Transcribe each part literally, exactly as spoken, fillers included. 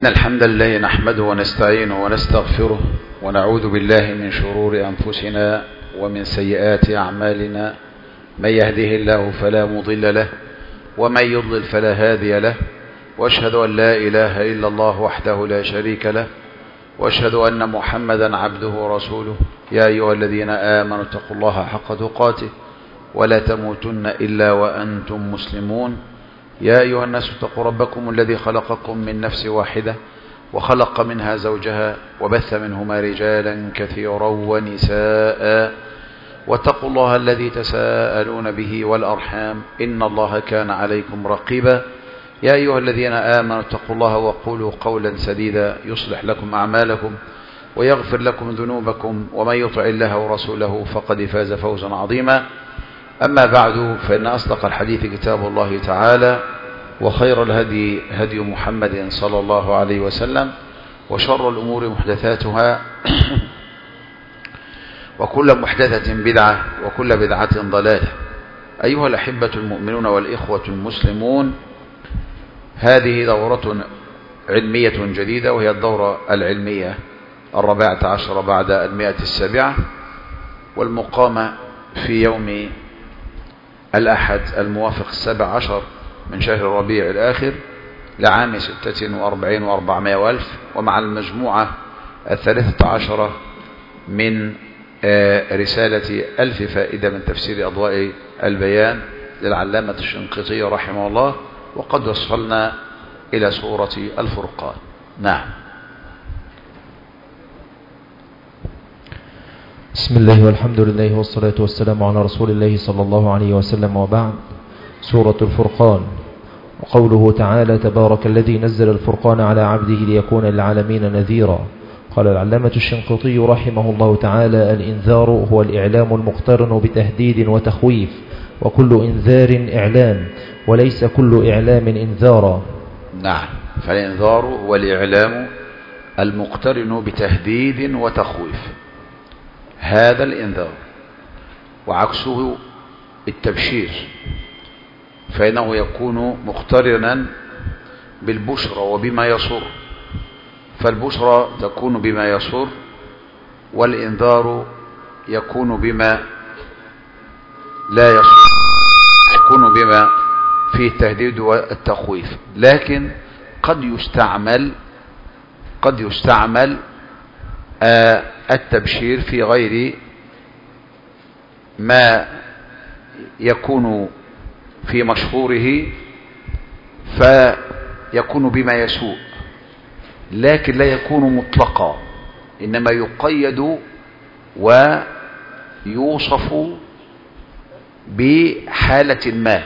إن الحمد لله نحمده ونستعينه ونستغفره ونعوذ بالله من شرور أنفسنا ومن سيئات أعمالنا. من يهده الله فلا مضل له ومن يضلل فلا هادي له، وأشهد أن لا إله إلا الله وحده لا شريك له، وأشهد أن محمدا عبده ورسوله. يا أيها الذين آمنوا اتقوا الله حق تقاته ولا تموتن إلا وأنتم مسلمون. يا أيها الناس اتقوا ربكم الذي خلقكم من نفس واحدة وخلق منها زوجها وبث منهما رجالا كثيرا ونساء، واتقوا الله الذي تساءلون به والأرحام إن الله كان عليكم رقيبا. يا أيها الذين آمنوا اتقوا الله وقولوا قولا سديدا يصلح لكم أعمالكم ويغفر لكم ذنوبكم، ومن يطع الله ورسوله فقد فاز فوزا عظيما. أما بعد، فإن أصدق الحديث كتاب الله تعالى، وخير الهدي هدي محمد صلى الله عليه وسلم، وشر الأمور محدثاتها وكل محدثة بدعة وكل بدعة ضلالة. أيها الأحبة المؤمنون والإخوة المسلمون، هذه دورة علمية جديدة، وهي الدورة العلمية الرابعة عشر بعد المئة السابعة، والمقامة في يوم الأحد الموافق السابع عشر من شهر ربيع الآخر لعام ستة وأربعين وأربعمائة والف، ومع المجموعة الثلاثة عشر من رسالة ألف فائدة من تفسير أضواء البيان للعلامة الشنقيطي رحمه الله، وقد وصلنا إلى سورة الفرقان. نعم. بسم الله والحمد لله والصلاة والسلام على رسول الله صلى الله عليه وسلم، وبعد. سورة الفرقان. وقوله تعالى: تبارك الذي نزل الفرقان على عبده ليكون للعالمين نذيرا. قال العلامة الشنقيطي رحمه الله تعالى: الإنذار هو الإعلام المقترن بتهديد وتخويف، وكل إنذار إعلام، وليس كل إعلام إنذارا. نعم، فالإنذار هو الإعلام المقترن بتهديد وتخويف، هذا الإنذار، وعكسه التبشير، فإنه يكون مقترنا بالبشرى وبما يسر، فالبشرى تكون بما يسر، والإنذار يكون بما لا يسر، يكون بما فيه التهديد والتخويف. لكن قد يستعمل قد يستعمل آه التبشير في غير ما يكون في مشهوره، فيكون بما يسوء، لكن لا يكون مطلقا، إنما يقيد ويوصف بحالة ما.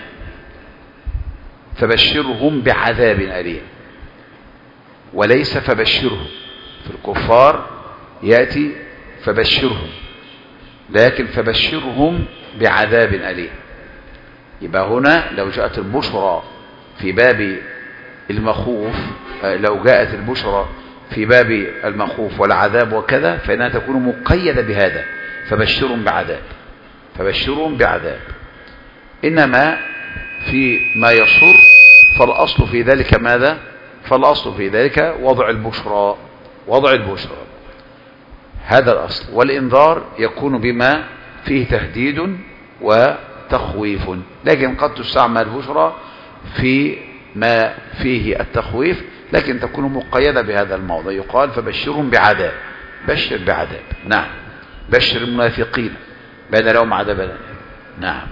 فبشرهم بعذاب أليم، وليس فبشرهم. في الكفار يأتي فبشرهم، لكن فبشرهم بعذاب أليم. يبقى هنا لو جاءت البشرى في باب المخوف، لو جاءت البشرى في باب المخوف والعذاب وكذا، فإنها تكون مقيدة بهذا، فبشرهم بعذاب، فبشرهم بعذاب. إنما في ما يسر فالأصل في ذلك ماذا؟ فالأصل في ذلك وضع البشرى، وضع البشرى، هذا الأصل. والإنذار يكون بما فيه تهديد وتخويف، لكن قد تستعمل البشرى في ما فيه التخويف، لكن تكون مقيدة بهذا الموضع. يقال فبشرهم بعذاب، بشر بعذاب. نعم، بشر المنافقين بأن لهم عذابا. نعم.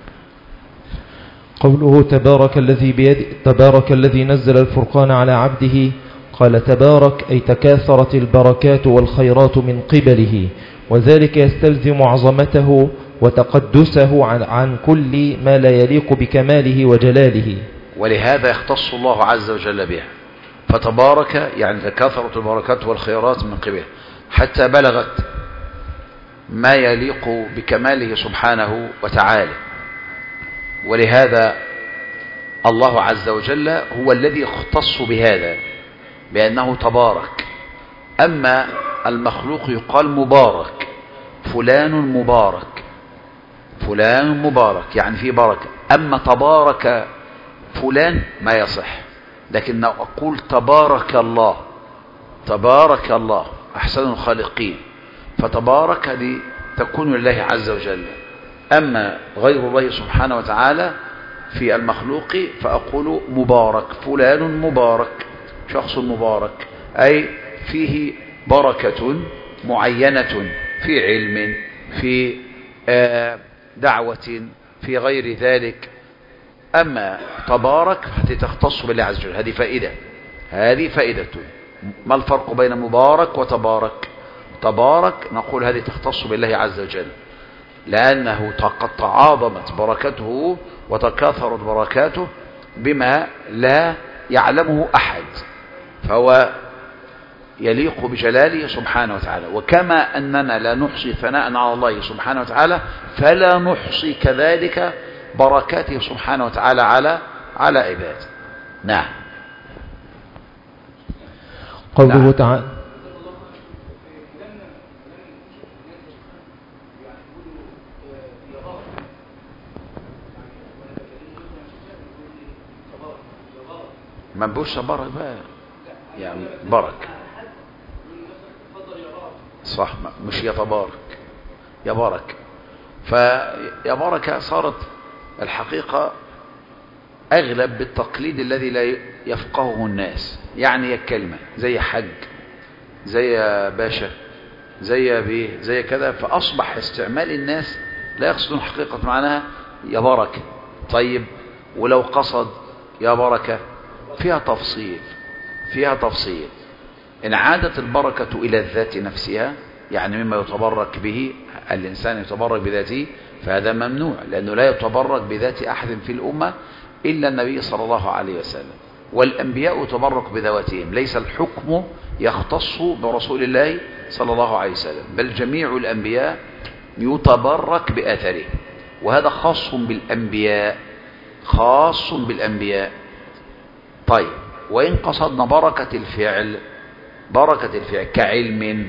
قوله تبارك الذي بيد تبارك الذي نزل الفرقان على عبده. قال تبارك أي تكاثرت البركات والخيرات من قبله، وذلك يستلزم عظمته وتقدسه عن, عن كل ما لا يليق بكماله وجلاله، ولهذا يختص الله عز وجل بها. فتبارك يعني تكاثرت البركات والخيرات من قبله، حتى بلغت ما يليق بكماله سبحانه وتعالى. ولهذا الله عز وجل هو الذي يختص بهذا، بأنه تبارك. أما المخلوق يقال مبارك، فلان مبارك، فلان مبارك يعني في بركة. أما تبارك فلان ما يصح، لكن أقول تبارك الله، تبارك الله أحسن الخالقين، فتبارك هذه تكون لله عز وجل. أما غير الله سبحانه وتعالى في المخلوق فأقول مبارك، فلان مبارك، شخص مبارك، أي فيه بركة معينة في علم، في دعوة، في غير ذلك. أما تبارك هذه تختص بالله عز وجل، هذه فائدة، هذه فائدة. ما الفرق بين مبارك وتبارك؟ تبارك نقول هذه تختص بالله عز وجل، لأنه قد تعاظمت بركته وتكاثرت بركاته بما لا يعلمه أحد، فهو يليق بجلاله سبحانه وتعالى. وكما أننا لا نحصي ثناء على الله سبحانه وتعالى، فلا نحصي كذلك بركاته سبحانه وتعالى على على عباده. نعم. قوله نعم. تعالى ما نقولش تبارك بقى، يعني برك، صح، مش يتبارك، يبارك. فيا بركة صارت الحقيقة أغلب بالتقليد الذي لا يفقهه الناس، يعني الكلمة زي حج، زي باشا، زي بيه، زي كذا، فأصبح استعمال الناس لا يقصدون حقيقة معناها يا بركة. طيب ولو قصد يا بركة فيها تفصيل، فيها تفصيل. إن عادت البركة إلى الذات نفسها، يعني مما يتبرك به الإنسان يتبرك بذاته، فهذا ممنوع، لأنه لا يتبرك بذات أحد في الأمة إلا النبي صلى الله عليه وسلم. والأنبياء يتبرك بذواتهم، ليس الحكم يختص برسول الله صلى الله عليه وسلم، بل جميع الأنبياء يتبرك بأثره، وهذا خاص بالأنبياء، خاص بالأنبياء. طيب وإن قصدنا بركة الفعل، بركة الفعل كعلم،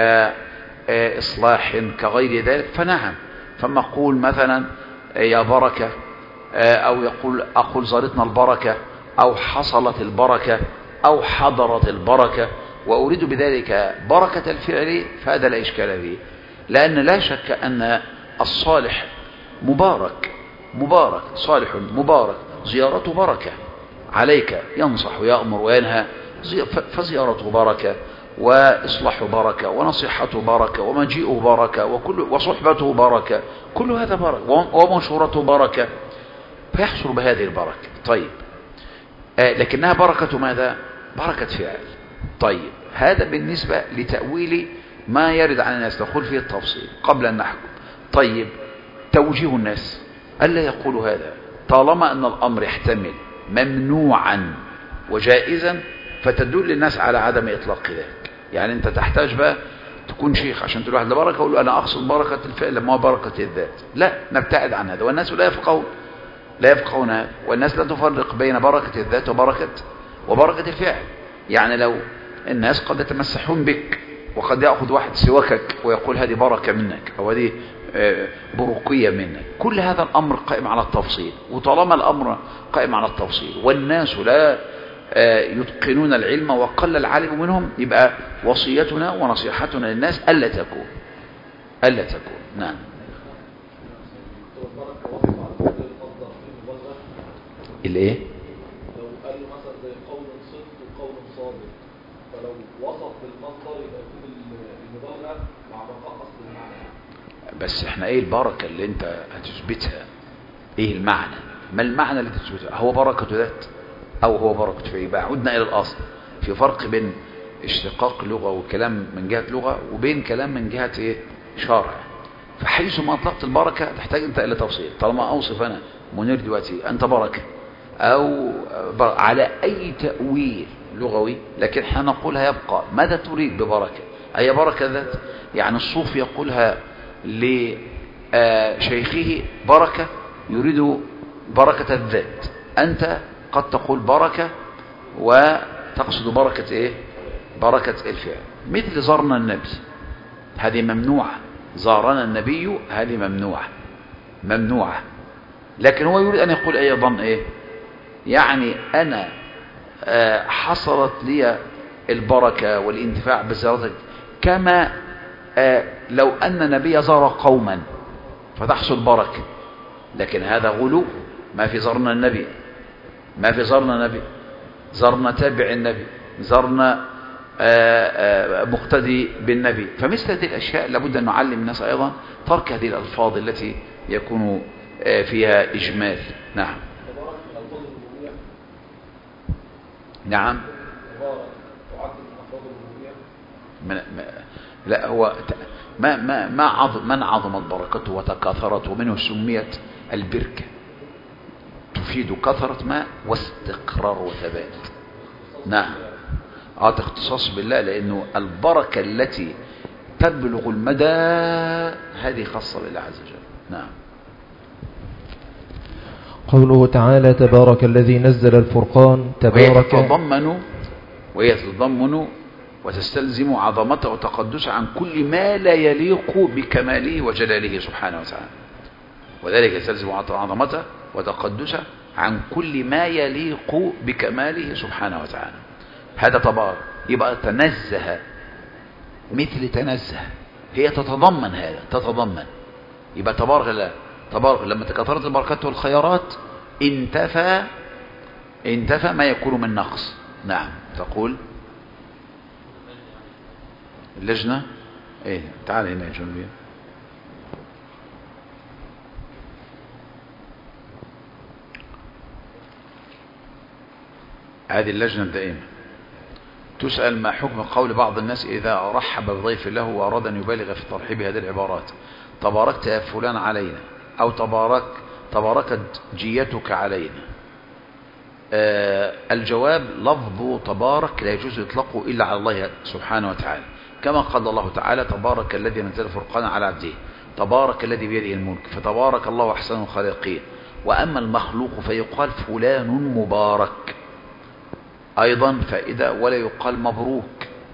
كإصلاح، كغير ذلك، فنعم. فما أقول مثلا يا بركة، أو يقول أقول زارتنا البركة، أو حصلت البركة، أو حضرت البركة، وأريد بذلك بركة الفعل، فهذا لا إشكال فيه، لأن لا شك أن الصالح مبارك، مبارك صالح مبارك، زيارته بركة عليك، ينصح ويأمر وينهى، فزيارته بركة، وإصلاحه بركة، ونصيحته بركة، ومجيئه بركة، وكل وصحبته بركة، كل هذا بركة، ومشورته بركة، فيحصل بهذه البركة. طيب آه لكنها بركة ماذا؟ بركة فعل. طيب هذا بالنسبة لتأويل ما يرد عن الناس، نقول فيه التفصيل قبل أن نحكم. طيب توجيه الناس ألا يقولوا هذا، طالما أن الأمر يحتمل ممنوعا وجائزا، فتدل الناس على عدم إطلاق ذلك. يعني أنت تحتاج بقى تكون شيخ عشان تقول واحد لبركة وقول له أنا أقصد بركة الفعل لما هو بركة الذات، لا، نبتعد عن هذا، والناس لا يفقهون، لا يفقهون هذا، والناس لا تفرق بين بركة الذات وبركة وبركة الفعل. يعني لو الناس قد يتمسحون بك، وقد يأخذ واحد سواكك ويقول هذه بركة منك، أو هذه برقية منك، كل هذا الأمر قائم على التفصيل. وطالما الأمر قائم على التفصيل والناس لا يتقنون العلم وقل العالم منهم، يبقى وصيتنا ونصيحتنا للناس ألا تكون، ألا تكون. نعم. الايه؟ لو قال له مثلا زي قول صدق وقول صادق، فلو وصف بالمصدر يبقى يكون المبالغه مع بقاء اصل المعنى. بس احنا ايه البركه اللي انت هتثبتها؟ ايه المعنى؟ ما المعنى اللي تثبته؟ هو بركه ذات او هو بركه فعل؟ يبقى عدنا الى الاصل. في فرق بين اشتقاق لغه وكلام من جهه لغه، وبين كلام من جهه ايه؟ شرع. فحيث ما اطلقت البركه تحتاج انت الى تفصيل. طالما اوصف انا منير دلوقتي انت بركه، أو على أي تأويل لغوي، لكن احنا نقولها يبقى ماذا تريد ببركة؟ أي بركة ذات؟ يعني الصوف يقولها لشيخه بركة يريد بركة الذات، أنت قد تقول بركة وتقصد بركة إيه؟ بركة الفعل. مثل زارنا النبي، هذه ممنوعة، زارنا النبي هذه ممنوعة، ممنوعة. لكن هو يريد أن يقول أيضا إيه؟ يعني أنا حصلت لي البركة والانتفاع بزيارتك، كما لو أن نبي زار قوما فتحصل بركة. لكن هذا غلو، ما في زرنا النبي، ما في زرنا نبي، زرنا تابع النبي، زرنا مقتدي بالنبي. فمثل هذه الأشياء لابد أن نعلم الناس أيضا ترك هذه الألفاظ التي يكون فيها إجمال. نعم نعم من ما لا هو ما ما ما عظم من عظمت بركته وتكاثرت، ومنه سميت البركة، تفيد كثرة ماء واستقرار وثبات. نعم اه اختصاص بالله، لأنه البركة التي تبلغ المدى هذه خاصة بالله عز وجل. نعم. قوله تعالى تبارك الذي نزل الفرقان، تبارك ويتضمن ويتضمن وتستلزم عظمته وتقدسه عن كل ما لا يليق بكماله وجلاله سبحانه وتعالى، وذلك يستلزم عظمته وتقدسه عن كل ما يليق بكماله سبحانه وتعالى. هذا تبارك، يبقى تنزه مثل تنزه، هي تتضمن هذا، تتضمن. يبقى تبارك الله، تبارك لما تكثرت البركات والخيرات انتفى انتفى ما يكون من نقص. نعم. تقول اللجنة ايه، تعال هنا يا جنبي. هذه اللجنة الدائمة تسأل ما حكم قول بعض الناس إذا رحب بضيف له وأراد أن يبالغ في ترحيب هذه العبارات: تباركت يا فلان علينا، أو تبارك تباركت جيتك علينا. آه الجواب: لفظ تبارك لا يجوز إطلاقه إلا على الله سبحانه وتعالى، كما قال الله تعالى: تبارك الذي نزل الفرقان على عبده، تبارك الذي بيده الملك، فتبارك الله أحسن الخالقين. وأما المخلوق فيقال فلان مبارك أيضا فائدة، ولا يقال مبروك،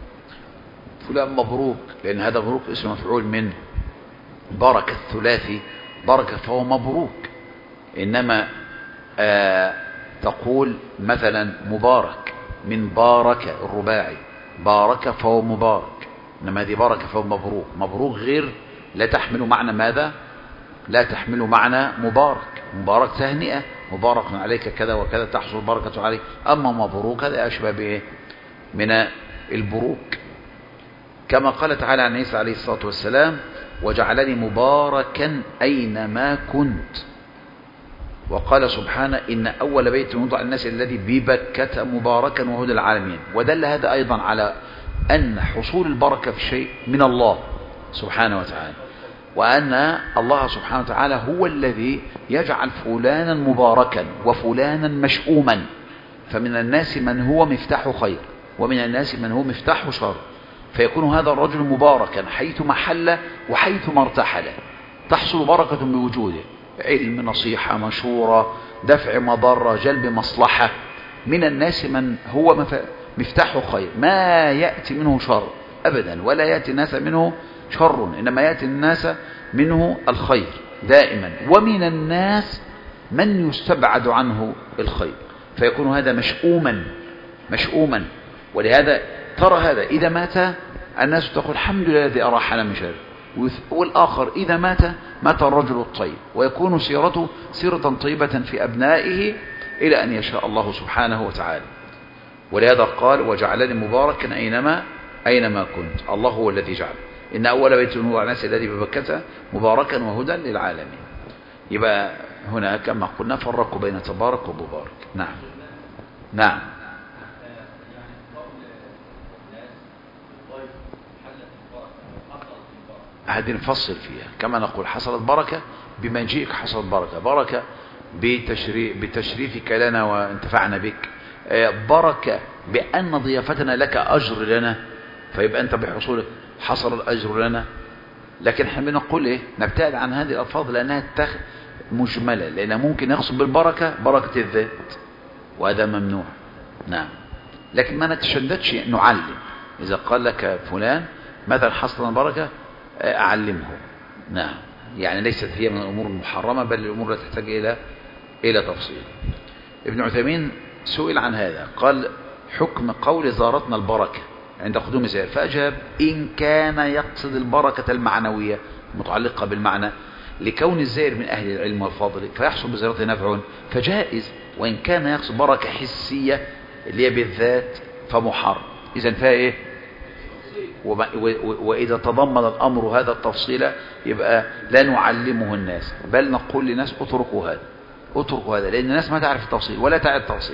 فلان مبروك، لأن هذا مبروك اسم مفعول من بركة الثلاثي، بركة فهو مبروك. إنما آه تقول مثلا مبارك من بارك الرباعي، بارك فهو مبارك، إنما هذه بركة فهو مبروك. مبروك غير، لا تحمل معنى ماذا؟ لا تحمل معنى مبارك. مبارك تهنئة، مبارك عليك كذا وكذا تحصل بركة عليك. أما مبروك هذا أشبه به من البروك، كما قال تعالى عن عيسى عليه الصلاة والسلام: وجعلني مباركا أينما كنت. وقال سبحانه: إن أول بيت وضع الناس الذي ببكة مباركا وهدى العالمين. ودل هذا أيضا على أن حصول البركة في شيء من الله سبحانه وتعالى، وأن الله سبحانه وتعالى هو الذي يجعل فلانا مباركا وفلانا مشؤوما. فمن الناس من هو مفتاح خير، ومن الناس من هو مفتاح شر، فيكون هذا الرجل مباركا حيث محل وحيث ما ارتحل، تحصل بركة بوجوده، علم، نصيحة، مشورة، دفع مضرة، جلب مصلحة. من الناس من هو مفتاح خير، ما يأتي منه شر أبدا، ولا يأتي الناس منه شر، إنما يأتي الناس منه الخير دائما. ومن الناس من يستبعد عنه الخير، فيكون هذا مشؤوما مشؤوما. ولهذا ترى هذا إذا مات الناس تقول الحمد لله الذي أراحنا من شر، والآخر إذا مات مات الرجل الطيب، ويكون سيرته سيرة طيبة في أبنائه إلى أن يشاء الله سبحانه وتعالى. ولهذا قال: وجعلني مباركا أينما أينما كنت. الله هو الذي جعل. إن أول بيت وضع الناس الذي ببكة مباركا وهدى للعالمين. يبقى هنا كما قلنا فرقوا بين تبارك ومبارك. نعم نعم. هذه نفصل فيها، كما نقول حصلت بركة بمجيئك، حصلت بركة، بركة بتشريف بتشريفك لنا وانتفعنا بك، بركة بأن ضيافتنا لك أجر لنا، فيبقى أنت بحصولك حصل الأجر لنا. لكن احنا بنقول ايه، نبتعد عن هذه الألفاظ لأنها مجملة، لأنها ممكن يقصد بالبركة بركة الذات، وهذا ممنوع. نعم. لكن ما نتشددش نعلم، إذا قال لك فلان مثلا حصل البركة أعلمه. نعم. يعني ليست هي من الأمور المحرمة، بل الأمور لا تحتاج إلى إلى تفصيل. ابن عثيمين سئل عن هذا قال حكم قول زارتنا البركة عند قدوم الزائر، فأجاب إن كان يقصد البركة المعنوية متعلقة بالمعنى لكون الزائر من أهل العلم والفضل فيحصل بزيارته نفع فجائز، وإن كان يقصد بركة حسية اللي هي بالذات فمحرم. إذن فيها إيه؟ وإذا تضمن الأمر هذا التفصيل يبقى لا نعلمه الناس، بل نقول للناس اتركوا هذا اتركوا هذا، لأن الناس ما تعرف التفصيل ولا تعرف التفصيل.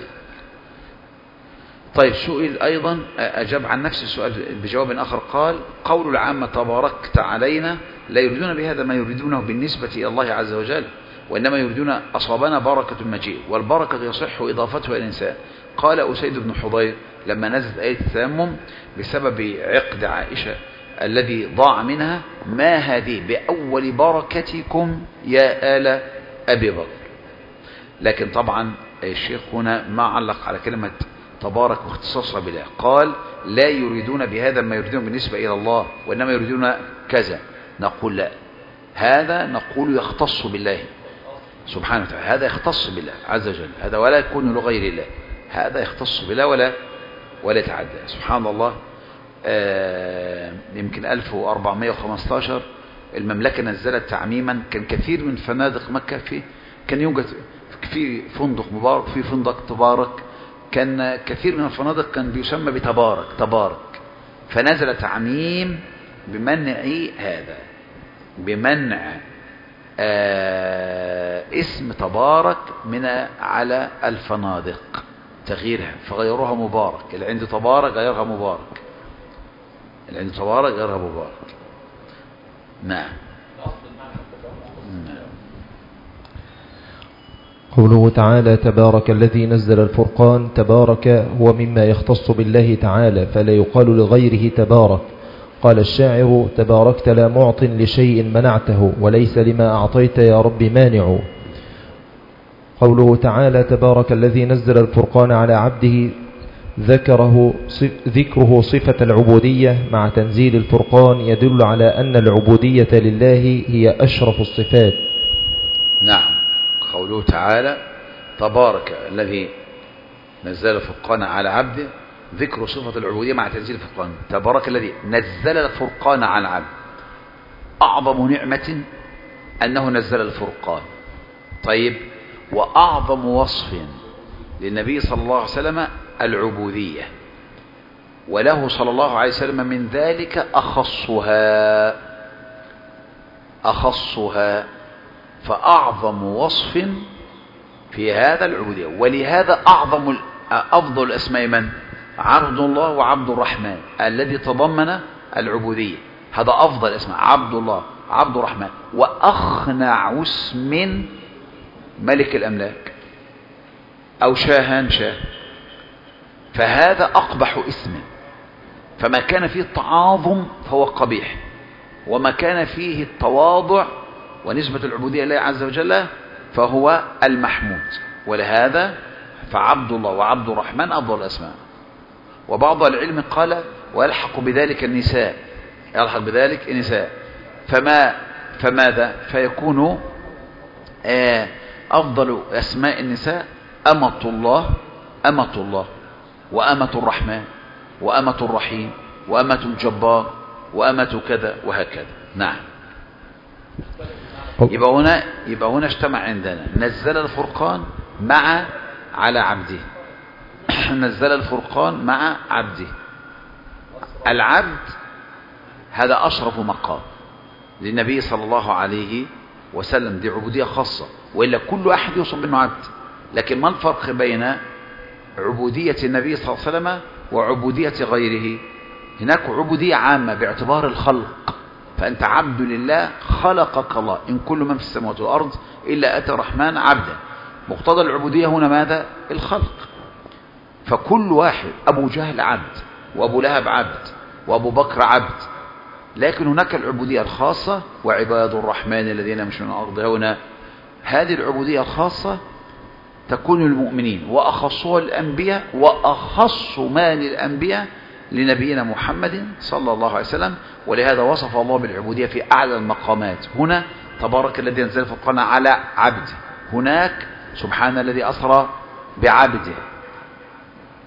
طيب سئل أيضا أجاب عن نفس السؤال بجواب آخر قال قول العامة تباركت علينا لا يريدون بهذا ما يريدونه بالنسبة إلى الله عز وجل، وإنما يريدون أصابنا بركة المجيء، والبركة يصح إضافتها إلى الإنسان. قال أسيد بن حضير لما نزلت آية التيمم بسبب عقد عائشة الذي ضاع منها ما هذه بأول بركتكم يا آل أبي بكر. لكن طبعا الشيخ هنا ما علق على كلمة تبارك واختصاصها بالله، قال لا يريدون بهذا ما يريدون بالنسبة إلى الله وإنما يريدون كذا. نقول لا، هذا نقول يختص بالله سبحانه وتعالى، هذا يختص بالله عز وجل، هذا ولا يكون لغير الله، هذا يختص بالله ولا ولا يتعدى. سبحان الله. آه يمكن ألف وأربعمائة وخمسة عشر المملكة نزلت تعميما، كان كثير من فنادق مكة في كان يوجد في فندق مبارك في فندق تبارك، كان كثير من الفنادق كان بيسمى بتبارك تبارك، فنزل تعميم بمنع هذا، بمنع آه اسم تبارك من على الفنادق، تغييرها فغيروها مبارك، اللي عنده تبارك غيرها مبارك، اللي عنده تبارك غيرها مبارك. نعم. قوله تعالى تبارك الذي نزل الفرقان، تبارك هو مما يختص بالله تعالى فلا يقال لغيره تبارك. قال الشاعر تباركت لا معط لشيء منعته وليس لما أعطيت يا رب مانع. قوله تعالى تبارك الذي نزل الفرقان على عبده، ذكره ذكره صفة العبودية مع تنزيل الفرقان يدل على أن العبودية لله هي أشرف الصفات. نعم. قوله تعالى تبارك الذي نزل الفرقان على عبده، ذكر صفة العبودية مع تنزيل الفرقان. تبارك الذي نزل الفرقان على عبده، أعظم نعمة أنه نزل الفرقان. طيب، وأعظم وصف للنبي صلى الله عليه وسلم العبودية، وله صلى الله عليه وسلم من ذلك أخصها أخصها فأعظم وصف في هذا العبودية. ولهذا أعظم أفضل الأسماء من؟ عبد الله وعبد الرحمن الذي تضمن العبودية، هذا أفضل الأسماء، عبد الله عبد الرحمن. وأخنع اسم ملك الأملاك أو شاهان شاه، فهذا أقبح اسم، فما كان فيه التعاظم فهو قبيح، وما كان فيه التواضع ونسبة العبودية لله عز وجل فهو المحمود. ولهذا فعبد الله وعبد الرحمن أفضل الأسماء. وبعض العلم قال ويلحق بذلك النساء، يلحق بذلك النساء، فما فماذا فيكون أفضل أسماء النساء أمة الله أمة الله وأمة الرحمن وأمة الرحيم وأمة الجبار وأمة كذا وهكذا. نعم. يبقى هنا يبقى هنا اجتمع عندنا نزل الفرقان مع على عبده نزل الفرقان مع عبده. العبد هذا أشرف مقام للنبي صلى الله عليه وسلم، دي عبودية خاصة، وإلا كل أحد يوصف بأنه عبد. لكن ما الفرق بين عبودية النبي صلى الله عليه وسلم وعبودية غيره؟ هناك عبودية عامة باعتبار الخلق، فأنت عبد لله، خلقك الله، إن كل من في السماوات والأرض إلا أتى الرحمن عبدا. مقتضى العبودية هنا ماذا؟ الخلق. فكل واحد، أبو جهل عبد، وأبو لهب عبد، وأبو بكر عبد. لكن هناك العبودية الخاصة، وعباد الرحمن الذين يمشون على الأرض هنا، هذه العبودية الخاصة تكون للمؤمنين، وأخصها الأنبياء، وأخص ما للأنبياء لنبينا محمد صلى الله عليه وسلم. ولهذا وصف الله بالعبودية في أعلى المقامات. هنا تبارك الذي نزل الفرقان على عبده، هناك سبحان الذي أسرى بعبده،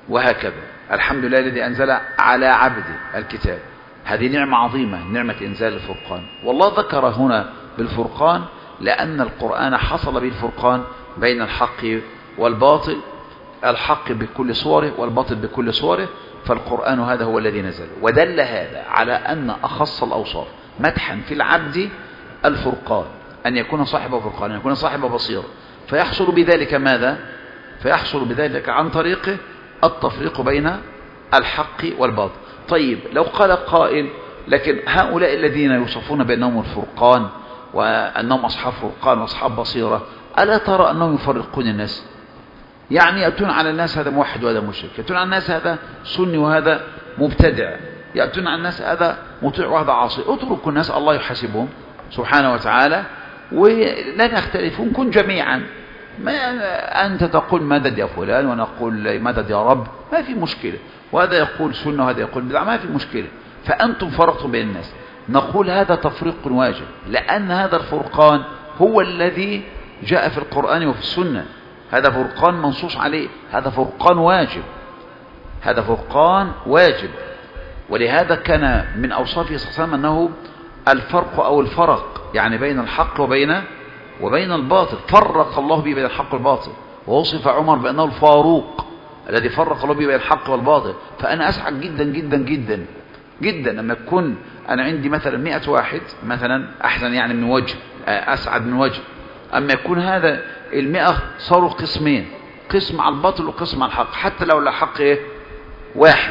وهكذا. الحمد لله الذي أنزل على عبده الكتاب، هذه نعمة عظيمة، نعمة إنزال الفرقان. والله ذكر هنا بالفرقان لأن القرآن حصل به الفرقان بين الحق والباطل، الحق بكل صوره والباطل بكل صوره، فالقرآن هذا هو الذي نزل. ودل هذا على أن أخص الأوصاف مدحا في العبد الفرقان، أن يكون صاحب فرقان، أن يكون صاحب بصيرة، فيحصل بذلك ماذا؟ فيحصل بذلك عن طريقه التفريق بين الحق والباطل. طيب لو قال قائل لكن هؤلاء الذين يوصفون بأنهم الفرقان وأنهم أصحاب فرقان وأصحاب بصيرة، ألا ترى أنهم يفرقون الناس؟ يعني يأتون على الناس هذا موحد وهذا مشرك، يأتون على الناس هذا سني وهذا مبتدع، يأتون على الناس هذا مطيع وهذا عاصي. اتركوا الناس الله يحاسبهم سبحانه وتعالى ولن يختلفون، كن جميعا. ما أنت تقول مدد يا فلان وأنا أقول مدد يا رب، ما في مشكلة، وهذا يقول سنة وهذا يقول بدعة، ما في مشكلة. فأنتم فرقتم بين الناس. نقول هذا تفريق واجب، لأن هذا الفرقان هو الذي جاء في القرآن وفي السنة، هذا فرقان منصوص عليه، هذا فرقان واجب، هذا فرقان واجب. ولهذا كان من أوصافه صلى الله عليه وسلم أنه الفرق أو الفرق، يعني بين الحق وبين وبين الباطل، فرق الله به بين الحق والباطل. ووصف عمر بأنه الفاروق الذي فرق الله به بين الحق والباطل. فأنا أسعد جدا جدا جدا جدا لما يكون أنا عندي مثلا مئة واحد مثلا، أحسن يعني من وجه، أسعد من وجه، أما يكون هذا المئة صاروا قسمين، قسم على الباطل وقسم على الحق، حتى لو الحق إيه؟ واحد،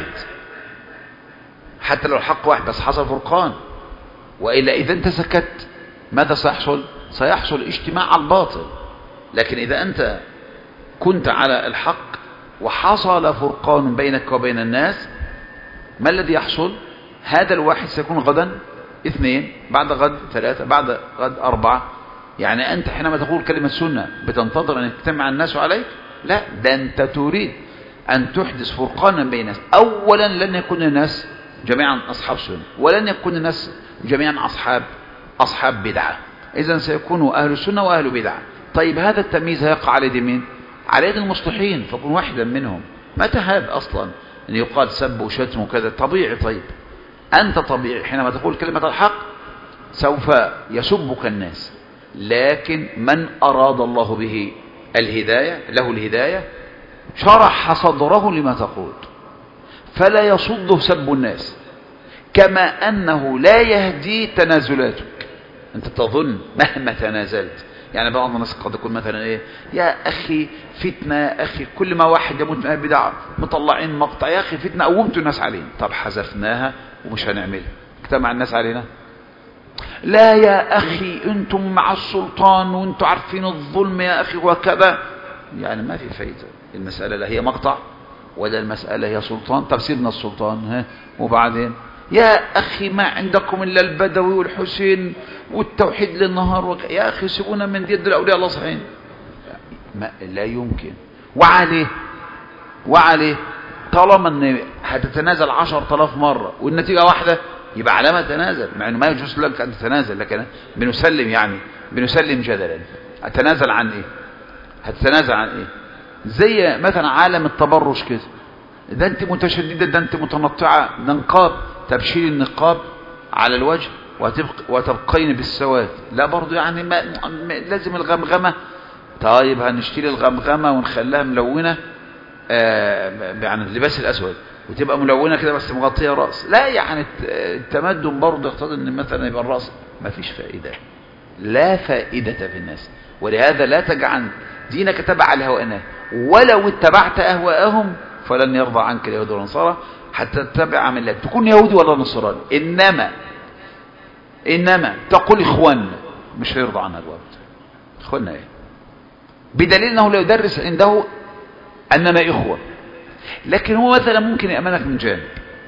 حتى لو الحق واحد بس حصل فرقان. وإلا إذا أنت سكت ماذا سيحصل؟ سيحصل اجتماع على الباطل. لكن إذا أنت كنت على الحق وحصل فرقان بينك وبين الناس، ما الذي يحصل؟ هذا الواحد سيكون غدا اثنين، بعد غد ثلاثة، بعد غد أربعة. يعني أنت حينما تقول كلمة سنة بتنتظر أن يجتمع الناس عليك؟ لا، ده أنت تريد أن تحدث فرقانا بين الناس. أولا لن يكون الناس جميعا أصحاب سنة، ولن يكون الناس جميعا أصحاب أصحاب بدعة، إذن سيكونوا أهل السنة وأهل بدعة. طيب هذا التمييز هيقع على يد مين؟ على يد المصلحين، فكن واحدا منهم. ما تهاب أصلا أن يقال سب وشتم وكذا، طبيعي. طيب أنت طبيعي حينما تقول كلمة الحق سوف يسبك الناس، لكن من أراد الله به الهداية له الهداية شرح صدره لما تقول، فلا يصده سب الناس، كما أنه لا يهدي تنازلاتك. أنت تظن مهما تنازلت، يعني بعض الناس قد يكون مثلا إيه، يا أخي فتنة، يا أخي كل ما واحد يموت من البدع مطلعين مقطع، يا أخي فتنة قومت الناس علينا. طب حذفناها ومش هنعملها، اجتمع الناس علينا. لا يا أخي أنتم مع السلطان وأنتم عارفين الظلم يا أخي وكذا، يعني ما في فايدة. المسألة لا هي مقطع ولا المسألة هي سلطان. طب سيبنا السلطان ها، وبعدين يا أخي ما عندكم إلا البدوي والحسين والتوحيد للنهار وك... يا أخي سيبونا من يد الأولياء الله صحيح. ما لا يمكن. وعليه وعليه طالما أن هتتنازل عشر تلاف مرة والنتيجة واحدة، يبقى علامة تنازل، مع أنه ما يجوز لك أن تتنازل، لكن بنسلم يعني بنسلم جدلا. أتنازل عن إيه؟ هتتنازل عن إيه؟ زي مثلا عالم التبرج كده، ده أنت متشددة، ده أنت متنطعة، ده نقاب، تبشيل النقاب على الوجه وتبق وتبقين بالسواد، لا برضو يعني ما لازم الغمغمة. طيب هنشتري الغمغمة ونخليها ملونة آه يعني اللباس الأسود، وتبقى ملونة كده بس مغطية رأس، لا يعني التمدن برضو يقتضي ان مثلا يبقى الرأس. ما فيش فائدة، لا فائدة في الناس. ولهذا لا تجعل دينك تبع الهوانات، ولو اتبعت أهواءهم فلن يرضى عنك اليهود والنصارى حتى تتبع ملتهم، تكون يهودي ولا نصراني. إنما إنما تقول إخواننا، مش هيرضى عنها الوقت. إخواننا إيه؟ بدليل أنه لا يدرس عنده أننا إخوة، لكن هو مثلا ممكن يأمنك من جانب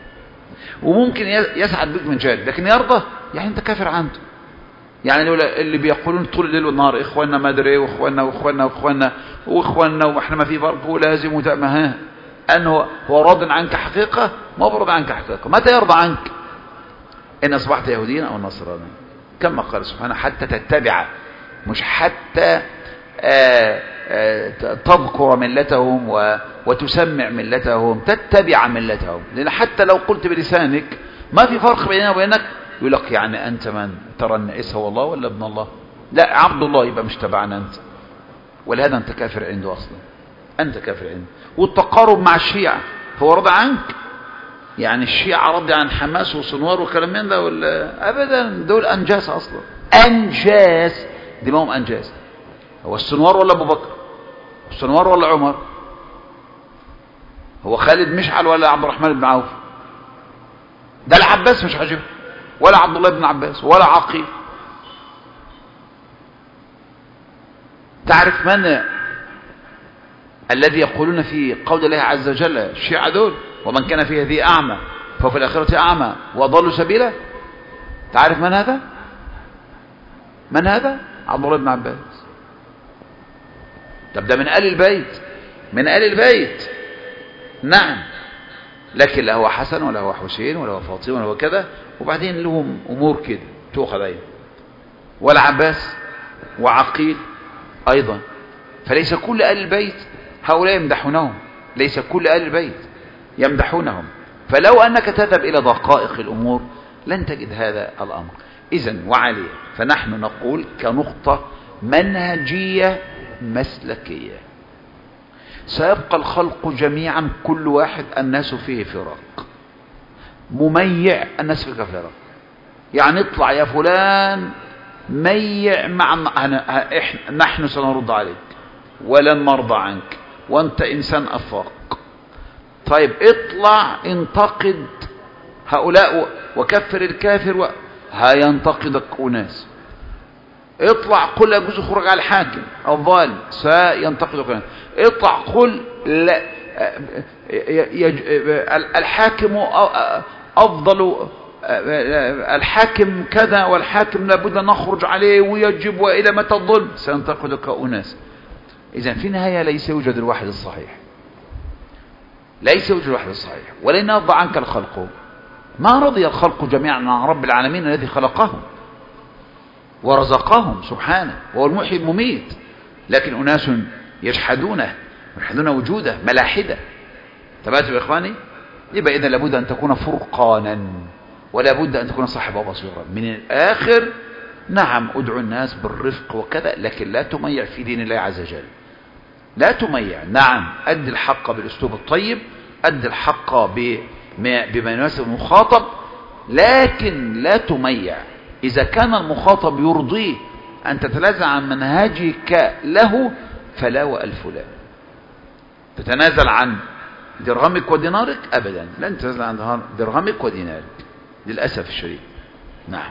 وممكن يسعد بك من جانب، لكن يرضى يعني أنت كافر عنده. يعني اللي بيقولون طول الليل والنهار إخواننا ما أدري إيه، وإخواننا وإخواننا وإخواننا وإخواننا وإحنا ما في فرق ولازم وتأمها، أنه هو راض عنك حقيقة؟ ما برضى عنك حقيقة. متى يرضى عنك؟ إن أصبحت يهوديا أو نصرانيا، كما قال سبحانه حتى تتبع، مش حتى آآ تذكر ملتهم وتسمع ملتهم، تتبع ملتهم. لأن حتى لو قلت بلسانك ما في فرق بيننا وبينك، يقول لك يعني أنت من ترى أن عيسى هو الله ولا ابن الله؟ لا، عبد الله، يبقى مش تبعنا أنت، ولهذا أنت كافر عنده أصلا، أنت كافر عنده. والتقارب مع الشيعة هو رضى عنك؟ يعني الشيعة رضي عن حماس وصنوار وكلام من ده ولا أبدا؟ دول أنجاس أصلا، أنجاس، دماؤهم أنجاس. هو الصنوار ولا أبو بكر؟ الصنوار ولا عمر؟ هو خالد مشعل ولا عبد الرحمن بن عوف؟ ده العباس مش عجب، ولا عبد الله بن عباس، ولا عقيل. تعرف من الذي يقولون في قول الله عز وجل الشيعة دول ومن كان في هذه أعمى فهو في الآخرة أعمى وضل سبيلا؟ تعرف من هذا؟ من هذا؟ عبد الله بن عباس. طب ده من آل البيت، من آل البيت، نعم، لكن لا هو حسن ولا هو حسين ولا هو فاطمة ولا هو كذا، وبعدين لهم أمور كده تؤخذ أيضا. ولا عباس وعقيل أيضا. فليس كل آل البيت هؤلاء يمدحونهم، ليس كل آل البيت يمدحونهم. فلو أنك تذهب إلى دقائق الأمور لن تجد هذا الأمر. إذن وعليه فنحن نقول كنقطة منهجية مسلكية، سيبقى الخلق جميعا كل واحد الناس فيه فرق، مميع الناس فيه فرق. يعني اطلع يا فلان ميع مع نحن سنرد عليك ولن نرضى عنك وانت انسان افاق. طيب اطلع انتقد هؤلاء وكفر الكافر و... هينتقدك اناس. اطلع قل يجوز خروج على الحاكم الظالم سينتقدك اناس. اطلع قل لا يج... الحاكم افضل، الحاكم كذا والحاكم لابد نخرج عليه ويجب والى متى الظلم، سينتقدك اناس. اذا في النهايه ليس يوجد الواحد الصحيح، ليس يوجد الواحد الصحيح، ولن يرضى عنك الخلق. ما رضي الخلق جميعا عن رب العالمين الذي خلقهم ورزقهم سبحانه وهو المحيي المميت، لكن اناس يجحدونه يجحدون وجوده، ملاحده. تبعتوا يا اخواني؟ يبقى اذا لابد ان تكون فرقانا ولا بد أن تكون صاحب بصيرة. من الآخر نعم ادعو الناس بالرفق وكذا، لكن لا تميع في دين الله عز وجل، لا تميع. نعم أد الحق بالأسلوب الطيب، أد الحق بما يناسب المخاطب، لكن لا تميع. إذا كان المخاطب يرضيه أن تتنازل عن منهجك له فلا وألف لا. تتنازل عن درهمك ودينارك؟ أبدا لن تتنازل عن درهمك ودينارك للأسف الشديد. نعم.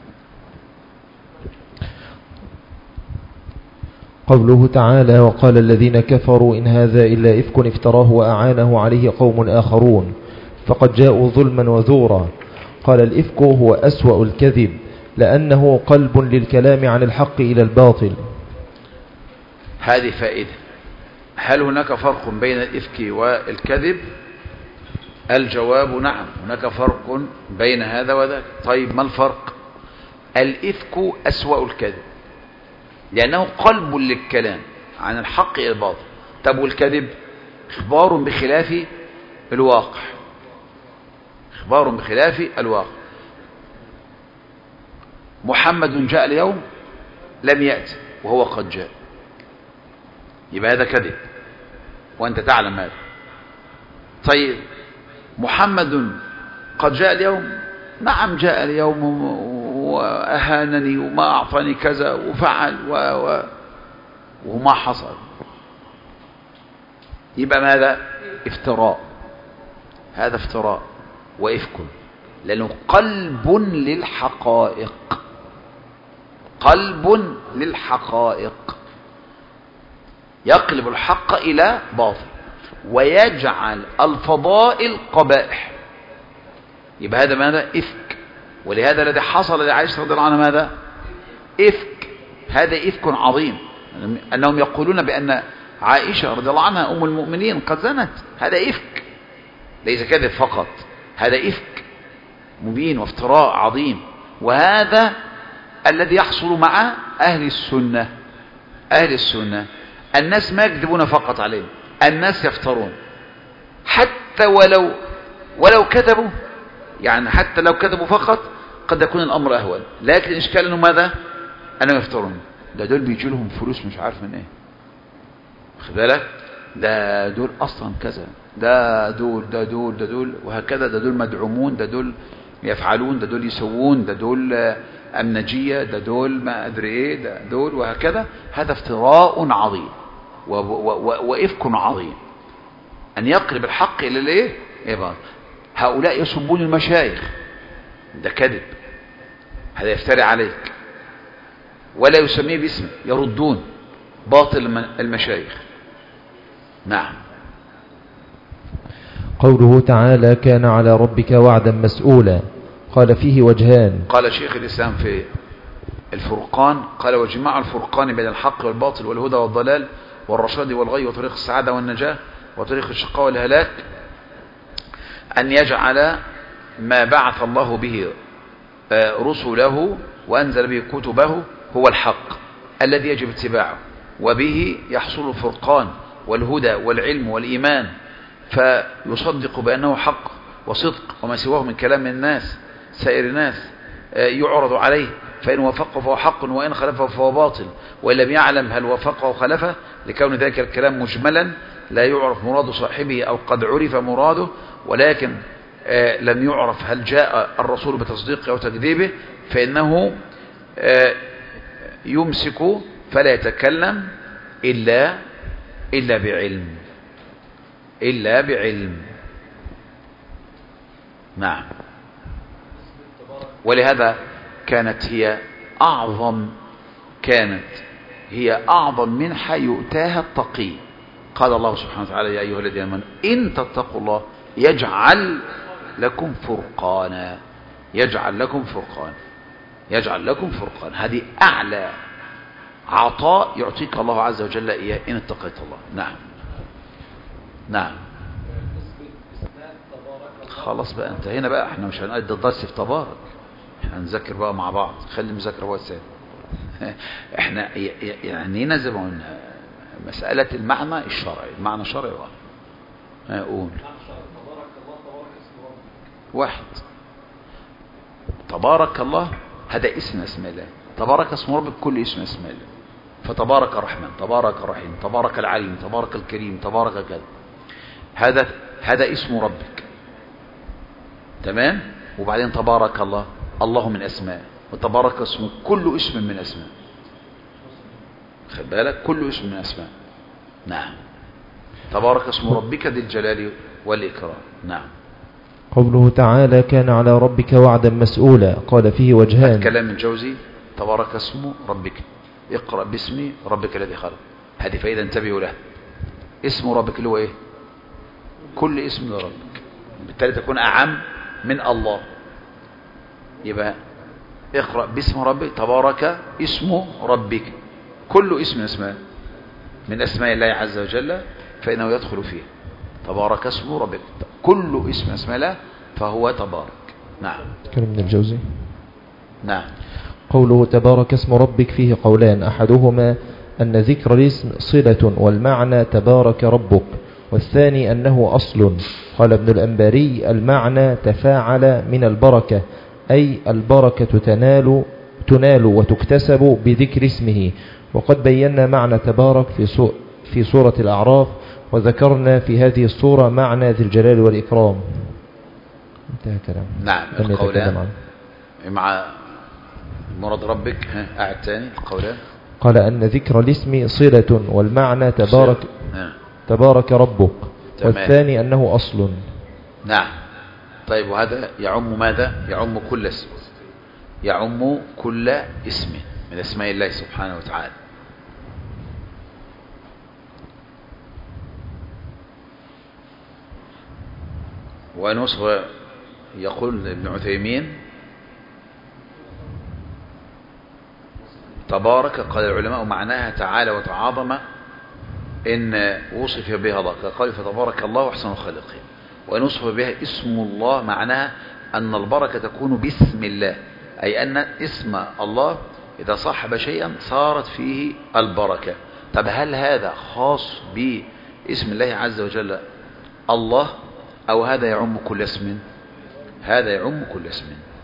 قوله تعالى وقال الذين كفروا إن هذا إلا إفك افتراه وأعانه عليه قوم آخرون فقد جاءوا ظلما وزورا. قال الإفك هو أسوأ الكذب لأنه قلب للكلام عن الحق إلى الباطل. هذه فائدة. هل هناك فرق بين الإفك والكذب؟ الجواب نعم، هناك فرق بين هذا وذاك. طيب ما الفرق؟ الإفك أسوأ الكذب لأنه قلب للكلام عن الحق إلى الباطل. طب والكذب؟ إخبار بخلاف الواقع، إخبار بخلاف الواقع. محمد جاء اليوم لم يأتي وهو قد جاء، يبقى هذا كذب وأنت تعلم هذا. طيب محمد قد جاء اليوم؟ نعم جاء اليوم وأهانني وما أعطاني كذا وفعل و... و... وما حصل. يبقى ماذا؟ افتراء. هذا افتراء وإفك، لأنه قلب للحقائق، قلب للحقائق، يقلب الحق إلى باطل ويجعل الفضائل قبائح. يبقى هذا ماذا؟ إفك. ولهذا الذي حصل لعائشة رضي الله عنها ماذا؟ إفك. هذا إفك عظيم، أنهم يقولون بأن عائشة رضي الله عنها أم المؤمنين قد زنت. هذا إفك، ليس كذب فقط، هذا إفك مبين وافتراء عظيم. وهذا الذي يحصل مع أهل السنة. أهل السنة الناس ما يكذبون فقط عليه، الناس يفترون حتى ولو ولو كذبوا، يعني حتى لو كذبوا فقط قد يكون الأمر أهون، لكن الإشكال أنه ماذا؟ أنهم يفترون. ده دول بيجي لهم فلوس مش عارف من إيه، خد بالك، ده دول أصلا كذا، ده دول ده دول ده دول وهكذا، ده دول مدعومون، ده دول يفعلون، ده دول يسوون، ده دول أمنجية، ده دول ما أدري إيه، ده دول وهكذا. هذا افتراء عظيم وإفك عظيم، أن يقرب الحق إلى الإيه؟ إيه؟ هؤلاء يسبون المشايخ، ده كذب، هذا يفتري عليك، ولا يسميه باسمه، يردون باطل المشايخ. نعم. قوله تعالى كان على ربك وعدا مسؤولا، قال فيه وجهان. قال شيخ الإسلام في الفرقان، قال وجماع الفرقان بين الحق والباطل والهدى والضلال والرشاد والغي وطريق السعادة والنجاة وطريق الشقاء والهلاك أن يجعل ما بعث الله به رسله وأنزل به كتبه هو الحق الذي يجب اتباعه، وبه يحصل الفرقان والهدى والعلم والإيمان، فيصدق بأنه حق وصدق، وما سواه من كلام الناس سائر الناس يعرض عليه، فإن وافقه فهو حق وإن خلفه فهو باطل، وإن لم يعلم هل وافقه أو خلفه، لكون ذلك الكلام مجملا لا يعرف مراد صاحبه أو قد عرف مراده، ولكن لم يعرف هل جاء الرسول بتصديقه أو تكذيبه، فإنه يمسك فلا يتكلم إلا إلا بعلم إلا بعلم. نعم. ولهذا كانت هي أعظم كانت هي أعظم منحة يؤتاها التقي. قال الله سبحانه وتعالى يا أيها الذين آمنوا إن تتقوا الله يجعل لكم فرقانا يجعل لكم فرقانا يجعل لكم فرقانا. هذه أعلى عطاء يعطيك الله عز وجل إياه إن اتقيت الله. نعم. نعم. خلاص بقى انتهينا بقى، احنا مش هنقعد الدرس في تبارك، احنا هنذاكر بقى مع بعض، خلي المذاكره هو السابق. احنا يعني نزل مسألة المعنى الشرعي، المعنى الشرعي واحد. اقول واحد تبارك الله، هذا اسم اسماء الله، تبارك اسم ربك كل اسم اسماء الله، فتبارك الرحمن، تبارك الرحيم، تبارك العليم، تبارك الكريم، تبارك كذا، هذا هذا اسم ربك، تمام. وبعدين تبارك الله، الله من اسماء، وتبارك اسمه كل اسم من اسماء، خد بالك، كل اسم من اسماء. نعم. تبارك اسم ربك ذي الجلال والإكرام. نعم. قوله تعالى كان على ربك وعدا مسؤولا، قال فيه وجهان. كلام الجوزي تبارك اسم ربك، اقرأ باسم ربك الذي خلق، هذه فائدة انتبهوا لها. اسم ربك اللي هو ايه؟ كل اسم لربك، بالتالي تكون أعم من الله. يبقى اقرأ باسم ربك، تبارك اسم ربك، كل اسم اسماء من أسماء الله عز وجل فإنه يدخل فيه. تبارك اسم ربك، كل اسم اسماء الله فهو تبارك. نعم. كلام من الجوزي. نعم. قوله تبارك اسم ربك فيه قولان، أحدهما أن ذكر الاسم صلة والمعنى تبارك ربك، والثاني أنه أصل. قال ابن الأنباري المعنى تفاعل من البركة، أي البركة تنال تنال وتكتسب بذكر اسمه. وقد بينا معنى تبارك في في سورة الأعراف، وذكرنا في هذه السورة معنى ذي الجلال والإكرام. انتهى كلام. نعم. القولان مع مراد ربك. أعد تاني القولان. قال أن ذكر الاسم صلة والمعنى تبارك تبارك ربك، والثاني أنه أصل. نعم. طيب، وهذا يعم ماذا؟ يعم كل اسم، يعم كل اسم من اسماء الله سبحانه وتعالى. ونصف يقول ابن عثيمين تبارك، قال العلماء معناها تعالى وتعاظم إن وصف بها الله، قال فتبارك الله أحسن الخالقين. وإن وصف بها اسم الله معناها أن البركة تكون باسم الله، أي أن اسم الله إذا صاحب شيئا صارت فيه البركة. طب هل هذا خاص باسم الله عز وجل الله، أو هذا يعم كل اسم؟ هذا يعم كل اسم.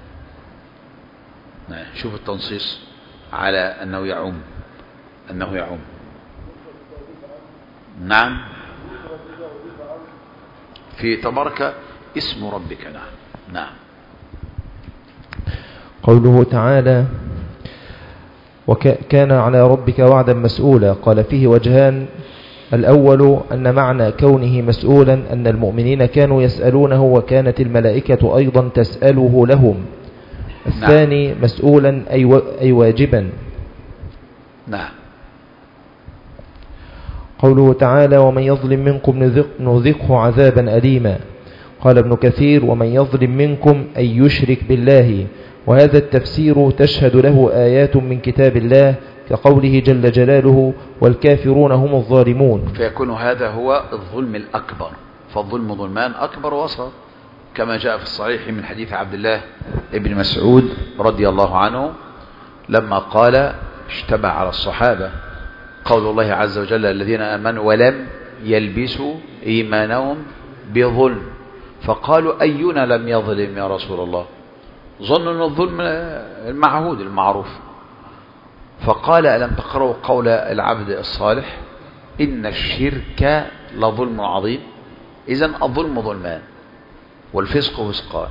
شوف التنصيص على أنه يعم، أنه يعم. نعم، في تبارك اسم ربك. نعم نعم. قوله تعالى وكان على ربك وعدا مسؤولا، قال فيه وجهان. الأول أن معنى كونه مسؤولا أن المؤمنين كانوا يسألونه وكانت الملائكة أيضا تسأله لهم. الثاني نعم. مسؤولا أي واجبا. نعم. قوله تعالى ومن يظلم منكم نذقه عذابا أليما. قال ابن كثير ومن يظلم منكم أي يشرك بالله، وهذا التفسير تشهد له آيات من كتاب الله كقوله جل جلاله والكافرون هم الظالمون، فيكون هذا هو الظلم الأكبر. فالظلم ظلمان أكبر وأصغر، كما جاء في الصحيح من حديث عبد الله ابن مسعود رضي الله عنه لما قال اشتبه على الصحابة قول الله عز وجل الذين آمنوا ولم يلبسوا إيمانهم بظلم، فقالوا أينا لم يظلم يا رسول الله؟ ظنوا أن الظلم المعهود المعروف. فقال ألم تقرأوا قول العبد الصالح إن الشرك لظلم عظيم؟ إذن الظلم ظلمان، والفسق فسقان،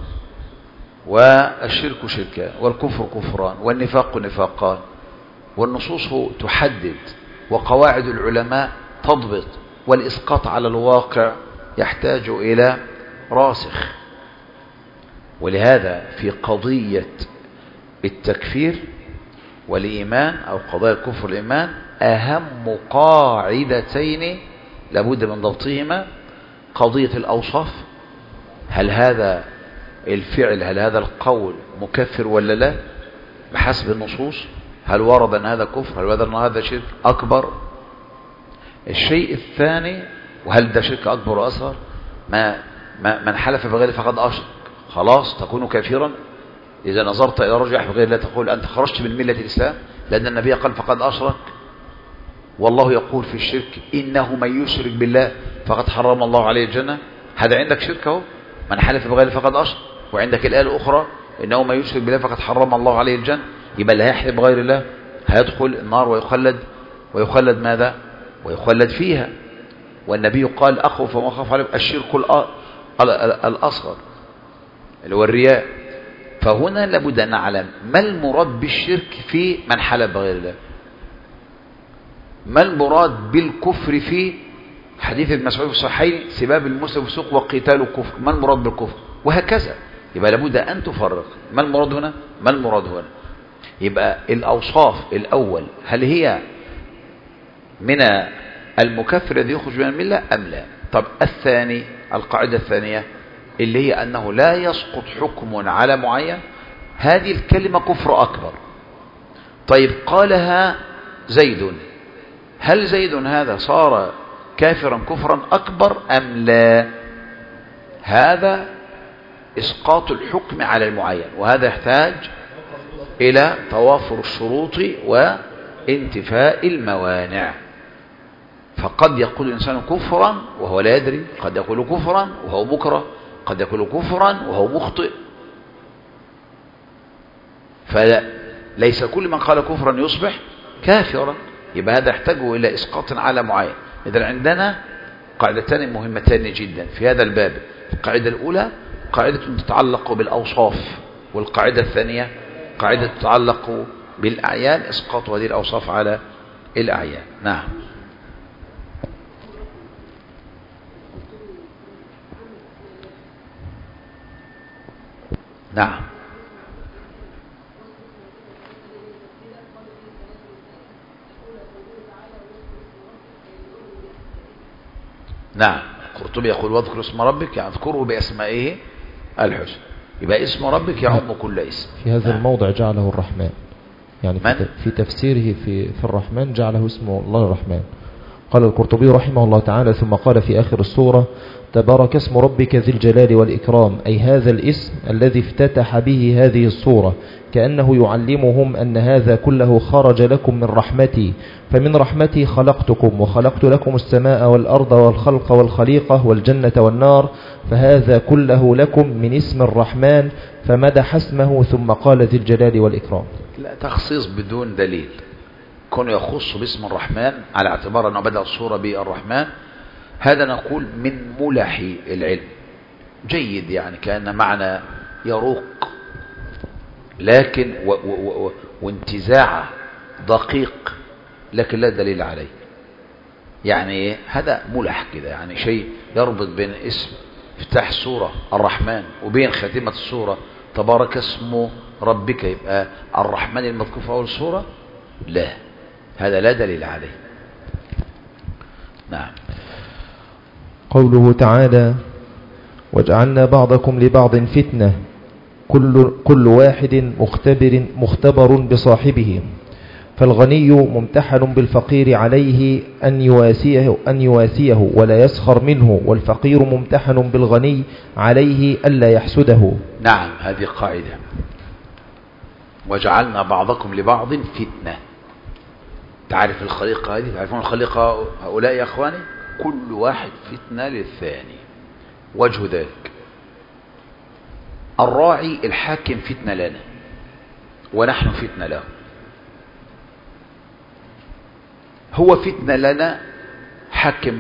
والشرك شركان، والكفر كفران، والنفاق نفاقان. والنصوص تحدد، وقواعد العلماء تضبط، والإسقاط على الواقع يحتاج إلى راسخ. ولهذا في قضية التكفير والإيمان أو قضايا الكفر والإيمان أهم قاعدتين لابد من ضبطهما قضية الأوصاف. هل هذا الفعل، هل هذا القول مكفر ولا لا بحسب النصوص؟ هل ورد أن هذا كفر؟ هل ورد أن هذا شرك أكبر؟ الشيء الثاني، وهل ده شرك أكبر وأصغر؟ ما ما من حلف بغير فقد أشرك، خلاص تكون كافرا. إذا نظرت إلى رجل يحلف بغير الله تقول أنت خرجت من ملة الإسلام، لأن النبي قال فقد أشرك. والله يقول في الشرك إنه من يشرك بالله فقد حرم الله عليه الجنة. هذا عندك شرك اهو، من حلف بغير فقد أشرك. وعندك الآية الأخرى إنه من يشرك بالله فقد حرم الله عليه الجنة. يبقى اللي هيحلف بغير الله هيدخل النار ويخلد ويخلد ماذا؟ ويخلد فيها. والنبي قال أخوف وما خاف عليه الشرك الأصغر اللي هو الرياء. فهنا لابد أن نعلم ما المراد بالشرك في من حلف بغير الله، ما المراد بالكفر في حديث ابن مسعود في الصحيحين سباب المسلم فسوق وقتال الكفر، ما المراد بالكفر؟ وهكذا. يبقى لابد أن تفرق ما المراد هنا، ما المراد هنا. يبقى الأوصاف الأول هل هي من المكفر الذي يخرج من الملة أم لا؟ طب الثاني، القاعدة الثانية اللي هي أنه لا يسقط حكم على معين، هذه الكلمة كفر أكبر. طيب قالها زيد، هل زيد هذا صار كافرا كفرا أكبر أم لا؟ هذا إسقاط الحكم على المعين، وهذا يحتاج إلى توافر الشروط وانتفاء الموانع. فقد يقول الإنسان كفرا وهو لا يدري، قد يقول كفرا وهو مكره، قد يقول كفرا وهو مخطئ. فليس كل من قال كفرا يصبح كافرا. يبقى هذا يحتاج إلى إسقاط على معين. إذن عندنا قاعدتان مهمتان جدا في هذا الباب. القاعدة الأولى قاعدة تتعلق بالأوصاف، والقاعدة الثانية قاعدة تتعلق بالأعيان، إسقاط هذه الأوصاف على الأعيان. نعم نعم نعم. القرطبي يقول واذكر اسم ربك، يعني اذكره بأسمائه الحسنى. يبقى اسم ربك يعم كل اسم. في هذا نعم. الموضع جعله الرحمن، يعني من؟ في تفسيره في في الرحمن جعله اسمه الله الرحمن. قال القرطبي رحمه الله تعالى: ثم قال في آخر السورة: تبارك اسم ربك ذي الجلال والإكرام، أي هذا الاسم الذي افتتح به هذه السورة، كأنه يعلمهم أن هذا كله خرج لكم من رحمتي، فمن رحمتي خلقتكم وخلقت لكم السماء والأرض والخلق والخليقة والجنة والنار، فهذا كله لكم من اسم الرحمن، فمدح اسمه ثم قال ذي الجلال والإكرام. لا تخصيص بدون دليل، كونه يخص باسم الرحمن على اعتبار أنه بدأ السورة بالرحمن، هذا نقول من ملح العلم، جيد يعني كأن معنى يروق، لكن و و و وانتزاع دقيق، لكن لا دليل عليه. يعني هذا ملح كده، يعني شيء يربط بين اسم افتتاح السورة الرحمن وبين خاتمة السورة تبارك اسم ربك، يبقى الرحمن المذكور في أول السورة، لا، هذا لا دليل عليه. نعم. قوله تعالى: وجعلنا بعضكم لبعض فتنة، كل, كل واحد مختبر, مختبر بصاحبه، فالغني ممتحن بالفقير عليه أن يواسيه, أن يواسيه ولا يسخر منه، والفقير ممتحن بالغني عليه ألا يحسده. نعم، هذه قاعدة. وجعلنا بعضكم لبعض فتنة. تعرف الخليقة هذه، تعرفون الخليقة هؤلاء يا أخواني؟ كل واحد فتنة للثاني. وجه ذلك: الراعي الحاكم فتنة لنا ونحن فتنة له. هو فتنة لنا، حاكم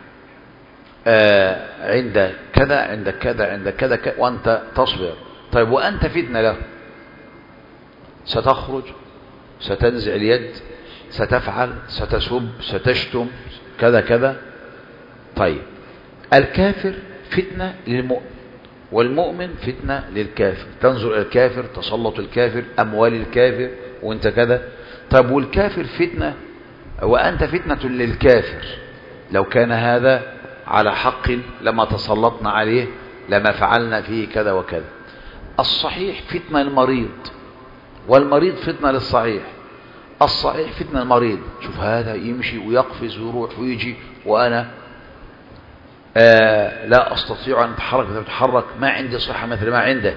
آه عند كذا عند كذا عند كذا, كذا وأنت تصبر. طيب وأنت فتنة له، ستخرج، ستنزع اليد، ستفعل، ستسب، ستشتم، كذا كذا. طيب الكافر فتنة للمؤمن، والمؤمن فتنة للكافر، تنظر إلى الكافر، تسلط الكافر، أموال الكافر، وانت كذا. طيب والكافر فتنة وأنت فتنة للكافر، لو كان هذا على حق لما تسلطنا عليه، لما فعلنا فيه كذا وكذا. الصحيح فتنة المريض، والمريض فتنة للصحيح، الصحيح فتنة المريض. شوف هذا يمشي ويقفز ويروح ويجي، وأنا آه لا أستطيع أن أتحرك مثل أتحرك، ما عندي صحة مثل ما عنده،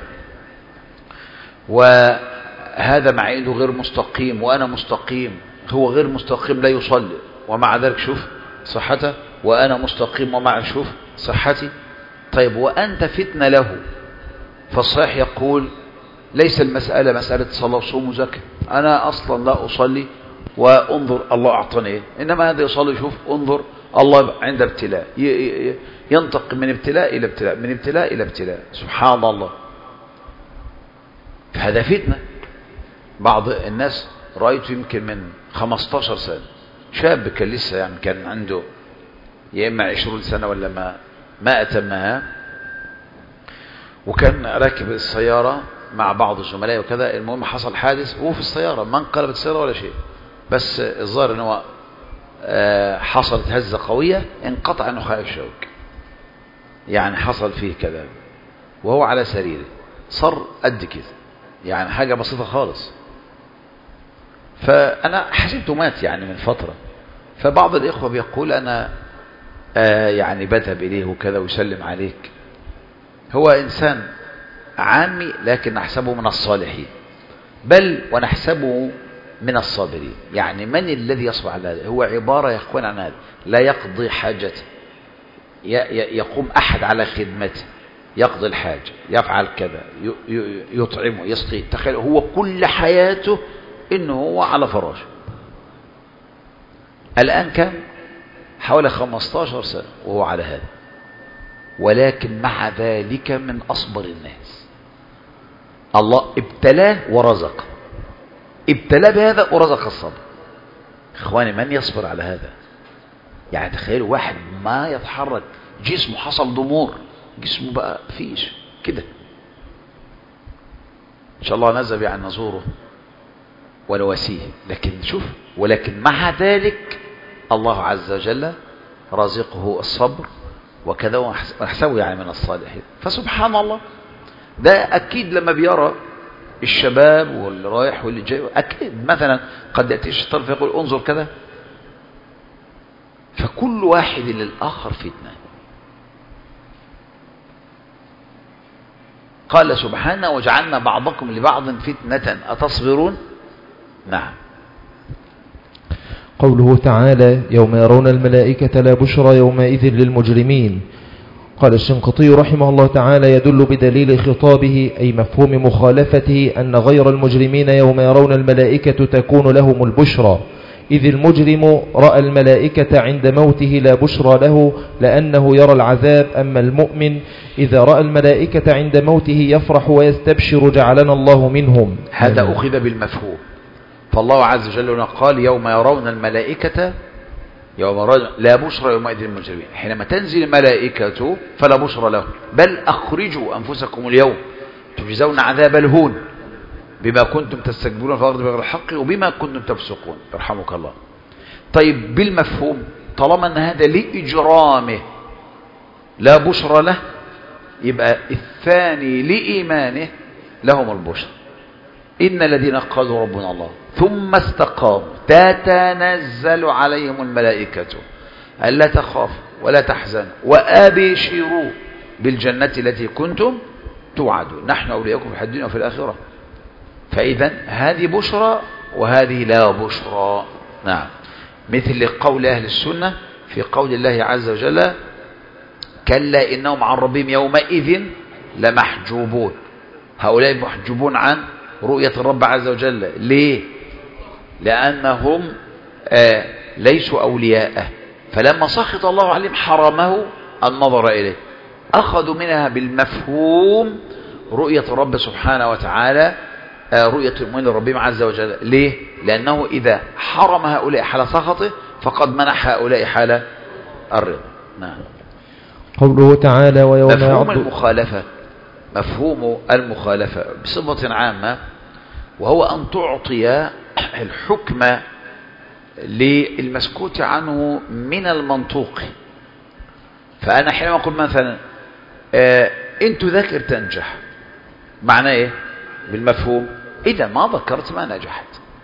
وهذا مع أنه غير مستقيم وأنا مستقيم، هو غير مستقيم لا يصلي ومع ذلك شوف صحته، وأنا مستقيم ومع شوف صحتي. طيب وأنت فتنة له، فالصحيح يقول ليس المسألة مسألة صلاة وصوم وزكاة، أنا أصلا لا أصلي وانظر الله أعطاني إيه، إنما هذا يصلي شوف انظر الله عند ابتلاء، ينتقل من ابتلاء إلى ابتلاء، من ابتلاء إلى ابتلاء، سبحان الله. فهذا فتنة. بعض الناس رأيته يمكن من خمستاشر سنة، شاب كان لسه يعني كان عنده يا إما عشرين سنة ولا ما ما أتمها، وكان راكب السيارة مع بعض الزملاء وكذا. المهم حصل حادث وهو في السيارة، ما انقلبت السيارة ولا شيء، بس الظاهر ان هو حصلت هزة قوية، انقطع انه خائف شوك، يعني حصل فيه كذا وهو على سريره، صار قد كده، يعني حاجة بسيطة خالص. فأنا حسبته مات يعني من فترة. فبعض الإخوة بيقول أنا آه يعني بذهب إليه وكذا ويسلم عليك. هو إنسان عامي لكن نحسبه من الصالحين، بل ونحسبه من الصابرين. يعني من الذي يصبر على هذا؟ هو عبارة يا أخوان عن هذا: لا يقضي حاجته، يقوم أحد على خدمته، يقضي الحاجة، يفعل كذا، يطعمه، يسقيه. تخيل هو كل حياته إنه هو على فراشه. الآن كان حوالي خمستاشر سنة وهو على هذا، ولكن مع ذلك من أصبر الناس. الله ابتلاه ورزق، ابتلاه بهذا ورزق الصبر. إخواني من يصبر على هذا؟ يعني تخيلوا واحد ما يتحرك، جسمه حصل ضمور، جسمه بقى فيش كده. إن شاء الله نذهب يعني نزوره ونواسيه، لكن شوف، ولكن مع ذلك الله عز وجل رزقه الصبر وكذا، ونحسبه يعني من الصالحين. فسبحان الله، ده أكيد لما بيرى الشباب واللي رايح واللي جاي، أكيد مثلا قد يأتي الشيطان فيقول انظر كذا، فكل واحد للآخر فتنة. قال سبحانه وجعلنا بعضكم لبعض فتنة أتصبرون. نعم. قوله تعالى يوم يرون الملائكة لا بشرى يومئذ للمجرمين. قال الشنقيطي رحمه الله تعالى يدل بدليل خطابه أي مفهوم مخالفته أن غير المجرمين يوم يرون الملائكة تكون لهم البشرى، إذ المجرم رأى الملائكة عند موته لا بشرى له لأنه يرى العذاب، أما المؤمن إذا رأى الملائكة عند موته يفرح ويستبشر جعلنا الله منهم. هذا أخذ بالمفهوم. فالله عز وجل قال يوم يرون الملائكة يوم يرون لا بشرى يومئذ للمجرمين. حينما تنزل الملائكة فلا بشرى لهم، بل أخرجوا أنفسكم اليوم تجزون عذاب الهون بما كنتم تستكبرون في الأرض بغير الحق وبما كنتم تفسقون يرحمك الله. طيب بالمفهوم طالما أن هذا لإجرامه لا بشرى له، يبقى الثاني لإيمانه لهم البشرى. إن الذين قالوا ربنا الله ثم استقاموا تتنزل عليهم الملائكة ألا تخافوا ولا تحزنوا وأبشروا بالجنة التي كنتم توعدون نحن أولياؤكم في الدنيا وفي الآخرة. فإذا هذه بشرى وهذه لا بشرى. نعم. مثل قول أهل السنة في قول الله عز وجل كلا إنهم عن ربهم يومئذ لمحجوبون. هؤلاء محجوبون عن رؤية الرب عز وجل. ليه؟ لأنهم آه ليسوا أولياءه، فلما سخط الله عليهم حرمه النظر إليه. أخذوا منها بالمفهوم رؤية الرب سبحانه وتعالى، آه رؤية المؤمن ربهم عز وجل. ليه؟ لأنه إذا حرم هؤلاء حال سخطه فقد منح هؤلاء حال الرضا. نعم. قوله تعالى ويوم مفهوم المخالفة مفهوم المخالفة بصفة عامة، وهو أن تعطي الحكم للمسكوت عنه من المنطوق. فأنا حينما أقول مثلا آه إن تذكر تنجح، معناه إيه؟ بالمفهوم إذا ما ذكرت ما نجحت.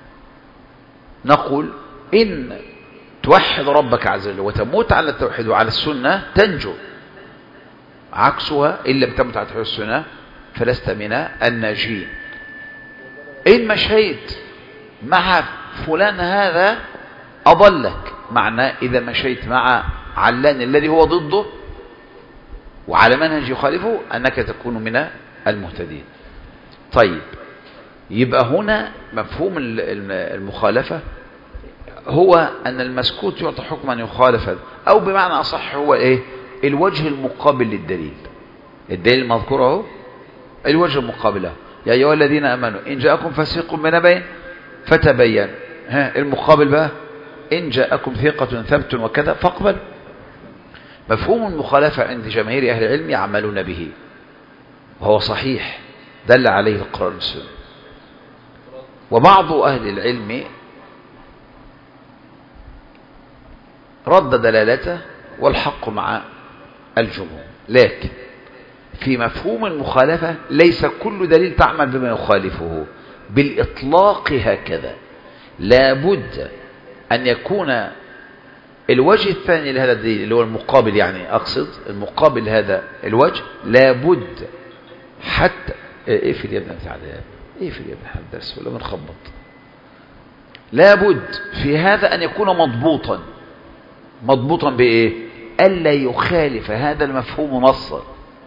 نقول إن توحد ربك عز وجل وتموت على التوحيد وعلى السنة تنجو، عكسها إن لم تمت على التوحيد والسنة فلست من الناجين. إن مشيت مع فلان هذا أضلك، معناه إذا مشيت مع علان الذي هو ضده وعلى منهج يخالفه أنك تكون من المهتدين. طيب، يبقى هنا مفهوم المخالفة هو أن المسكوت يعطى حكما يخالف، أو بمعنى أصح هو إيه؟ الوجه المقابل للدليل. الدليل المذكور اهو الوجه المقابل له. يا أيها الذين آمنوا إن جاءكم فاسق بنبأ فتبين. ها المقابل بقى إن جاءكم ثقة ثبت وكذا فاقبل. مفهوم المخالفة عند جماهير أهل العلم يعملون به، وهو صحيح دل عليه القرآن والسنة. وبعض أهل العلم رد دلالته والحق مع الجمهور. لكن في مفهوم المخالفة ليس كل دليل تعمل بما يخالفه بالإطلاق هكذا. لابد أن يكون الوجه الثاني لهذا الدليل اللي هو المقابل، يعني أقصد المقابل هذا الوجه لابد حتى ايه في اليابن تعالى ايه في اليابن حد درس ولا بنخبط. لابد في هذا أن يكون مضبوطا. مضبوطا بإيه؟ ألا يخالف هذا المفهوم نصا.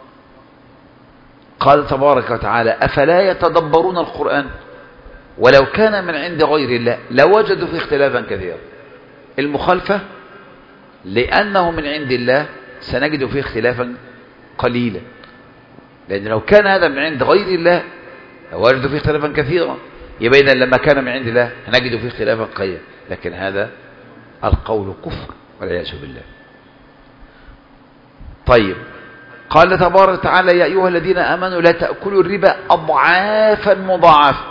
قال تبارك وتعالى أفلا يتدبرون القرآن ولو كان من عند غير الله لوجدوا فيه اختلافا كثيرا. المخالفة لأنه من عند الله سنجد فيه اختلافا قليلا، لأن لو كان هذا من عند غير الله لوجدوا فيه اختلافا كثيرا. يبقى إذن لما كان من عند الله نجد فيه اختلافا قليلا، لكن هذا القول كفر والعياذ بالله. طيب، قال تبارك وتعالى يا أيها الذين آمنوا لا تأكلوا الربا أضعافا مضاعفة،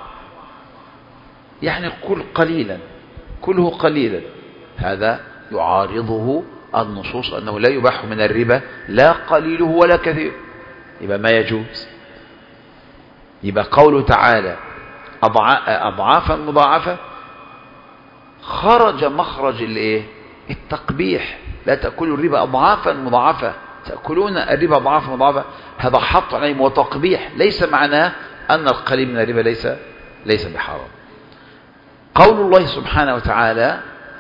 يعني كل قليلا، كله قليلا. هذا يعارضه النصوص أنه لا يباح من الربا لا قليله ولا كثير، يبقى ما يجوز. يبقى قوله تعالى أضعافا مضاعفة خرج مخرج الايه التقبيح، لا تأكلوا الربا أضعافا مضاعفة، تأكلون الربا أضعافا مضاعفة، هذا حط عليهم وتقبيح، ليس معناه أن القليل من الربا ليس ليس بحرام. قول الله سبحانه وتعالى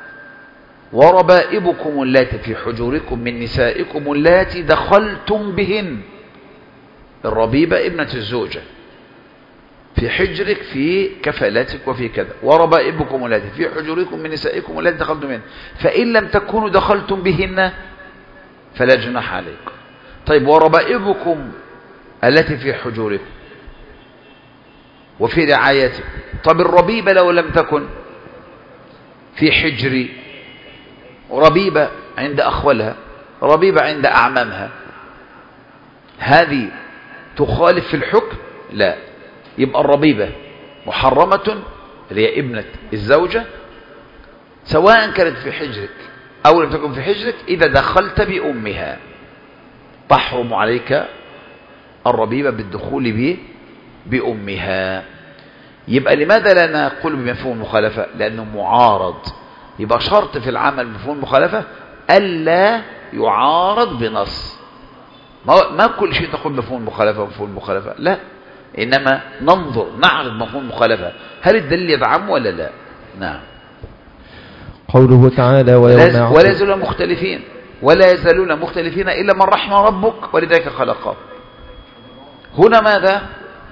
وربائبكم اللاتي في حجوركم من نسائكم اللاتي دخلتم بهن، الربيبة ابنة الزوجة في حجرك في كفالتك وفي كذا، وربائبكم التي في حجوركم من نسائكم التي دخلتم بهن فإن لم تكونوا دخلتم بهن فلا جناح عليكم. طيب وربائبكم التي في حجوركم وفي رعايتكم، طب الربيبة لو لم تكن في حجري، ربيبة عند أخوالها، ربيبة عند أعمامها، هذه تخالف في الحكم؟ لا، يبقى الربيبة محرمة اللي هي ابنة الزوجة سواء كانت في حجرك أو لم تكن في حجرك، إذا دخلت بأمها تحرم عليك الربيبة بالدخول به بأمها. يبقى لماذا لا نقول بمفهوم المخالفة؟ لأنه معارض، يبقى شرط في العمل بمفهوم المخالفة ألا يعارض بنص. ما كل شيء تقول مفهوم المخالفة مفهوم المخالفة، لا، إنما ننظر نعرض مفهوم المخالفة، هل الدليل يدعم ولا لا؟ نعم. قوله تعالى ويوم ولا يزالون مختلفين ولا يزالون مختلفين إلا من رحم ربك ولذلك خلقه. هنا ماذا؟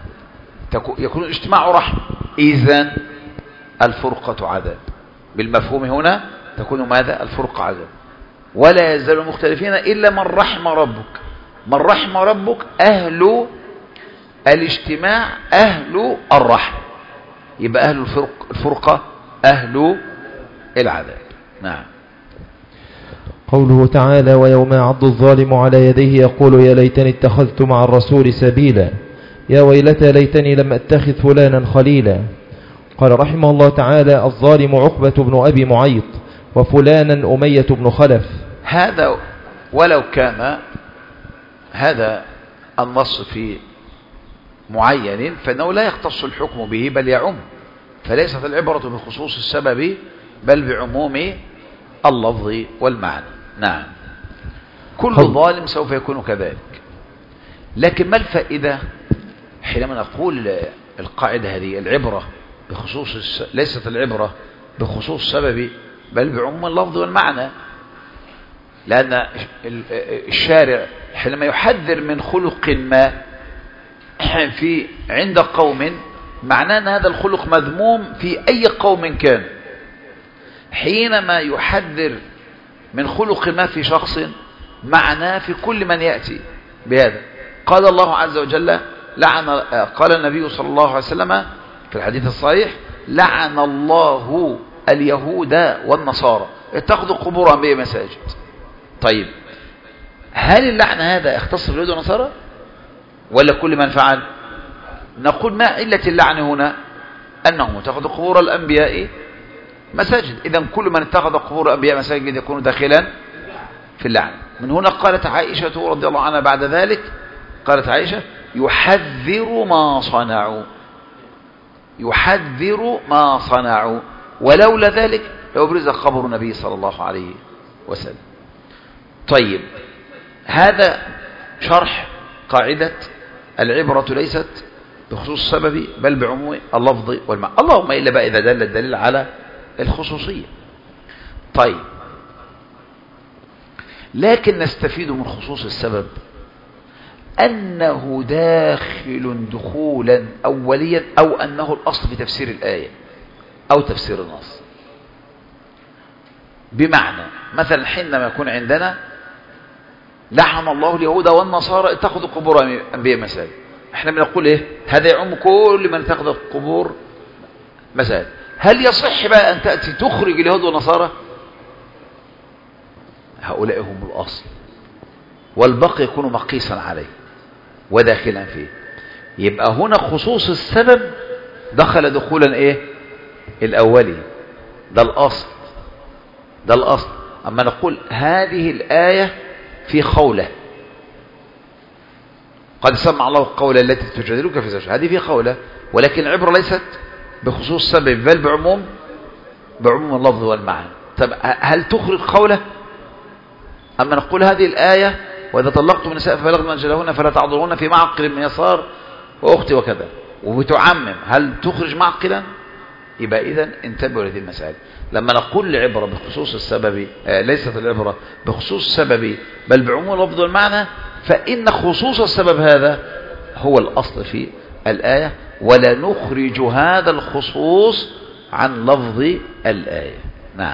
يكون الاجتماع رحمة، إذن الفرقة عذاب، بالمفهوم هنا تكون ماذا؟ الفرقة عذاب. ولا يزالون مختلفين إلا من رحم ربك، من رحم ربك أهل الاجتماع أهل الرحمة، يبقى أهل الفرق الفرقة أهل العذاب. نعم. قوله تعالى ويوم يعض الظالم على يديه يقول يا ليتني اتخذت مع الرسول سبيلا يا ويلتى ليتني لم أتخذ فلانا خليلا. قال رحمه الله تعالى الظالم عقبة بن أبي معيط وفلانا أمية بن خلف. هذا ولو كان هذا النص في معين فإنه لا يختص الحكم به بل يعم، فليست العبرة بخصوص السبب بل بعموم اللفظ والمعنى. نعم. كل ظالم سوف يكون كذلك، لكن ما الفائدة حينما نقول القاعدة هذه العبرة بخصوص، ليست العبرة بخصوص السبب بل بعموم اللفظ والمعنى، لأن الشارع حينما يحذر من خلق ما في عند قوم معناه أن هذا الخلق مذموم في أي قوم كان. حينما يحذر من خلق ما في شخص معناه في كل من يأتي بهذا. قال الله عز وجل لعن، قال النبي صلى الله عليه وسلم في الحديث الصحيح لعن الله اليهود والنصارى اتخذوا قبور أنبياء مساجد. طيب هل اللعن هذا اختص باليهود والنصارى ولا كل من فعل؟ نقول ما علة اللعن هنا؟ أنهم اتخذوا قبور الأنبياء مساجد، إذن كل من اتخذ قبور الأنبياء مساجد يكون داخلا في اللعن. من هنا قالت عائشة رضي الله عنها بعد ذلك، قالت عائشة يحذر ما صنعوا، يحذر ما صنعوا، ولولا ذلك لو برز خبر النبي صلى الله عليه وسلم. طيب هذا شرح قاعدة العبرة ليست بخصوص السبب بل بعموم اللفظ والمعنى، اللهم إلا بقى إذا دل الدليل على الخصوصية. طيب لكن نستفيد من خصوص السبب أنه داخل دخولا أوليا أو أنه الأصل في تفسير الآية أو تفسير النص. بمعنى مثلا حينما يكون عندنا لعن الله اليهود والنصارى اتخذوا قبور أنبياء مساجد، احنا بنقول ايه؟ هذا يعم كل من اتخذ قبور مساجد. هل يصح بقى أن تأتي تخرج اليهود والنصارى؟ هؤلاء هم الأصل والباقي يكون مقيسا عليه وداخلا فيه. يبقى هنا خصوص السبب دخل دخولا ايه؟ الأولي، ده الأصل، ده الأصل. أما نقول هذه الآية في خولة، قد سمع الله القول التي تجادلك في زوجها، هذه في خولة، ولكن العبرة ليست بخصوص السبب بل بعموم بعموم اللفظ والمعنى. طب هل تخرج قوله؟ أما نقول هذه الآية وإذا طلقتم النساء فبلغن أجلهن فلا تعضلوهن في معقل من يسار وأختي وكذا، وبتعمم، هل تخرج معقلا؟ يبقى إذن انتبهوا لهذه المسائل. لما نقول العبرة بخصوص السبب، آه ليست العبرة بخصوص السبب بل بعموم اللفظ والمعنى، فإن خصوص السبب هذا هو الأصل في الآية، ولا نخرج هذا الخصوص عن لفظ الآية. نعم.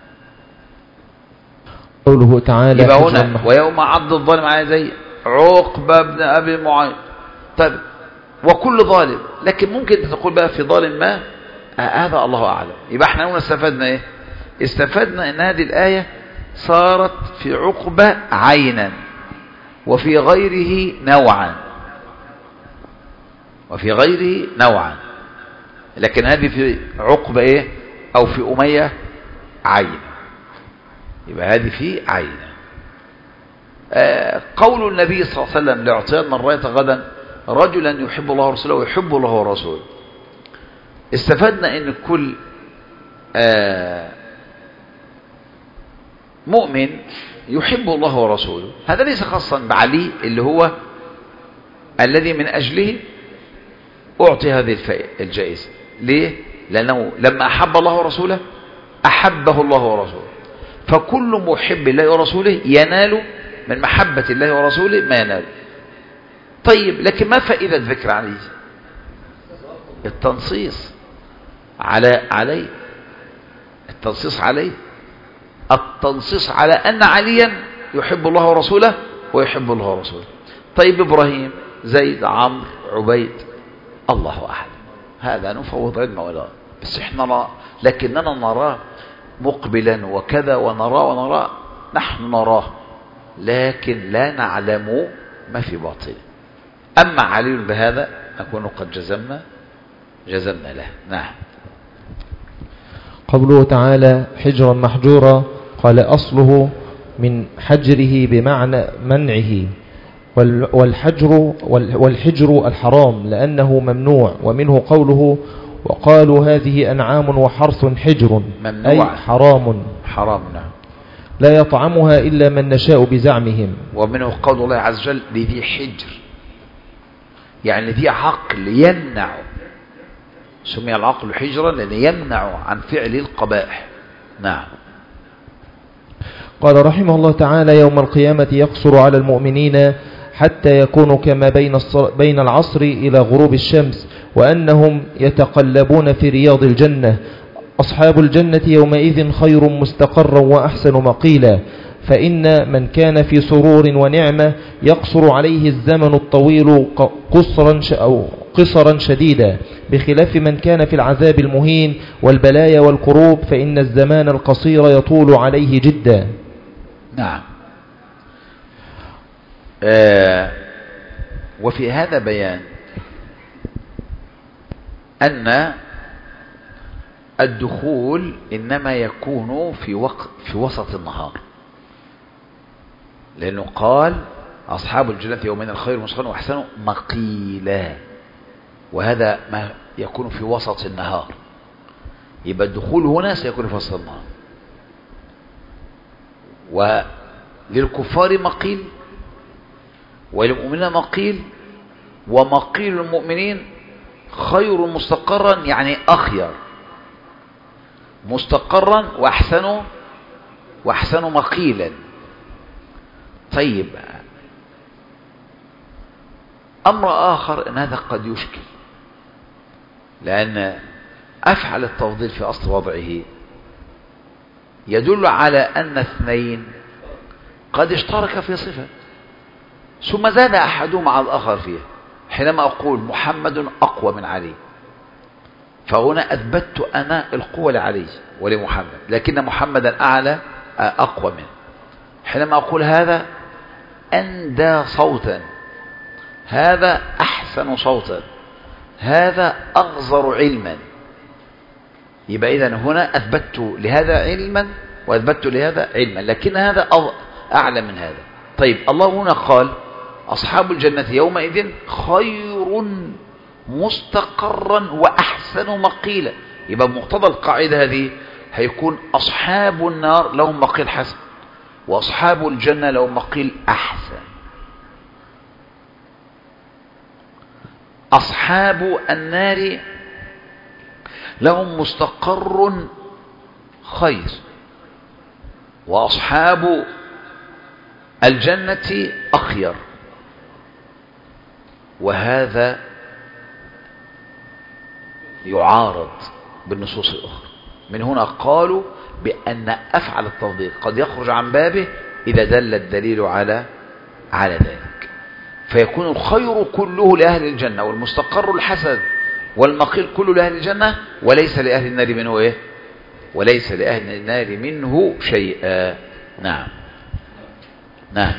قوله تعالى يبقى هنا ويوم عض الظالم على زي عقبة بن أبي معيط. طيب وكل ظالم، لكن ممكن تقول بقى في ظالم ما، آه هذا الله أعلم. يبقى احنا هنا استفدنا ايه؟ استفدنا ان هذه الآية صارت في عقبة عينا وفي غيره نوعا، وفي غيره نوعا، لكن هذه في عقبة ايه او في أمية عين، يبقى هذه في عين. آه قول النبي صلى الله عليه وسلم لأعطينا الراية غدا رجلا يحب الله ورسوله ويحب الله ورسوله، استفدنا ان كل آه مؤمن يحب الله ورسوله، هذا ليس خاصا بعلي اللي هو الذي من أجله أعطي هذه الجائزة. ليه؟ لأنه لما أحب الله ورسوله أحبه الله ورسوله، فكل محب الله ورسوله ينال من محبة الله ورسوله ما ينال. طيب لكن ما فائدة ذكر علي؟ التنصيص على عليه، التنصيص عليه، التنصيص على أن عليا يحب الله ورسوله ويحب الله ورسوله. طيب إبراهيم، زيد، عمرو، عبيد، الله أحد، هذا نفوض علم ولا بس احنا نرى، لكننا نراه مقبلا وكذا ونراه ونراه، نحن نراه لكن لا نعلم ما في باطنه. أما علي بهذا نكون قد جزمنا جزمنا له. نعم. قوله تعالى حجرا محجورا، قال أصله من حجره بمعنى منعه، والحجر والحجر الحرام لأنه ممنوع، ومنه قوله وقالوا هذه أنعام وحرث حجر أي حرام حرام. نعم. لا يطعمها إلا من نشاء بزعمهم. ومنه قول الله عز وجل لذي حجر، يعني لذي عقل يمنع، سمي العقل حجرا لأنه يمنع عن فعل القبائح. نعم. قال رحمه الله تعالى يوم القيامة يقصر على المؤمنين حتى يكونوا كما بين بين العصر إلى غروب الشمس، وأنهم يتقلبون في رياض الجنة. أصحاب الجنة يومئذ خير مستقرا وأحسن مقيلا، فإن من كان في سرور ونعمة يقصر عليه الزمن الطويل قصرا أو قصرا شديدا، بخلاف من كان في العذاب المهين والبلايا والكروب فإن الزمان القصير يطول عليه جدا. نعم. آه وفي هذا بيان أن الدخول إنما يكون في وقت في وسط النهار، لأنه قال أصحاب الجنة يومين الخير مستقرا وأحسن مقيلا، وهذا ما يكون في وسط النهار، يبقى الدخول هنا سيكون في وسط النهار. وللكفار مقيل وللمؤمنين مقيل، ومقيل المؤمنين خير مستقرا يعني أخير مستقرا وأحسن وأحسن مقيلا. طيب أمر آخر أن هذا قد يشكل، لأن أفعل التفضيل في أصل وضعه يدل على أن اثنين قد اشترك في صفة ثم زاد أحدهما على الآخر فيها. حينما أقول محمد أقوى من علي، فهنا أثبتت أنا القوة لعلي ولمحمد، لكن محمدا أعلى أقوى منه. حينما أقول هذا أندى صوتا، هذا أحسن صوتا، هذا أغزر علما، يبقى إذن هنا أثبتت لهذا علما وأثبتت لهذا علما، لكن هذا أعلى من هذا. طيب الله هنا قال أصحاب الجنة يومئذ خير مستقرا وأحسن مقيلا، يبقى مقتضى القاعدة هذه هيكون أصحاب النار لهم مقيل حسن، وأصحاب الجنة لهم مقيل أحسن. أصحاب النار لهم مستقر خير، وأصحاب الجنة أخير. وهذا يعارض بالنصوص الأخرى. من هنا قالوا بأن أفعل التفضيل قد يخرج عن بابه إذا دل الدليل على على ذلك، فيكون الخير كله لأهل الجنة، والمستقر الحسن والمقيل كله لأهل الجنة، وليس لأهل النار منه إيه؟ وليس لأهل النار منه شيئا. نعم نعم.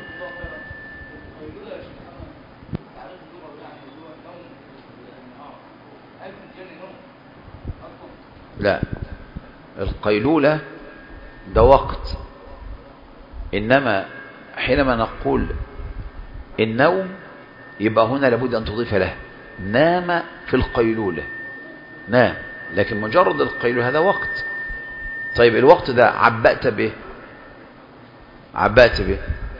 لا، القيلولة ده وقت، إنما حينما نقول النوم يبقى هنا لابد أن تضيف له نام في القيلولة، نام، لكن مجرد القيلولة هذا وقت. طيب الوقت ده عبأت به عبأت به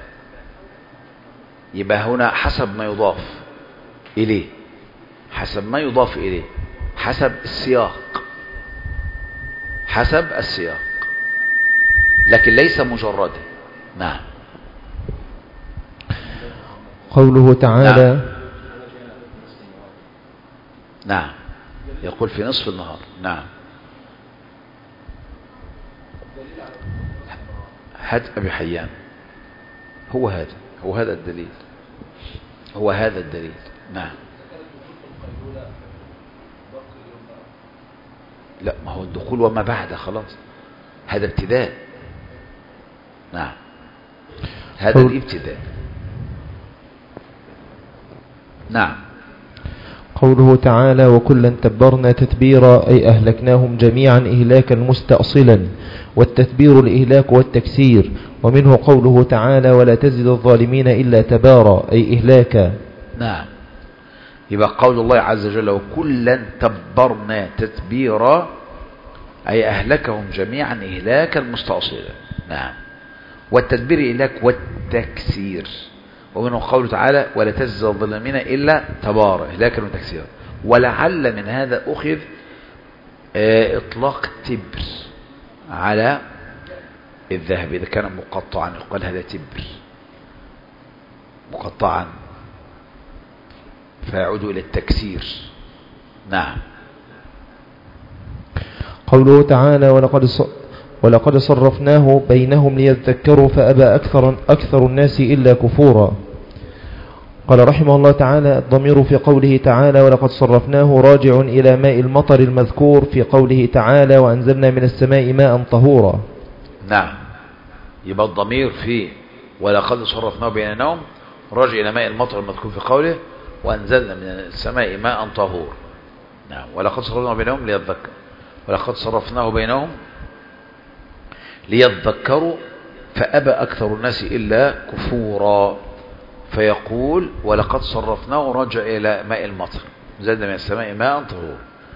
يبقى هنا حسب ما يضاف إليه، حسب ما يضاف إليه، حسب السياق، حسب السياق، لكن ليس مجرده. نعم. قوله تعالى نعم. نعم، يقول في نصف النهار. نعم. هات أبي حيان، هو هذا هو هذا الدليل، هو هذا الدليل. نعم. لا، ما هو الدخول وما بعد خلاص، هذا ابتداء. نعم، هذا الابتداء. نعم. قوله تعالى وكلا تبرنا تتبيرا أي أهلكناهم جميعا إهلاكا مستأصلا، والتتبير الإهلاك والتكسير. ومنه قوله تعالى ولا تزد الظالمين إلا تبارا أي إهلاكا. نعم، يبقى قول الله عز وجل وكلا تبرنا تتبيرا أي أهلكهم جميعا إهلاكا مستأصلا. نعم، والتدبير إهلاك والتكسير. ومنه قوله تعالى ولا تزد الظالمين إلا تبارا إهلاكا وتكسيرا. ولعل من هذا أخذ إطلاق تبر على الذهب إذا كان مقطعا، يقال هذا تبر مقطعا فيعود إلى التكسير. نعم. قوله تعالى ولقد ولقد صرفناه بينهم ليذكروا فأبى أكثر, أكثر الناس إلا كفورا. قال رحمه الله تعالى الضمير في قوله تعالى ولقد صرفناه راجع إلى ماء المطر المذكور في قوله تعالى وأنزلنا من السماء ماء طهورا. نعم، يبقى الضمير في ولقد صرفناه بينهم راجع إلى ماء المطر المذكور في قوله وأنزلنا من السماء ماء طهور. نعم، ولقد صرفناه بينهم ليذكر، ولقد صرفناه بينهم ليذكروا فأبى أكثر الناس إلا كفورا. فيقول ولقد صرفناه رجع إلى ماء المطر زاد من السماء ماء طهور.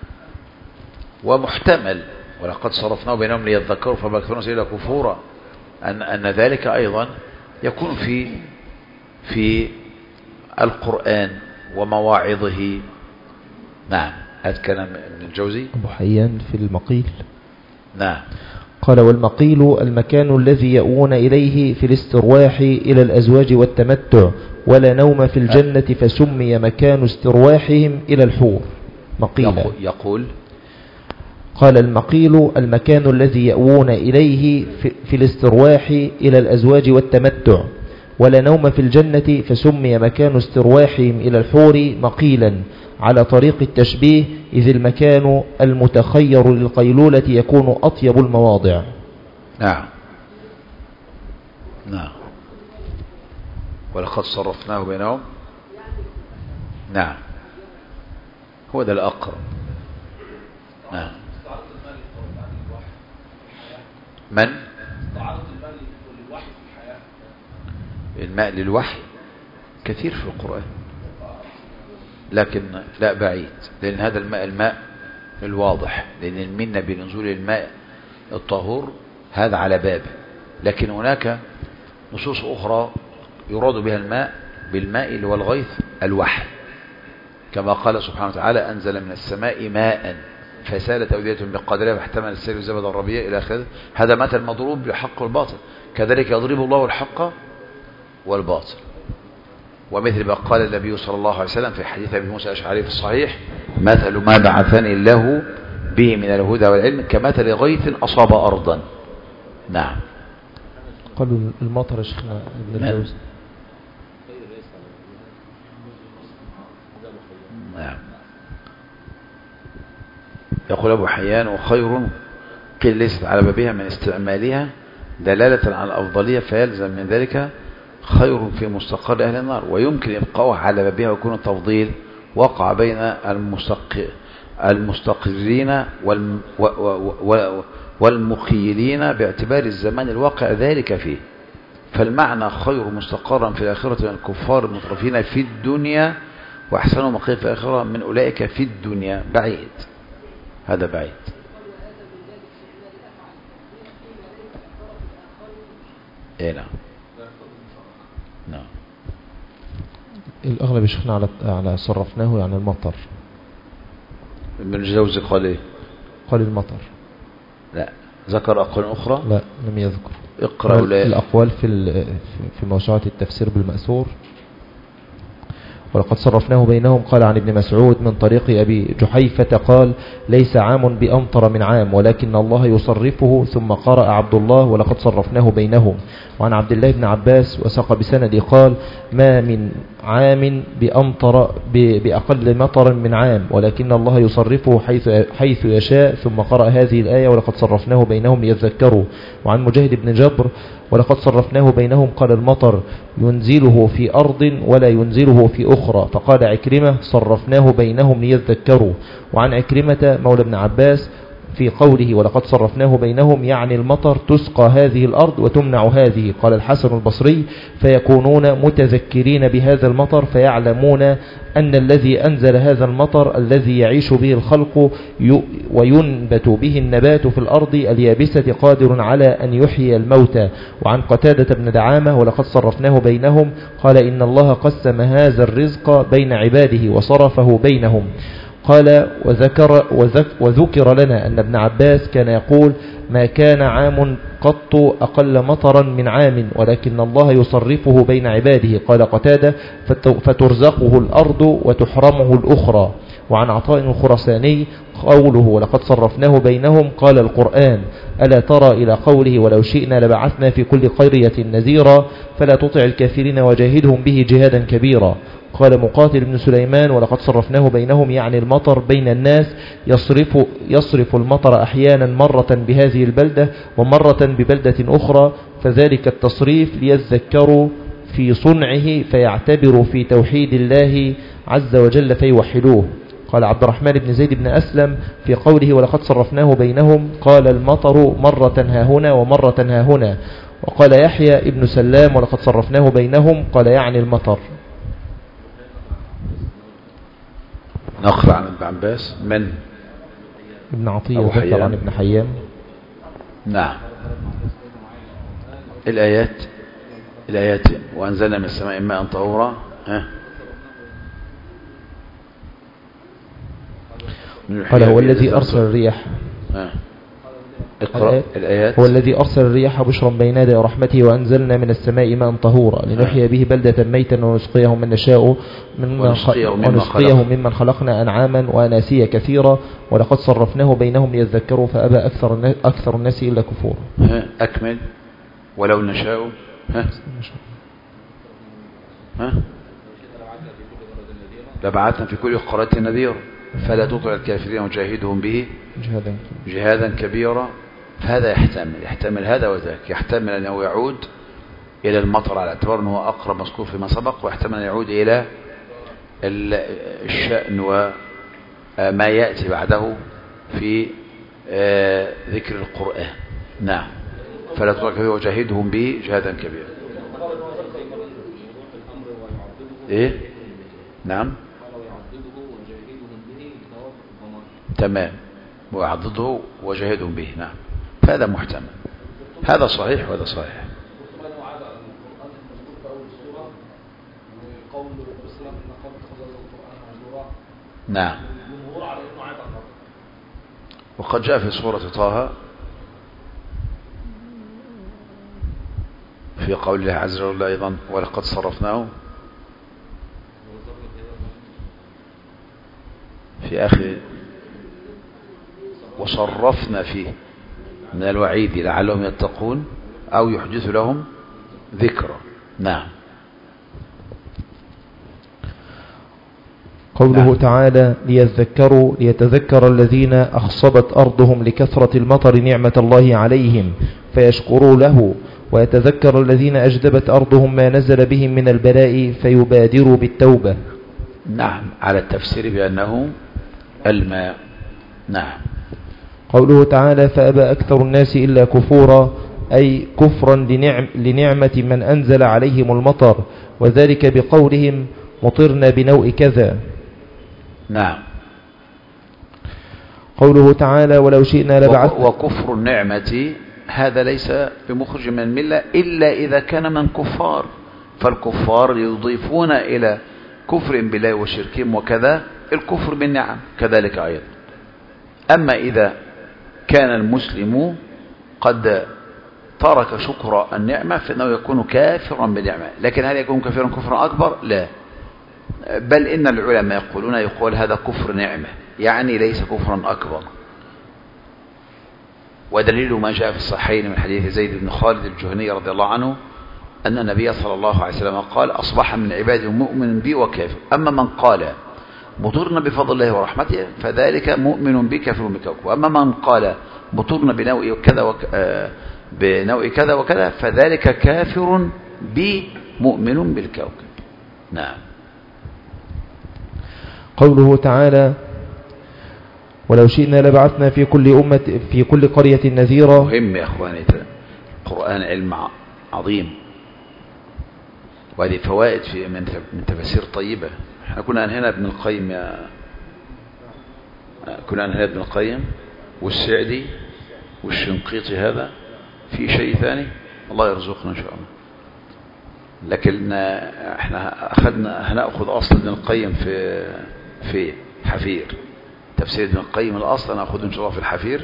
ومحتمل ولقد صرفناه بينهم ليذكروا فأبى أكثر الناس إلا كفورا أن, أن ذلك أيضا يكون في في القرآن ومواعظه. نعم، هذا كلام ابن الجوزي أبو حيان في المقيل. نعم. قال والمقيل المكان الذي يأوون إليه في الاسترواح إلى الأزواج والتمتع، ولا نوم في الجنة فسمي مكان استرواحهم إلى الحور مقيلا. يقول قال المقيل المكان الذي يأوون إليه في الاسترواح إلى الأزواج والتمتع، ولا نوم في الجنة فسمي مكان استرواحهم إلى الحور مقيلا على طريق التشبيه، إذ المكان المتخير للقيلولة يكون أطيب المواضع. نعم نعم. ولقد صرفناه بينهم. نعم، هو ده الأقرب. نعم. من الماء للوحي كثير في القرآن، لكن لا بعيد، لأن هذا الماء الماء الواضح، لأن المنة بنزول الماء الطهور هذا على بابه. لكن هناك نصوص أخرى يراد بها الماء بالماء اللي هو الغيث الوحي، كما قال سبحانه وتعالى أنزل من السماء ماء فسالت أودية بقدرها فاحتمل السيل زبد الربيع إلى آخره. هذا مثل مضروب بالحق والباطل، كذلك يضرب الله الحق والباطل. ومثل ما قال النبي صلى الله عليه وسلم في حديث أبي موسى الأشعري في الصحيح: مثل ما بعثني الله به من الهدى والعلم كمثل غيث أصاب أرضا. نعم. قالوا المطر يا شيخنا ابن الجوزي. نعم. يقول أبو حيان: وخير قيل ليست على بابها من استعمالها دلالة على الأفضلية، فيلزم من ذلك خير في مستقر أهل النار، ويمكن إبقاؤها على بابها ويكون التفضيل وقع بين المستق... المستقرين والم... و... و... و... والمخيلين باعتبار الزمان الواقع ذلك فيه. فالمعنى خير مستقرا في الآخرة من الكفار المترفين في الدنيا، وأحسن مقيم في الآخرة من أولئك في الدنيا. بعيد، هذا بعيد. ايه نعم نعم. الأغلب يا شيخنا على على صرفناه يعني المطر. ابن الجوزي قال ايه؟ قال المطر. لا، ذكر أقوال أخرى؟ لا لم يذكر. اقرأ الأقوال في في موسوعة التفسير بالمأثور: ولقد صرفناه بينهم. قال عن ابن مسعود من طريق أبي جحيفة قال: ليس عام بأمطر من عام ولكن الله يصرفه. ثم قرأ عبد الله: ولقد صرفناه بينهم. وعن عبد الله بن عباس وساق بسند قال: ما من عام بأمطر بأقل مطر من عام ولكن الله يصرفه حيث, حيث يشاء. ثم قرأ هذه الآية: ولقد صرفناه بينهم ليذكروا. وعن مجاهد بن جبر: ولقد صرفناه بينهم. قال: المطر ينزله في أرض ولا ينزله في أخرى. فقال عكرمة: صرفناه بينهم ليذكروا. وعن عكرمة مولى ابن عباس في قوله: ولقد صرفناه بينهم يعني المطر تسقى هذه الأرض وتمنع هذه. قال الحسن البصري: فيكونون متذكرين بهذا المطر فيعلمون أن الذي أنزل هذا المطر الذي يعيش به الخلق وينبت به النبات في الأرض اليابسة قادر على أن يحيي الموتى. وعن قتادة بن دعامة: ولقد صرفناه بينهم. قال: إن الله قسم هذا الرزق بين عباده وصرفه بينهم. قال: وذكر, وذكر لنا أن ابن عباس كان يقول: ما كان عام قط أقل مطرا من عام ولكن الله يصرفه بين عباده. قال قتادة: فترزقه الأرض وتحرمه الأخرى. وعن عطاء الخرساني قوله: ولقد صرفناه بينهم. قال القرآن: ألا ترى إلى قوله: ولو شئنا لبعثنا في كل قرية نذيرا فلا تطع الكافرين وجاهدهم به جهادا كبيرا. قال مقاتل بن سليمان: ولقد صرفناه بينهم يعني المطر بين الناس، يصرف, يصرف المطر أحيانا مرة بهذه البلدة ومرة ببلدة أخرى، فذلك التصريف ليذكروا في صنعه فيعتبروا في توحيد الله عز وجل فيوحدوه. قال عبد الرحمن بن زيد بن أسلم في قوله: ولقد صرفناه بينهم: قال المطر مرة هاهنا ومرة هاهنا. وقال يحيى ابن سلام: ولقد صرفناه بينهم. قال يعني المطر. نقرأ عن ابن عباس من ابن عطية ذكر عن ابن حيان. نعم. الآيات الآيات وأنزلنا من السماء ماء طهورا. ها قال: هو الذي أرسل الرياح. ها اقرأ الآيات. هو الذي أرسل الرياح بشرا بين يدي رحمته وأنزلنا من السماء ماء طهورا لنحيي به بلدة ميتا ونسقيه من نشاء ونسقيه ممن خلقنا أنعاما وأناسيا كثيرا ولقد صرفناه بينهم ليذكروا فأبى أكثر أكثر الناس إلا كفورا. أكمل. ولو نشاء ها ها لبعثنا في كل قرية نذيرا فلا تطع الكافرين وجاهدهم به جهادا جهادا كبيرا. فهذا يحتمل يحتمل هذا وذاك. يحتمل أنه يعود إلى المطر على اعتبار أنه أقرب مذكور فيما سبق، ويحتمل أن يعود إلى الشأن وما يأتي بعده في ذكر القرآن. نعم. فلا تطع الكافرين وجاهدهم به جهادا كبيرا. إيه؟ نعم. تمام. ويعضده وجاهدهم به. نعم. فهذا محتمل، هذا صحيح وهذا صحيح. نعم. وقد جاء في سورة طه في قول الله عز وجل أيضا ولقد صرفناه في آخر وصرفنا فيه من الوعيد لعلهم يتقون أو يحدث لهم ذكرى. نعم. قوله نعم. تعالى ليذكروا ليتذكر الذين أخصبت أرضهم لكثرة المطر نعمة الله عليهم فيشكروا له، ويتذكر الذين أجدبت أرضهم ما نزل بهم من البلاء فيبادروا بالتوبة. نعم، على التفسير بأنه الماء. نعم. قوله تعالى فأبى أكثر الناس إلا كفورا، أي كفرا لنعم لنعمة من أنزل عليهم المطر، وذلك بقولهم مطرنا بنوء كذا. نعم. قوله تعالى ولو شئنا لبعثنا. وكفر النعمة هذا ليس بمخرج من الملة إلا إذا كان من كفار، فالكفار يضيفون إلى كفر بالله وشركهم وكذا الكفر بالنعم كذلك أيضا. أما إذا كان المسلم قد ترك شكر النعمة فإنه يكون كافرا بالنعمة، لكن هل يكون كافرا كفرا أكبر؟ لا، بل إن العلماء يقولون يقول هذا كفر نعمة، يعني ليس كفرا أكبر. ودليل ما جاء في الصحيحين من حديث زيد بن خالد الجهني رضي الله عنه أن النبي صلى الله عليه وسلم قال أصبح من عبادي مؤمن بي وكافر، أما من قال مطرنا بفضل الله ورحمته فذلك مؤمن بي كافر بكوكب، وأما من قال مطرنا بنوء كذا وك... بنوء كذا وكذا فذلك كافر بي مؤمن بالكوكب. نعم. قوله تعالى ولو شئنا لبعثنا في كل أمة في كل قرية نذيرا. مهم يا أخواني، القرآن علم عظيم، وهذه فوائد في من تفاسير طيبة. احنا كنا هنا ابن القيم يا كنا هنا ابن القيم والسعدي والشنقيطي، هذا في شيء ثاني الله يرزقنا إن شاء الله. لكن احنا أخذنا هنأخذ أصل ابن القيم في في حفير، تفسير ابن القيم الأصل نأخذه إن شاء الله في الحفير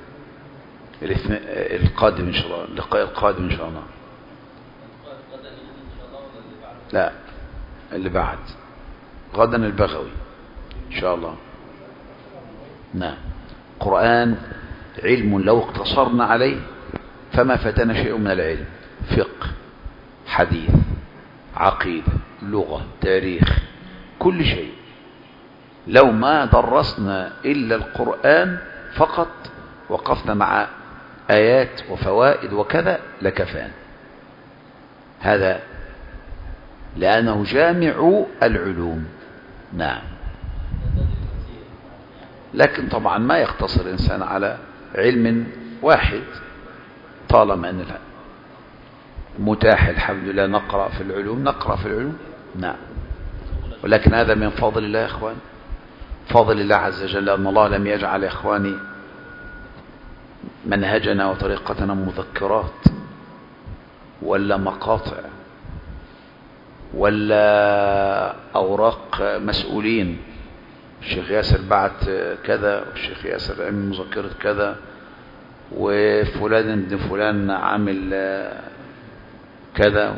القادم إن شاء الله، اللقاء القادم إن شاء الله. لا، اللي بعد غدا البغوي إن شاء الله. نعم. قرآن علم لو اقتصرنا عليه فما فتنا شيء من العلم، فقه، حديث، عقيدة، لغة، تاريخ، كل شيء. لو ما درسنا إلا القرآن فقط وقفنا مع آيات وفوائد وكذا لكفان، هذا لأنه جامع العلوم. نعم. لكن طبعا ما يقتصر الإنسان على علم واحد، طالما أن متاح الحمد لله نقرأ في العلوم نقرأ في العلوم. نعم. ولكن هذا من فضل الله يا إخوان، فضل الله عز وجل أن الله لم يجعل يا إخواني منهجنا وطريقتنا مذكرات ولا مقاطع ولا أوراق مسؤولين. الشيخ ياسر بعت كذا، والشيخ ياسر عمل مذكرة كذا، وفلان ابن فلان عامل كذا،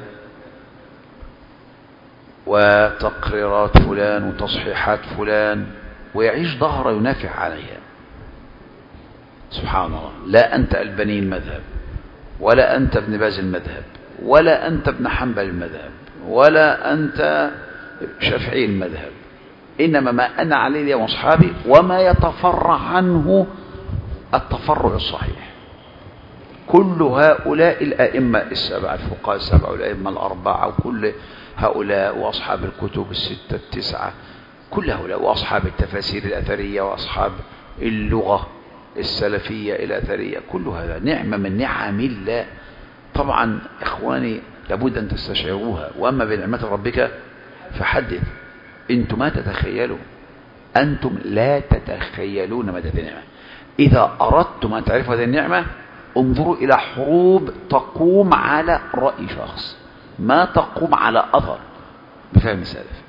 وتقريرات فلان وتصحيحات فلان، ويعيش ظهر ينافع عليها. سبحان الله. لا أنت البني المذهب، ولا أنت ابن باز المذهب، ولا أنت ابن حنبل المذهب، ولا أنت شافعي المذهب، إنما ما أنا عليه اليوم أصحابي وما يتفرع عنه التفرع الصحيح. كل هؤلاء الأئمة السبعة، الفقهاء السبعة والأئمة الأربعة، وكل هؤلاء وأصحاب الكتب الستة التسعة، كل هؤلاء وأصحاب التفاسير الأثرية وأصحاب اللغة السلفية الأثرية، كل هذا نعمة من نعم الله. طبعا إخواني لابد أن تستشعروها، وأما بنعمة ربك فحدث. أنتم ما تتخيلوا، أنتم لا تتخيلون مدى النعمة. إذا أردتم أن تعرفوا هذه النعمة انظروا إلى حروب تقوم على رأي شخص، ما تقوم على أثر بفهم السلف.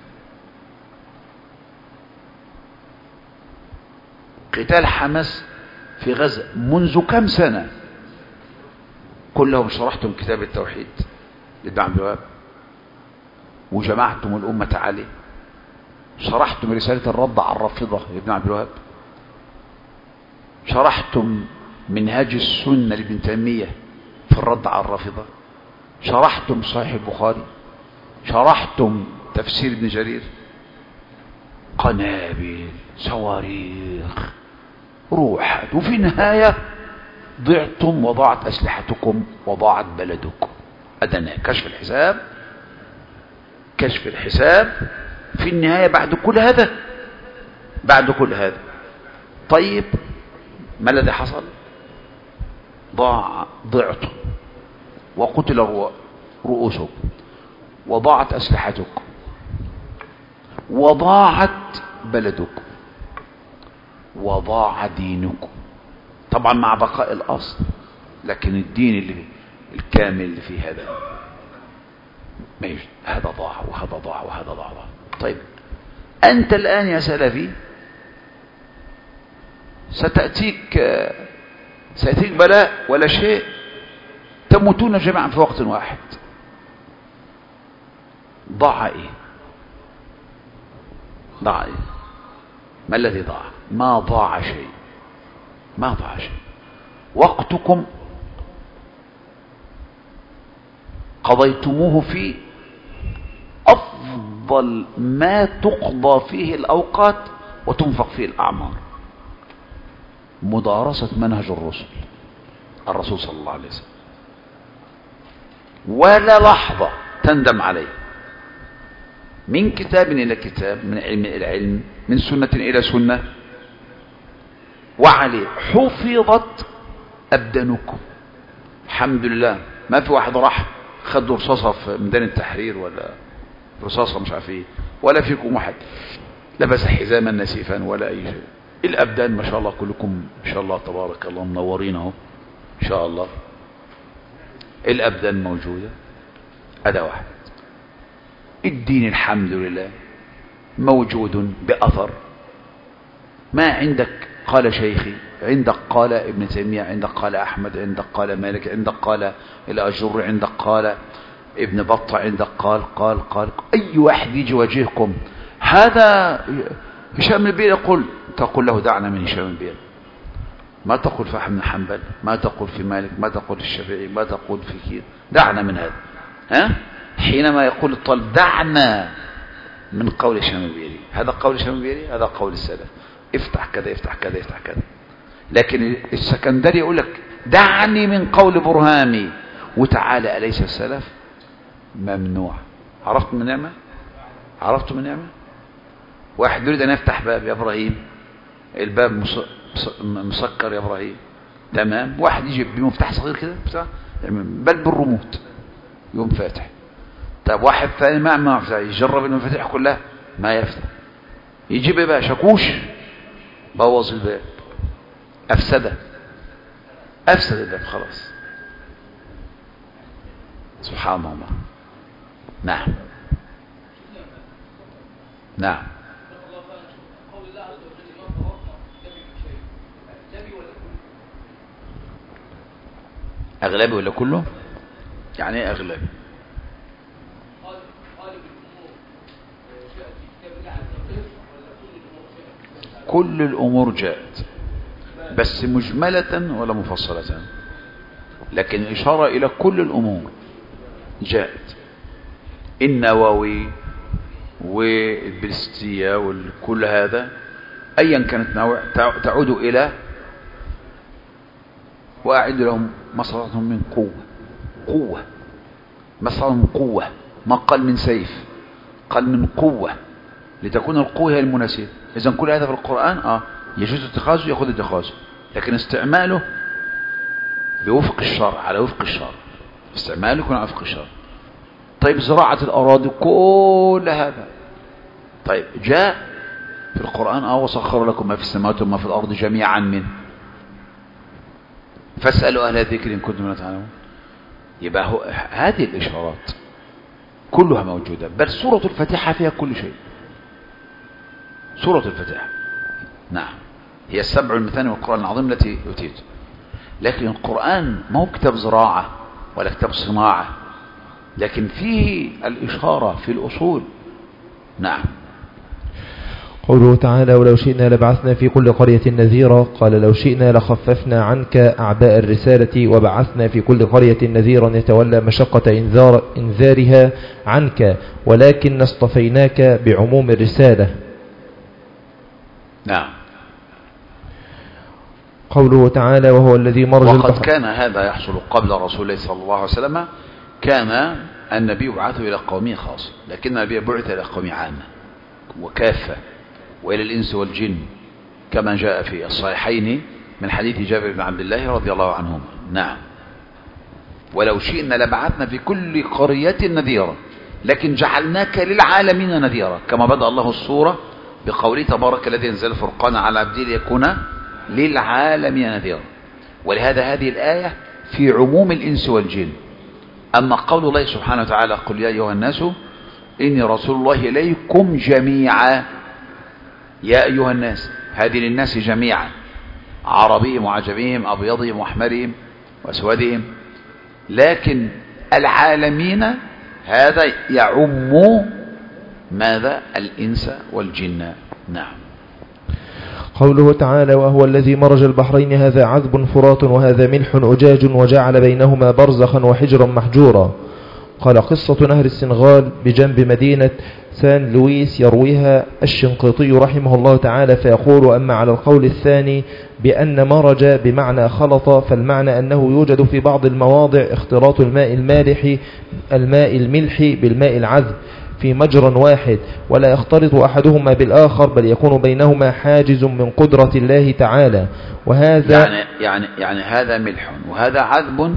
قتال حماس في غزة منذ كم سنة، كلهم شرحتم كتاب التوحيد لابن عبد الوهاب وجمعتم الأمة عليه، شرحتم رسالة الرد على الرافضة لابن عبد الوهاب، شرحتم منهاج السنة لابن تيمية في الرد على الرافضة، شرحتم صحيح البخاري، شرحتم تفسير ابن جرير. قنابل صواريخ روحت، وفي النهاية ضعتم وضاعت أسلحتكم وضاعت بلدكم. أدنى كشف الحساب، كشف الحساب في النهاية بعد كل هذا، بعد كل هذا. طيب ما الذي حصل؟ ضاع ضعتم وقتل رؤوسكم وضاعت أسلحتكم وضاعت بلدكم وضاع دينكم، طبعا مع بقاء الأصل، لكن الدين اللي الكامل اللي في هذا ما يجد. هذا ضاع وهذا ضاع وهذا ضاع. طيب أنت الآن يا سلفي ستأتيك سيأتيك بلاء ولا شيء، تموتون جميعا في وقت واحد. ضاع ايه؟ ضاع ايه؟ ما الذي ضاع؟ ما ضاع شيء، ما ضاع شيء. وقتكم قضيتموه في أفضل ما تقضى فيه الأوقات وتنفق فيه الأعمار، مدارسة منهج الرسل الرسول صلى الله عليه وسلم، ولا لحظة تندم عليه، من كتاب إلى كتاب، من علم إلى علم، من سنة إلى سنة، وعليه حفظت أبدانكم. الحمد لله ما في واحد راح خد رصاصة في ميدان التحرير ولا رصاصة مش عارف ايه، ولا فيكم واحد لبس حزاما نسيفا ولا أي شيء. الأبدان ما شاء الله كلكم ما شاء الله تبارك الله منورين اهو إن شاء الله، الأبدان موجودة. هذا واحد. الدين الحمد لله موجود بأثر، ما عندك قال شيخي، عندك قال ابن تيمية، عندك قال أحمد، عندك قال مالك، عندك قال الأجر، عندك قال ابن بطة، عندك قال قال قال أي واحد يجي يواجهكم هذا هشام البير يقول، تقول له دعنا من هشام البير، ما تقول في أحمد بن حنبل، ما تقول في مالك، ما تقول في الشافعي، ما تقول في كير، دعنا من هذا. ها؟ حينما يقول الطالب دعنا من قول هشام البيري، هذا قول هشام البيري، هذا قول السلف، افتح كذا افتح كذا افتح كذا. لكن السكندري يقول لك دعني من قول برهامي وتعالى أليس السلف؟ ممنوع. عرفت من نعمة؟ عرفت من نعمة؟ واحد يريد أن يفتح باب، يا إبراهيم الباب مسكر يا إبراهيم، تمام. واحد يجي بمفتاح صغير كده بل بالريموت يوم فاتح. طب واحد ثاني ما ما يجرب المفاتيح كلها ما يفتح، يجيب بقى شاكوش بوظ الباب، أفسده أفسد الباب خلاص. سبحان الله. نعم نعم. أغلبي ولا كله؟ يعني ايه أغلبي؟ كل الأمور جاءت، بس مجملة ولا مفصلة، لكن إشارة إلى كل الأمور جاءت. النووي والبلستية وكل هذا أيا كانت نوع تعود إلى وأعد لهم ما استطعتم من قوة، قوة ما استطعتم من قوة، ما قال من سيف، قال من قوة، لتكون القوة هي المناسبة. إذا كل هذا في القرآن آه يجوز اتخاذه، يأخذ اتخاذه، لكن استعماله بوفق الشرع، على وفق الشرع، استعماله يكون على وفق الشرع. طيب زراعة الأراضي كل هذا طيب جاء في القرآن آه وسخر لكم ما في السماوات وما في الأرض جميعا منه، فاسألوا أهل الذكر إن كنتم لا تعلمون. يبقى هو هذه الإشارات كلها موجودة، بل سورة الفاتحة فيها كل شيء. سورة الفاتحة نعم هي السبع المثاني والقرآن العظيم التي أوتيت، لكن القرآن ما هو كتاب زراعة ولا كتاب صناعة، لكن فيه الإشارة في الأصول. نعم. قوله تعالى ولو شئنا لبعثنا في كل قرية نذيرا، قال لو شئنا لخففنا عنك أعباء الرسالة وبعثنا في كل قرية نذيرا يتولى مشقة إنذار إنذارها عنك ولكن اصطفيناك بعموم الرسالة. نعم. قوله تعالى وهو الذي مرج وقد البحر. كان هذا يحصل قبل رسول الله صلى الله عليه وسلم، كان النبي بعثه إلى قومه خاص، لكن النبي بعث إلى قومه عامة وكافة وإلى الإنس والجن، كما جاء في الصحيحين من حديث جابر بن عبد الله رضي الله عنهما. نعم. ولو شئنا لبعثنا في كل قرية نذيرا لكن جعلناك للعالمين نذيرا، كما بدأ الله السورة بقوله تبارك الذي انزل الفرقان على عبده ليكون للعالمين نذيرا. ولهذا هذه الآية في عموم الإنس والجن. أما قول الله سبحانه وتعالى قل يا أيها الناس إني رسول الله إليكم جميعا، يا أيها الناس هذه للناس جميعا، عربيهم وعجميهم أبيضهم وأحمرهم وأسودهم، لكن العالمين هذا يعم ماذا؟ الإنس والجن. نعم. قوله تعالى وهو الذي مرج البحرين هذا عذب فرات وهذا ملح أجاج وجعل بينهما برزخا وحجرا محجورا. قال قصة نهر السنغال بجنب مدينة سان لويس يرويها الشنقيطي رحمه الله تعالى فيقول أما على القول الثاني بأن مرج بمعنى خلط، فالمعنى أنه يوجد في بعض المواضع اختلاط الماء المالح الماء الملح بالماء العذب في مجرى واحد ولا يختلط أحدهما بالآخر، بل يكون بينهما حاجز من قدرة الله تعالى. وهذا يعني, يعني, يعني هذا ملح وهذا عذب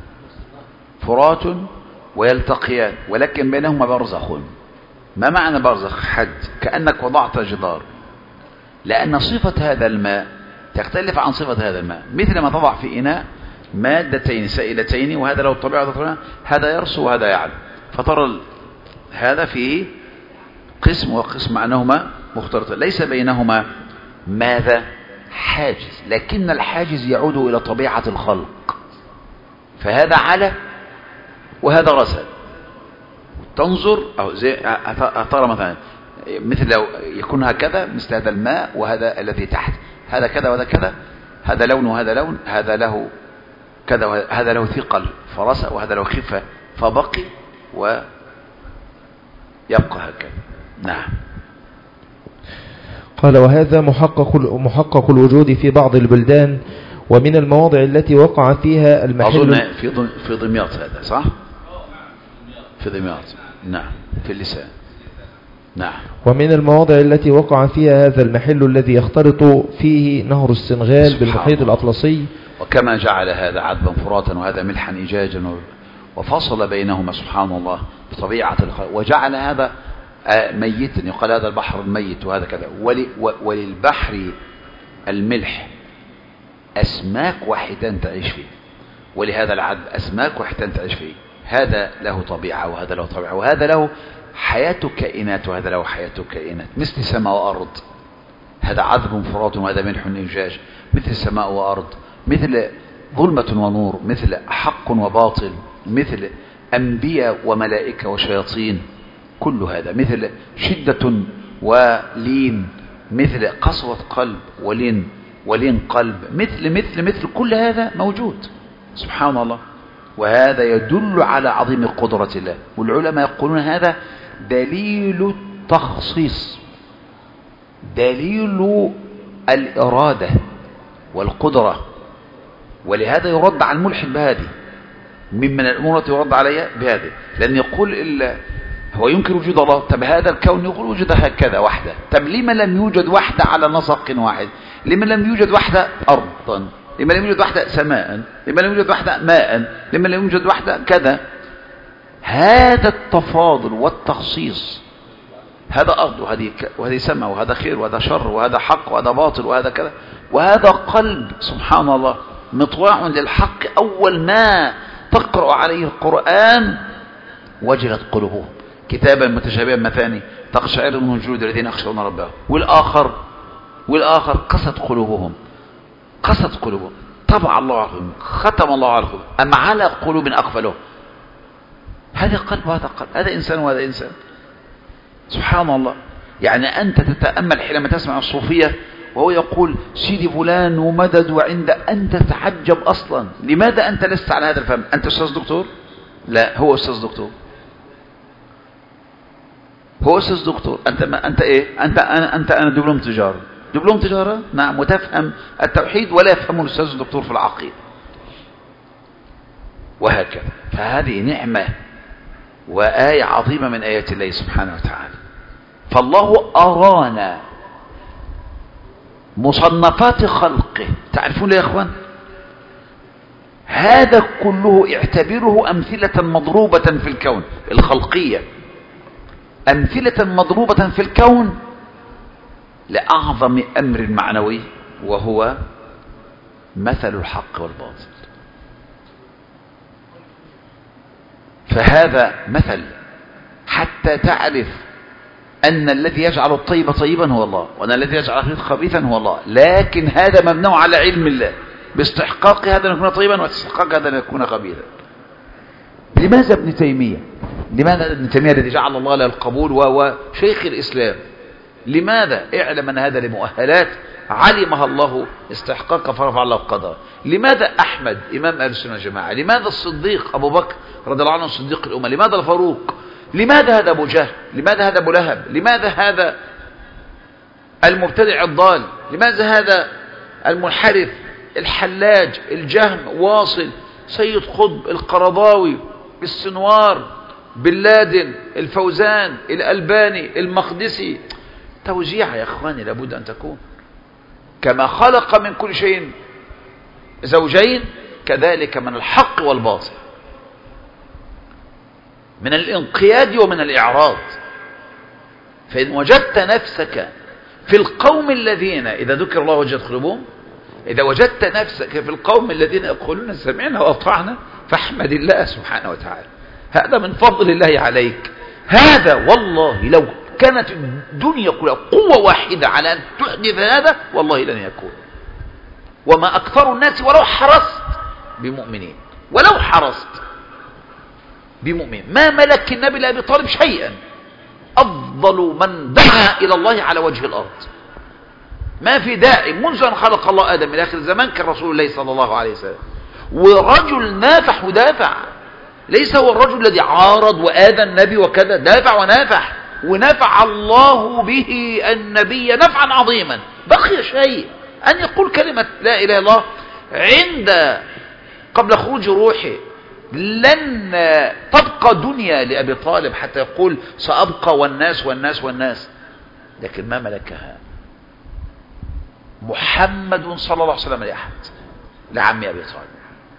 فرات ويلتقيان ولكن بينهما برزخ. ما معنى برزخ؟ حد، كأنك وضعت جدار، لأن صفة هذا الماء تختلف عن صفة هذا الماء، مثل ما تضع في إناء مادتين سائلتين وهذا لو الطبيعة هذا يرسو وهذا يعلو، فترى هذا فيه قسم وقسم أنهما مختلطين، ليس بينهما ماذا؟ حاجز، لكن الحاجز يعود إلى طبيعة الخلق، فهذا على وهذا رسل. تنظر أو زي ترى مثلا مثل لو يكون هكذا مثل هذا الماء وهذا الذي تحت، هذا كذا وهذا كذا، هذا لون وهذا لون، هذا له كذا وهذا له ثقل فرس وهذا له خفة فبقي ويبقى هكذا. نعم. قال وهذا محقق محقق الوجود في بعض البلدان ومن المواضع التي وقع فيها المحل. أظن في في دمياط هذا صح؟ في دمياط. نعم. في اللسان. نعم. ومن المواضع التي وقع فيها هذا المحل الذي يختلط فيه نهر السنغال بالمحيط الأطلسي. وكما جعل هذا عذبا فراتا وهذا ملحا إجاجا وفصل بينهما سبحان الله بطبيعة الخلق، وجعل هذا ميتا، يقال هذا البحر الميت وهذا كذا، وللبحر الملح أسماك واحدة تعيش فيه، ولهذا العذب أسماك واحدة تعيش فيه، هذا له طبيعة وهذا له طبيعة وهذا له حياة كائنات وهذا له حياة كائنات، مثل سماء وأرض، هذا عذب فرات وهذا ملح إجاج، مثل سماء وأرض، مثل ظلمة ونور، مثل حق وباطل، مثل أنبياء وملائكة وشياطين، كل هذا مثل شدة ولين، مثل قسوة قلب ولين ولين قلب، مثل مثل مثل كل هذا موجود سبحان الله. وهذا يدل على عظيم قدرة الله، والعلماء يقولون هذا دليل التخصيص، دليل الإرادة والقدرة. ولهذا يرد على الملحد بهذه، ممن الأمور التي يرد عليها بهذه، لأن يقول إلا هو ينكر وجود الله، طب هذا الكون يقول وجد هكذا وحده، طب لما لم يوجد وحده على نسق واحد؟ لما لم يوجد وحده أرضا؟ لما لم يوجد وحده سماء؟ لما لم يوجد وحده ماء؟ لما لم يوجد وحده كذا؟ هذا التفاضل والتخصيص، هذا أرض وهذه وهذه سماء وهذا خير وهذا شر وهذا حق وهذا باطل وهذا كذا، وهذا قلب سبحان الله، مطواع للحق، أول ما تقرأ عليه القرآن وجلت قلوبهم، كتابا متشابها مثاني تقشعر من جلود الذين يخشون ربهم. والآخر والآخر قست قلوبهم قست قلوبهم طبع الله عليهم، ختم الله عليهم، أم على قلوب أقفلهم. هذا قلب وهذا قلب، هذا إنسان وهذا إنسان. سبحان الله. يعني أنت تتأمل حينما تسمع الصوفية وهو يقول سيدي فلان ومدد وعند، أنت تتعجب أصلا لماذا أنت لست على هذا الفهم. أنت أستاذ دكتور؟ لا، هو أستاذ دكتور، هو أستاذ دكتور. أنت ما أنت إيه؟ أنت أنا أنت أنا دبلوم تجارة، دبلوم تجارة نعم، وتفهم التوحيد ولا يفهم الأستاذ الدكتور في العقيدة، وهكذا. فهذه نعمة وآية عظيمة من آيات الله سبحانه وتعالى. فالله أرانا مصنفات خلقه. تعرفون يا إخوان، هذا كله اعتبره أمثلة مضروبة في الكون الخلقية، أمثلة مضروبة في الكون لأعظم أمر معنوي، وهو مثل الحق والباطل. فهذا مثل حتى تعرف أن الذي يجعل الطيب طيبا هو الله، وأن الذي يجعل الخبيث خبيثا هو الله. لكن هذا مبني على علم الله باستحقاق هذا أن يكون طيبا واستحقاق هذا أن يكون خبيثا. لماذا ابن تيمية لماذا ابن تيمية الذي جعل الله له القبول وهو شيخ الإسلام، لماذا؟ اعلم أن هذا لمؤهلات علمها الله استحقاق فرفع الله قدره. لماذا أحمد إمام أهل السنة والجماعة؟ لماذا الصديق أبو بكر رضي الله عنه صديق الأمة؟ لماذا الفاروق؟ لماذا هذا أبو جهل؟ لماذا هذا أبو لهب؟ لماذا هذا المبتدع الضال؟ لماذا هذا المنحرف الحلاج الجهم واصل سيد قطب القرضاوي السنوار بن لادن الفوزان الألباني المقدسي؟ توزيع يا إخواني لابد أن تكون. كما خلق من كل شيء زوجين، كذلك من الحق والباطل، من الانقياد ومن الإعراض. فإن وجدت نفسك في القوم الذين إذا ذكر الله وجدت قلوبهم، إذا وجدت نفسك في القوم الذين يقولون سمعنا وأطعنا، فاحمد الله سبحانه وتعالى. هذا من فضل الله عليك. هذا والله لو كانت الدنيا كلها قوة واحدة على أن تحدث هذا والله لن يكون. وما أكثر الناس ولو حرصت بمؤمنين، ولو حرصت بمؤمن. ما ملك النبي لأبي طالب شيئا، أفضل من دعا إلى الله على وجه الأرض. ما في داعي منذ أن خلق الله آدم إلى آخر الزمان كان رسول الله صلى الله عليه وسلم. ورجل نافح ودافع، ليس هو الرجل الذي عارض وآذى النبي وكذا، دافع ونافح، ونفع الله به النبي نفعا عظيما. بقي شيء أن يقول كلمة لا إله إلا الله عند قبل خروج روحه. لن تبقى دنيا لأبي طالب حتى يقول سأبقى والناس والناس والناس، لكن ما ملكها محمد صلى الله عليه وسلم لأحد، لعم أبي طالب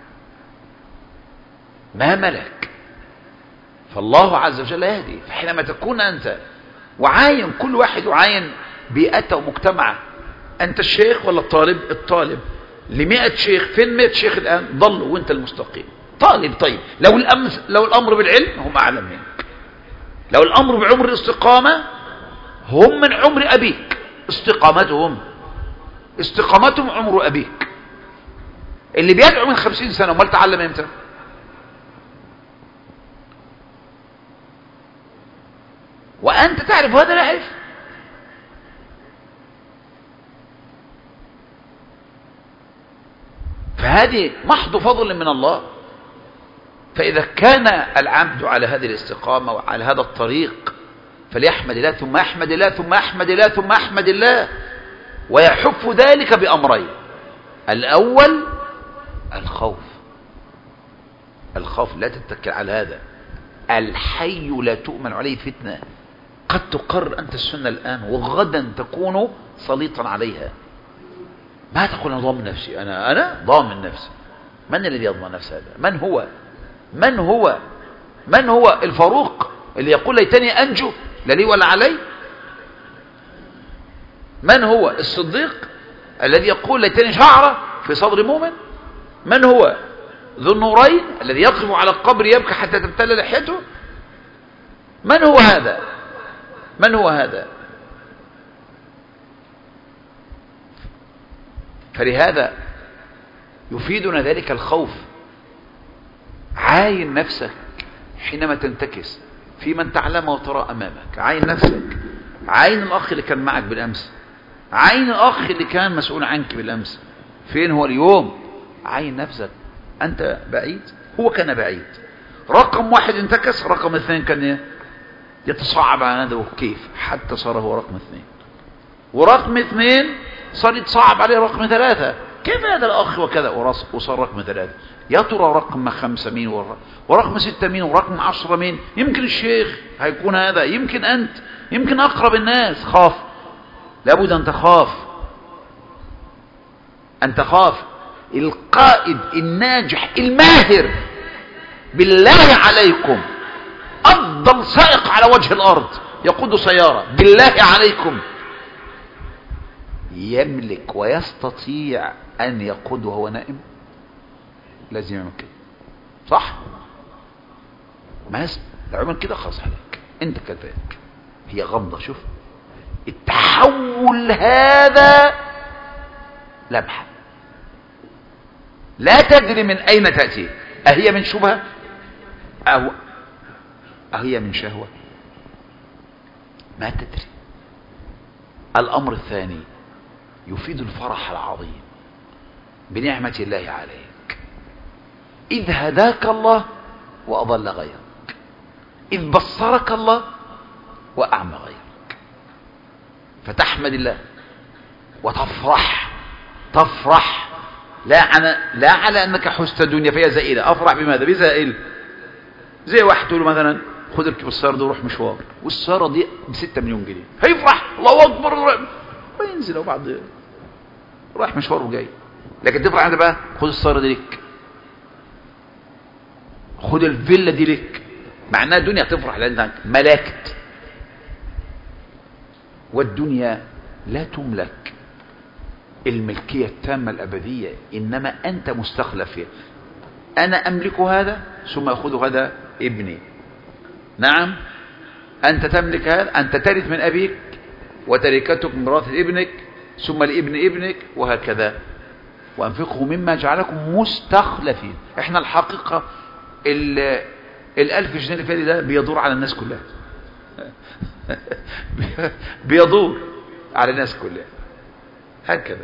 ما ملك. فالله عز وجل يهدي. فحينما تكون أنت وعاين، كل واحد يعاين بيئته ومجتمعه. أنت الشيخ ولا الطالب؟ الطالب لمئة شيخ، فين مئة شيخ الآن؟ ضلوا وانت المستقيم. طالب طيب، لو الأمر, لو الأمر بالعلم هم أعلم منك، لو الأمر بعمر الاستقامة هم من عمر أبيك، استقامتهم استقامتهم عمر أبيك. اللي بيدعو من خمسين سنة وما تعلم امتى؟ وأنت تعرف هذا لا يعرف. فهذه محض فضل من الله. فإذا كان العبد على هذه الاستقامة وعلى هذا الطريق فليحمد الله ثم أحمد الله ثم أحمد الله ثم أحمد الله. ويحف ذلك بأمرين: الأول الخوف، الخوف لا تتكل على هذا. الحي لا تؤمن عليه فتنة، قد تقر أنت السنة الآن وغدا تكون سليطا عليها. ما تقول أنا ضامن نفسي، أنا أنا ضامن نفسي. من الذي يضمن نفسه هذا؟ من هو من هو من هو الفاروق اللي يقول ليتني أنجو لا لي ولا علي؟ من هو الصديق الذي يقول ليتني شعرة في صدر مؤمن؟ من هو ذو النورين الذي يقف على القبر يبكي حتى تبتل لحيته؟ من هو هذا؟ من هو هذا؟ فلهذا يفيدنا ذلك الخوف. عاين نفسك حينما تنتكس في من تعلم وترى أمامك. عاين نفسك، عاين الأخ اللي كان معك بالأمس، عاين الأخ اللي كان مسؤول عنك بالأمس، فين هو اليوم؟ عاين نفسك. أنت بعيد، هو كان بعيد. رقم واحد انتكس، رقم اثنين كان يتصعب على هذا. كيف حتى صار هو رقم اثنين، ورقم اثنين صار يتصعب عليه رقم ثلاثة. كيف هذا الأخ وكذا، وصار رقم ثلاثة. يا ترى رقم خمسة مين، ورقم ستة مين، ورقم عشرة مين؟ يمكن الشيخ هيكون هذا، يمكن أنت، يمكن أقرب الناس. خاف، لابد أن تخاف، أن تخاف. القائد الناجح الماهر بالله عليكم، أفضل سائق على وجه الأرض يقود سيارة، بالله عليكم يملك ويستطيع أن يقود وهو نائم؟ لازم يعمل كده، صح؟ ما لو عمل كده خلاص عليك، أنت كذلك. هي غمضة. شوف التحول هذا لمحة لا تدري من أين تأتي، أهي من شبهة أو أهي من شهوة؟ ما تدري. الأمر الثاني يفيد الفرح العظيم بنعمة الله عليك، إذ هداك الله وأضل غيرك، إذ بصرك الله وأعمى غيرك، فتحمد الله وتفرح. تفرح لا على, لا على أنك حست دنيا فهي زائلة. أفرح بماذا؟ بزائل. زي واحد تقول مثلا خد اركب السيارة دي وروح مشوار، والسيارة دي بستة مليون جنيه، هيفرح الله أكبر وينزل وبعد راح مشوار وجاي. لكن تفرح انت بقى خد السيارة دي لك، خد الفيلا دي لك، معناها الدنيا تفرح لأنك ملكت. والدنيا لا تملك الملكية التامة الأبدية، إنما أنت مستخلف فيها. أنا أملك هذا ثم أخذ هذا ابني. نعم، أنت تملك هذا، أنت ترث من أبيك وتركتك من ميراث ابنك ثم لابن ابنك وهكذا. وأنفقوا مما جعلكم مستخلفين. احنا الحقيقة الألف جنيه اللي فيه ده بيدور على الناس كلها بيدور على الناس كلها هكذا.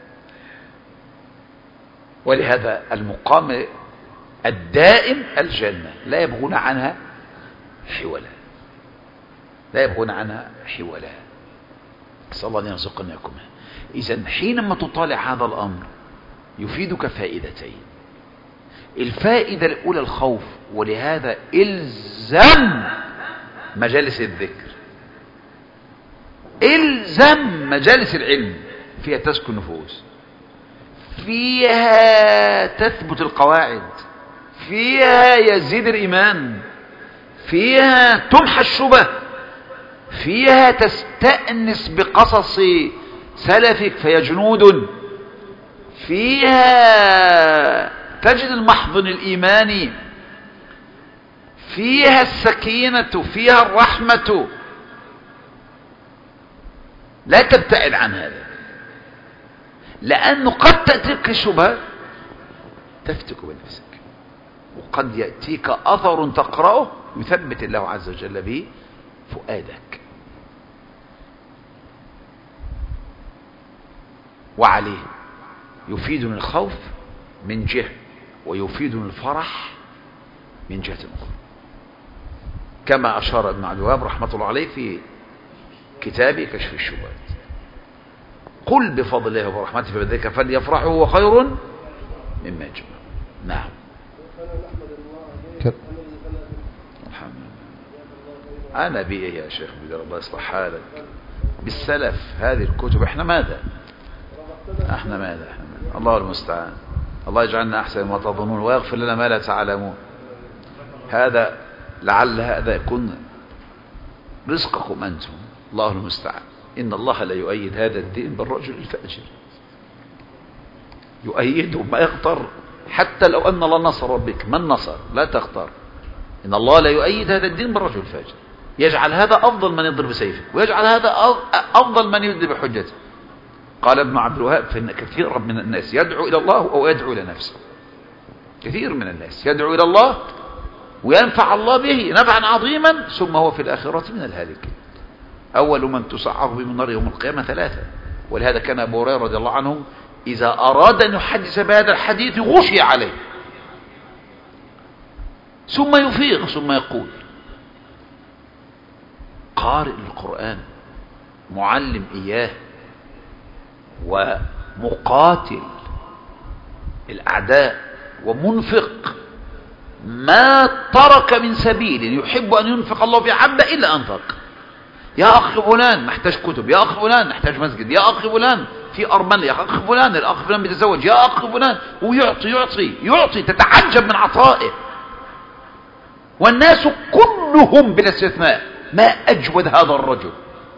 ولهذا المقام الدائم الجنة لا يبغون عنها حولا، لا يبغون عنها حولا. أسأل الله أن يرزقنا إياكم. إذن حينما تطالع هذا الأمر يفيدك فائدتين. الفائدة الأولى الخوف، ولهذا إلزم مجالس الذكر، إلزم مجالس العلم، فيها تسكن نفوس، فيها تثبت القواعد، فيها يزيد الإيمان، فيها تمحى الشبه، فيها تستأنس بقصص سلفك فهي جنود، فيها تجد المحضن الإيماني، فيها السكينة، فيها الرحمة. لا تبتعد عن هذا، لأنه قد تأتيك شبهة تفتك بنفسك، وقد يأتيك أثر تقرأه يثبت الله عز وجل به فؤادك. وعليه يفيدني الخوف من جهة، ويفيدني الفرح من جهة أخرى، كما أشار ابن عبد الوهاب رحمة الله عليه في كتابه كشف الشبهات. قل بفضل الله وبرحمته فبذلك فليفرحوا هو خير مما يجمعون. نعم. الحمد لله. أنا بإيه يا شيخ بدر الله يصلح حالك؟ بالسلف هذه الكتب. احنا ماذا؟ احنا ماذا؟ احنا ماذا؟ الله المستعان. الله يجعلنا أحسن ما تظنون ويغفر لنا ما لا تعلمون. هذا لعل هذا يكون رزقكم أنتم. الله المستعان. إن الله لا يؤيد هذا الدين بالرجل الفاجر، يؤيده ما يقدر حتى لو أن الله نصر بك، من نصر؟ لا تختار. إن الله لا يؤيد هذا الدين بالرجل الفاجر، يجعل هذا أفضل من يضرب بسيفه، ويجعل هذا أفضل من يدل بحجته. قال ابن عبد الوهاب: فإن كثيرا من الناس يدعو إلى الله أو يدعو إلى نفسه. كثير من الناس يدعو إلى الله وينفع الله به نفعا عظيما، ثم هو في الآخرة من الهالكين. أول من تصعر بهم النار يوم القيامة ثلاثة. ولهذا كان أبو هريرة رضي الله عنه إذا أراد أن يحدث بهذا الحديث غشي عليه، ثم يفيق ثم يقول: قارئ القرآن، معلم إياه، ومقاتل الأعداء، ومنفق، ما ترك من سبيل يحب أن ينفق الله في عبده إلا أنفق. يا أخ فلان محتاج كتب، يا أخ فلان محتاج مسجد، يا أخ فلان في أرملة، يا أخ فلان الأخ فلان بيتزوج، يا أخ فلان، ويعطي يعطي يعطي تتعجب من عطائه. والناس كلهم بلا استثناء ما أجود هذا الرجل.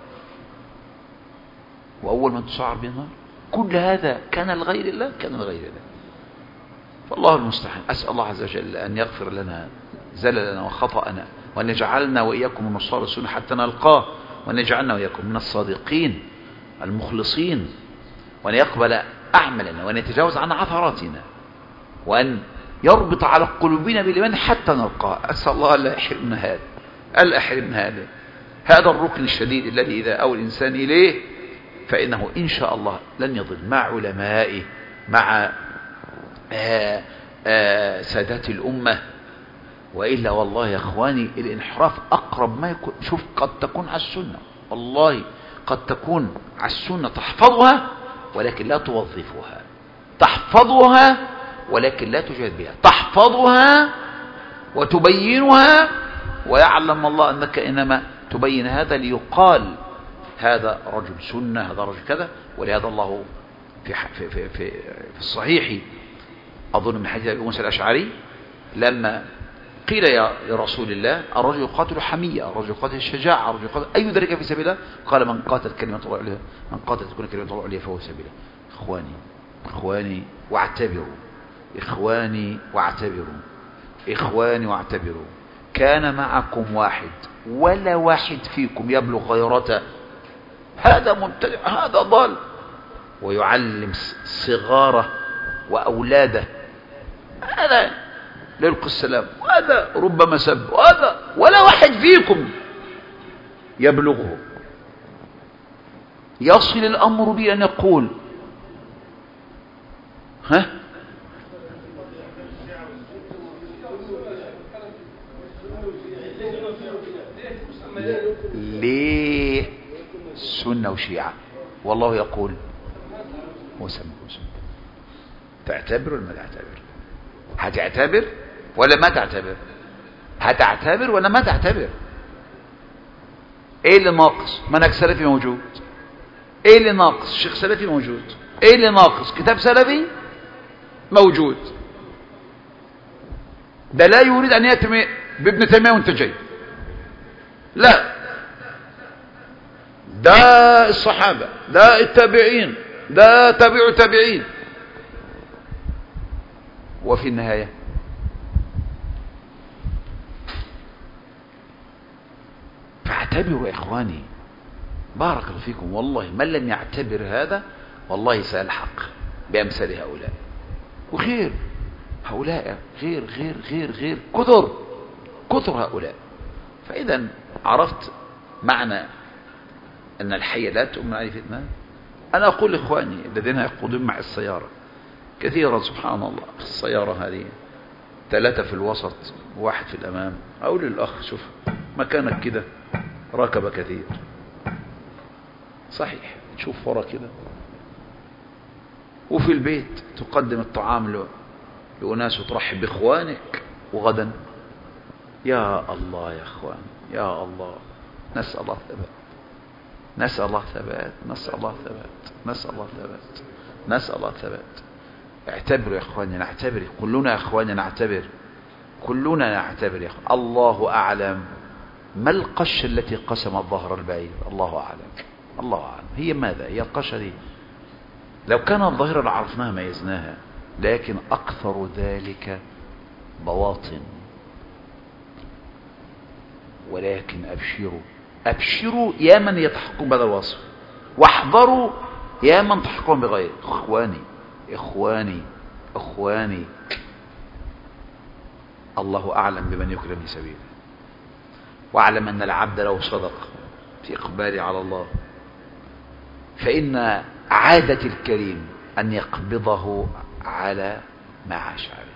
وأول من تسعر به النار. كل هذا كان لغير الله، كان لغير الله. فالله المستعان. أسأل الله عز وجل أن يغفر لنا زللنا وخطأنا، وأن يجعلنا وإياكم من نصار السنة حتى نلقاه، وأن يجعلنا وإياكم من الصادقين المخلصين، وأن يقبل أعمالنا، وأن يتجاوز عن عثراتنا، وأن يربط على قلوبنا بالإيمان حتى نلقاه. أسأل الله ألا يحرمنا هذا، ألا يحرمنا هذا هذا الركن الشديد الذي إذا أوى الإنسان إليه فإنه إن شاء الله لن يضل مع علمائه، مع آآ آآ سادات الأمة. وإلا والله يا أخواني الانحراف أقرب ما يكون. شوف، قد تكون على السنة، والله قد تكون على السنة تحفظها ولكن لا توظفها، تحفظها ولكن لا تجاهد بها، تحفظها وتبينها، ويعلم الله أنك إنما تبين هذا ليقال هذا رجل سنة، هذا رجل كذا. ولهذا الله في, في, في, في, في الصحيح أظن من حديث أبي موسى الأشعري لما قيل يا رسول الله الرجل يقاتل حمية، الرجل يقاتل الشجاعة، الرجل يقاتل أي ذلك في سبيل الله؟ قال: من قاتل كلمة الله عليها، من قاتل تكون كلمة الله عليها فهو سبيله. إخواني إخواني واعتبروا، إخواني واعتبروا، إخواني واعتبروا. كان معكم واحد ولا واحد فيكم يبلغ غيرته، هذا مبتدع، هذا ضال، ويعلم صغاره وأولاده هذا ليلقي السلام، وهذا ربما سب، وهذا ولا واحد فيكم يبلغه. يصل الأمر بأن يقول: ها ليه سنة وشيعة؟ والله يقول هو سمكم سنة. تعتبر ولا ما تعتبر؟ هتعتبر ولا ما تعتبر؟ هتعتبر ولا ما تعتبر؟ ايه اللي ناقص؟ منهج سلفي موجود. ايه اللي ناقص؟ شيخ سلفي موجود. ايه اللي ناقص؟ كتاب سلفي موجود. ده لا يريد ان ياتي بابن تيمية وانت جاي، لا، ده الصحابة، ده التابعين، ده تابع التابعين. وفي النهاية فاعتبروا يا إخواني، بارك الله فيكم. والله من لم يعتبر هذا والله سيلحق بأمثال هؤلاء، وغير هؤلاء غير غير غير غير كثر كثر هؤلاء. فإذا عرفت معنى أن الحي لا تؤمن عليه فتنة. أنا أقول لإخواني الذين يقودون مع السيارة كثيرا، سبحان الله، السيارة هذه ثلاثة في الوسط وواحد في الأمام، أقول للأخ: شوف مكانك كده ركب كثير، صحيح، تشوف ورا كده، وفي البيت تقدم الطعام لأناس وترحب بإخوانك، وغدا يا الله يا إخوان، يا الله، نسأل الله ثبات، نسأل الله ثبات، نسأل الله ثبات، نسأل الله ثبات، نسأل الله ثبات. اعتبروا يا إخواني، نعتبر كلنا يا إخواني، نعتبر كلنا نعتبر يا إخواني. الله أعلم ما القشة التي قسم الظهر البعيد، الله أعلم، الله أعلم هي ماذا، هي القشة دي. لو كانت ظاهرة لعرفناها ميزناها، لكن أكثر ذلك بواطن. ولكن أبشروا أبشروا يا من يتحققون بهذا الوصف، واحذروا يا من تحققون بغيره. إخواني إخواني إخواني الله أعلم بمن يكرم في سبيله، واعلم أن العبد لو صدق في إقباله على الله فإن عادة الكريم أن يقبضه على ما عاش عليه.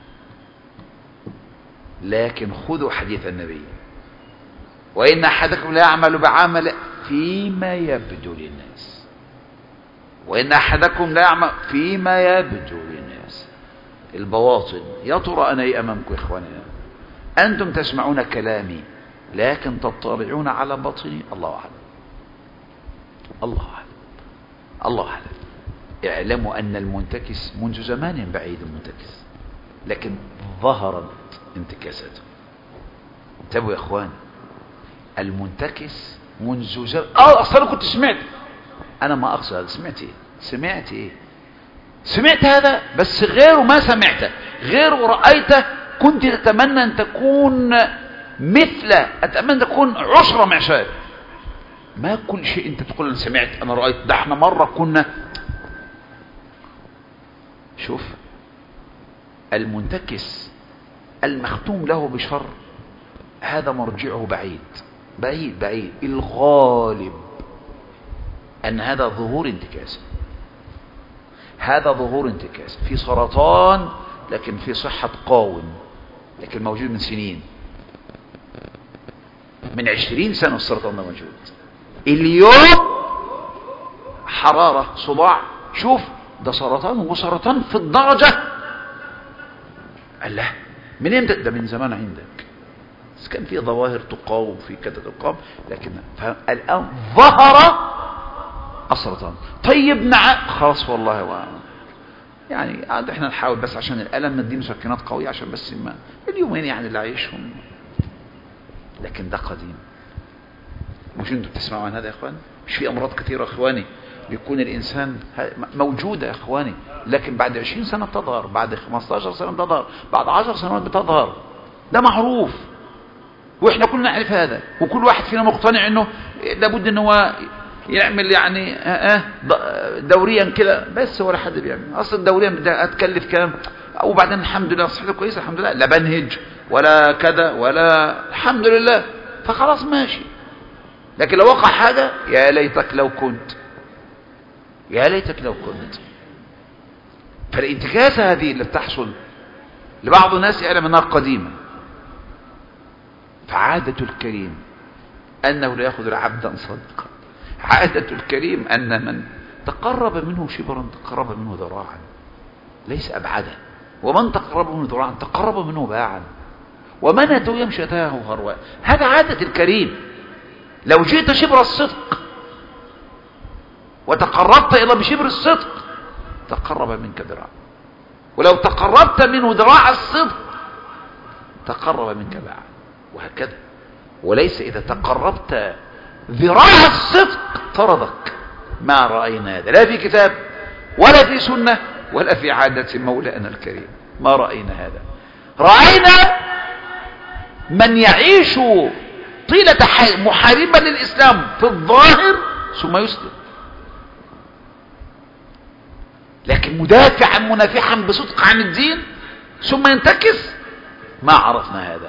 لكن خذوا حديث النبي: وإن أحدكم لا يعمل بعمل فيما يبدو للناس، وإن أحدكم لا يعمل فيما يبدو للناس. البواطن. يا ترى أنا إيه أمامكم إخواننا؟ أنتم تسمعون كلامي لكن تطلعون على باطني. الله أعلم الله أعلم الله أعلم. اعلموا أن المنتكس منذ زمان بعيد منتكس، لكن ظهرت انتكاساته. انتبهوا يا إخوان، المنتكس منذ زمان. اه اصلا كنت سمعت، انا ما اقصد سمعت ايه سمعت ايه سمعت هذا، بس غيره ما سمعته، غيره رأيته. كنت تتمنى ان تكون مثله، اتمنى ان تكون عشرة معشار. ما كل شيء انت تقول انا سمعت انا رأيت. ده احنا مرة كنا. شوف، المنتكس المختوم له بشر هذا مرجعه بعيد بعيد بعيد. الغالب أن هذا ظهور انتكاس، هذا ظهور انتكاس في سرطان، لكن في صحة قاوم، لكن موجود من سنين، من عشرين سنة السرطان ده موجود. اليوم حرارة، صداع، شوف ده سرطان، وسرطان في الدرجة. الله، من امتى؟ ده من زمان عندك، بس كان في ظواهر تقاوم، في كذا تقاوم، لكن الآن ظهر السرطان. طيب نعم خلاص والله و... يعني عاد احنا نحاول بس عشان الألم ندي مسكنات قوية عشان بس ما اليومين يعني اللي عايشهم. لكن ده قديم. مش انتوا بتسمعوا عن هذا يا اخوان؟ مش في امراض كثيرة يا اخواني بيكون الانسان موجودة يا اخواني، لكن بعد عشرين سنة بتظهر، بعد خمستاشر سنة بتظهر، بعد عشر سنوات بتظهر. ده معروف واحنا كلنا نعرف هذا، وكل واحد فينا مقتنع انه لابد ان هو يعمل يعني اه دوريا كده، بس ولا حد بيعمل اصلا دوريا. بدي اتكلف كلام، وبعدين الحمد لله صحته كويسه الحمد لله، لا بنهج ولا كذا ولا الحمد لله، فخلاص ماشي. لكن لو وقع حاجه يا ليتك لو كنت يا ليتك لو كنت. فالانتكاسه هذه اللي بتحصل لبعض الناس يعلم انها قديمه. فعادة الكريم أنه لا يأخذ العبدا صدقا. عادة الكريم أن من تقرب منه شبرا تقرب منه ذراعا، ليس أبعدا. ومن تقرب منه ذراعا تقرب منه باعا، ومن أتوا يمشي أتاه هرواء. هذا عادة الكريم. لو جئت شبر الصدق وتقربت إلى بشبر الصدق تقرب منك ذراع، ولو تقربت منه ذراع الصدق تقرب منك باعا، وهكذا. وليس إذا تقربت ذراع الصدق طردك. ما رأينا هذا لا في كتاب ولا في سنة ولا في عادة مولانا الكريم. ما رأينا هذا. رأينا من يعيش طيلة محاربا للإسلام في الظاهر ثم يسلم، لكن مدافعا منافحا بصدق عن الدين ثم ينتكس. ما عرفنا هذا.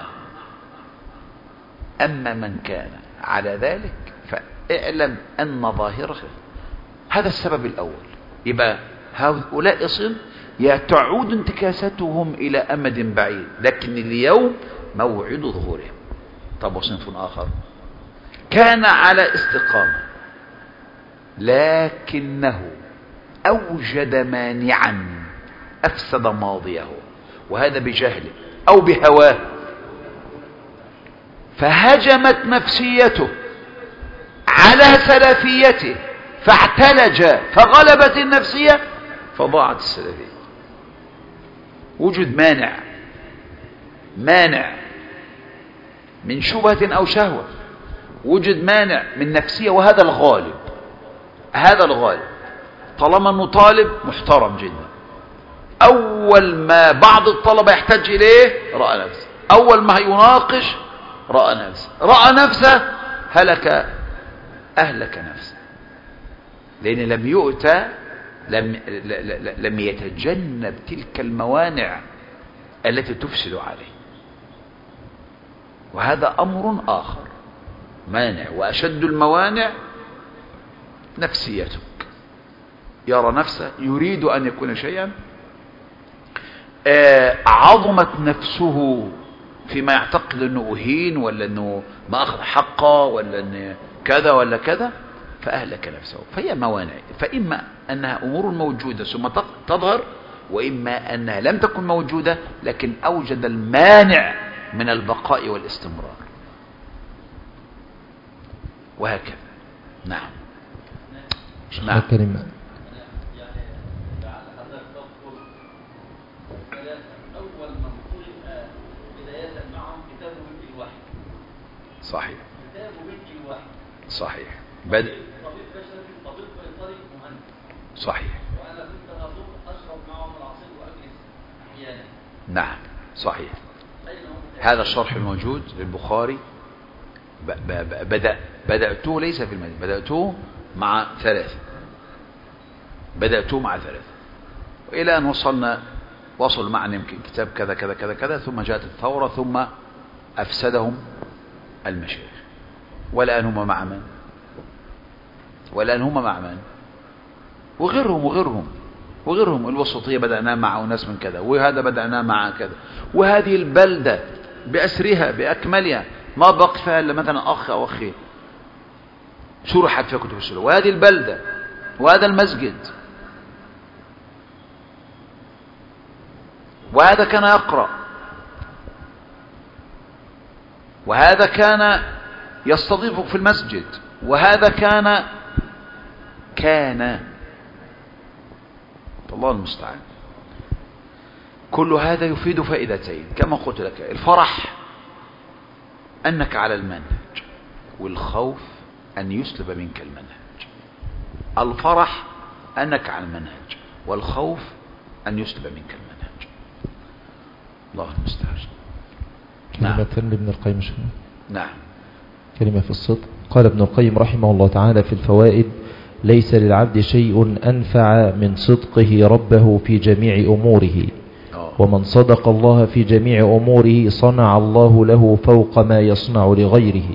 أما من كان على ذلك فاعلم أن ظاهره هذا السبب الأول. يبقى هؤلاء صنف تعود انتكاساتهم إلى أمد بعيد، لكن اليوم موعد ظهورهم. طب وصنف آخر كان على استقامة لكنه أوجد مانعا أفسد ماضيه، وهذا بجهله أو بهواه، فهجمت نفسيته على سلفيته فاعتلج فغلبت النفسية فضاعت السلفية. وجد مانع مانع من شبهة أو شهوة، وجد مانع من نفسية، وهذا الغالب. هذا الغالب طالما أنه طالب محترم جدا، أول ما بعض الطلبة يحتاج إليه رأى نفسه، أول ما يناقش رأى نفسه، رأى نفسه هلك أهلك نفسه، لأن لم يؤتى لم, لم يتجنب تلك الموانع التي تفسد عليه. وهذا أمر آخر، مانع، وأشد الموانع نفسيتك. يرى نفسه يريد أن يكون شيئا، عظمت نفسه فيما يعتقد أنه أهين، ولا أنه ما أخذ حقه، ولا أنه كذا ولا كذا، فأهلك نفسه. فهي موانع، فإما أنها أمور موجودة ثم تظهر، وإما أنها لم تكن موجودة لكن أوجد المانع من البقاء والاستمرار، وهكذا. نعم نعم كلمة. صحيح صحيح بدء صحيح. وانا كنت اظن اشرب معهم العصير واجلس احيانا. نعم صحيح. هذا الشرح الموجود للبخاري بدأ بدأته ليس في المدينة، بدأته مع ثلاثة بدأته مع ثلاثة وإلى أن وصلنا وصل معنا يمكن كتاب كذا كذا كذا كذا، ثم جاءت الثورة ثم أفسدهم المشايخ. والآن هم مع من؟ والآن هم مع من؟ وغيرهم وغيرهم وغيرهم. الوسطية بدأنا مع ناس من كذا، وهذا بدأنا مع كذا، وهذه البلدة بأسرها بأكملها ما بقي فيها إلا مثلا أخ أو أخين شرحت في كتب السنة، وهذه البلدة وهذا المسجد، وهذا كان يقرأ، وهذا كان يستضيفك في المسجد، وهذا كان كان الله المستعان. كل هذا يفيد فائدتين كما قلت لك: الفرح أنك على المنهج، والخوف أن يسلب منك المنهج. الفرح أنك على المنهج، والخوف أن يسلب منك المنهج. الله المستعان. كلمة لابن القيم. نعم. كلمة في الصدق. قال ابن القيم رحمه الله تعالى في الفوائد: ليس للعبد شيء أنفع من صدقه ربه في جميع أموره، ومن صدق الله في جميع أموره صنع الله له فوق ما يصنع لغيره.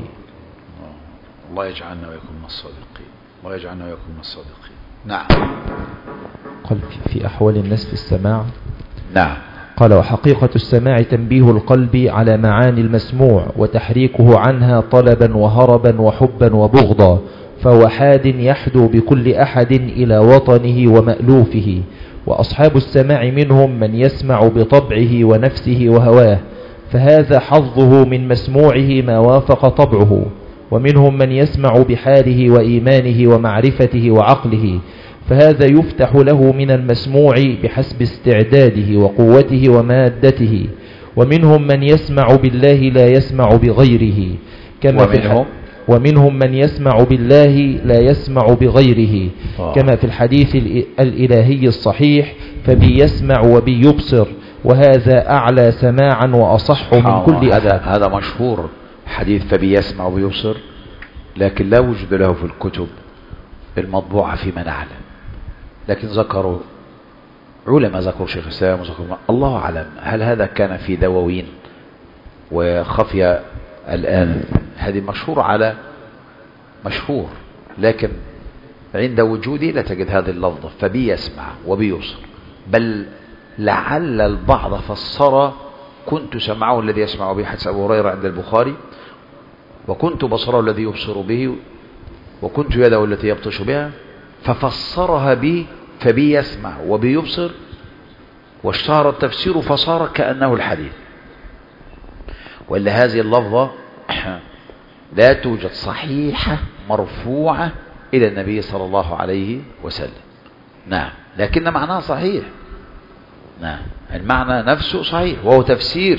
الله يجعلنا ويكون من الصادقين، الله يجعلنا ويكون من الصادقين. نعم. قال في أحوال الناس في السماع. نعم. قال: وحقيقة السماع تنبيه القلب على معاني المسموع وتحريكه عنها طلبا وهربا وحبا وبغضا، فهو حاد يحدو بكل أحد إلى وطنه ومألوفه. وأصحاب السماع منهم من يسمع بطبعه ونفسه وهواه، فهذا حظه من مسموعه ما وافق طبعه، ومنهم من يسمع بحاله وإيمانه ومعرفته وعقله، فهذا يفتح له من المسموع بحسب استعداده وقوته ومادته. ومنهم من يسمع بالله لا يسمع بغيره، كما في الحديث ومنهم من يسمع بالله لا يسمع بغيره، آه. كما في الحديث الإلهي الصحيح: فبي يسمع وبي يبصر، وهذا أعلى سماعا وأصح من كل هذا هذا مشهور حديث فبي يسمع وبي يبصر، لكن لا وجد له في الكتب المطبوعة فيما نعلم، لكن ذكروا علماء، ذكروا شيخ الإسلام وذكروا الله أعلم هل هذا كان في دواوين وخفي الآن. هذه مشهور على مشهور، لكن عند وجودي لا تجد هذه اللفظة فبي يسمع وبي يبصر، بل لعل البعض فسر: كنت سمعه الذي يسمع به، حديث أبو هريرة عند البخاري، وكنت بصره الذي يبصر به، وكنت يده التي يبطش بها، ففسرها به فبي يسمع وبي يبصر، واشتهر التفسير فصار كأنه الحديث. وإلا هذه اللفظة لا توجد صحيحة مرفوعة إلى النبي صلى الله عليه وسلم. نعم، لكن معناها صحيح. نعم، المعنى نفسه صحيح، وهو تفسير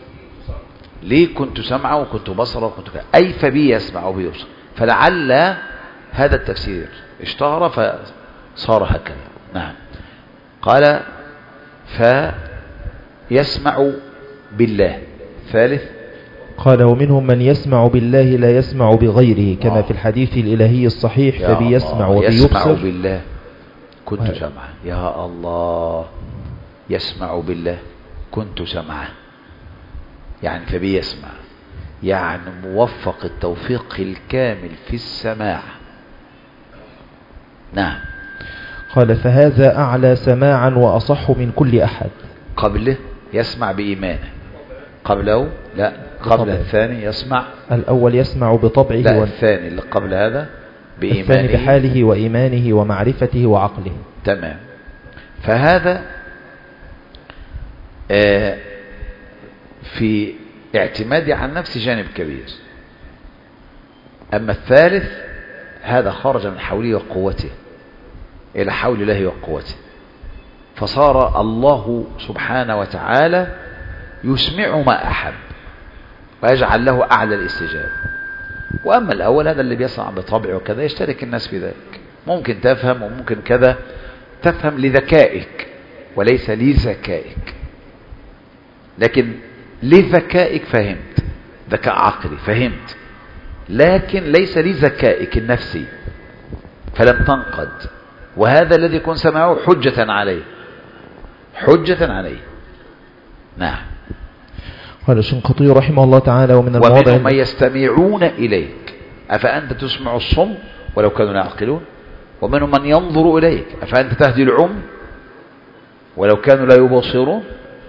ليه كنت سمعه وكنت بصره وكنت كذا، أي فبي يسمع وبي يبصر، فلعل هذا التفسير اشتهر فصار هكذا. نعم. قال: فيسمع بالله. ثالث قال ومنهم من يسمع بالله لا يسمع بغيره كما في الحديث الإلهي الصحيح فبي يسمع وبي يسمع يبصر. بالله كنت سمعه. يا الله، يسمع بالله كنت سمعه، يعني فبي يسمع، يعني موفق التوفيق الكامل في السماع. نعم. قال فهذا أعلى سماعا وأصح من كل أحد. قبله يسمع بإيمانه، قبله لا، قبل بطبعه. الثاني يسمع، الأول يسمع بطبعه لا و... الثاني اللي قبل هذا بإيمانه، الثاني بحاله وإيمانه ومعرفته وعقله. تمام. فهذا آه في اعتمادي عن نفسي جانب كبير. أما الثالث هذا خرج من حوله وقوته إلى حول الله وقوته، فصار الله سبحانه وتعالى يسمع ما أحب ويجعل له أعلى الاستجابة. وأما الأول هذا اللي بيسمع بطبعه وكذا يشترك الناس في ذلك، ممكن تفهم وممكن كذا، تفهم لذكائك وليس لذكائك، لكن لذكائك فهمت، ذكاء عقلي فهمت، لكن ليس لذكائك النفسي فلم تنقد. وهذا الذي يكون سمعه حجة عليه، حجة عليه. نعم. قال الشنقيطي رحمه الله تعالى ومن المواضع ومنهم من يستمعون إليك أفأنت تسمع الصم ولو كانوا لا يعقلون، ومنهم من ينظر إليك أفأنت تهدي العمي ولو كانوا لا يبصرون.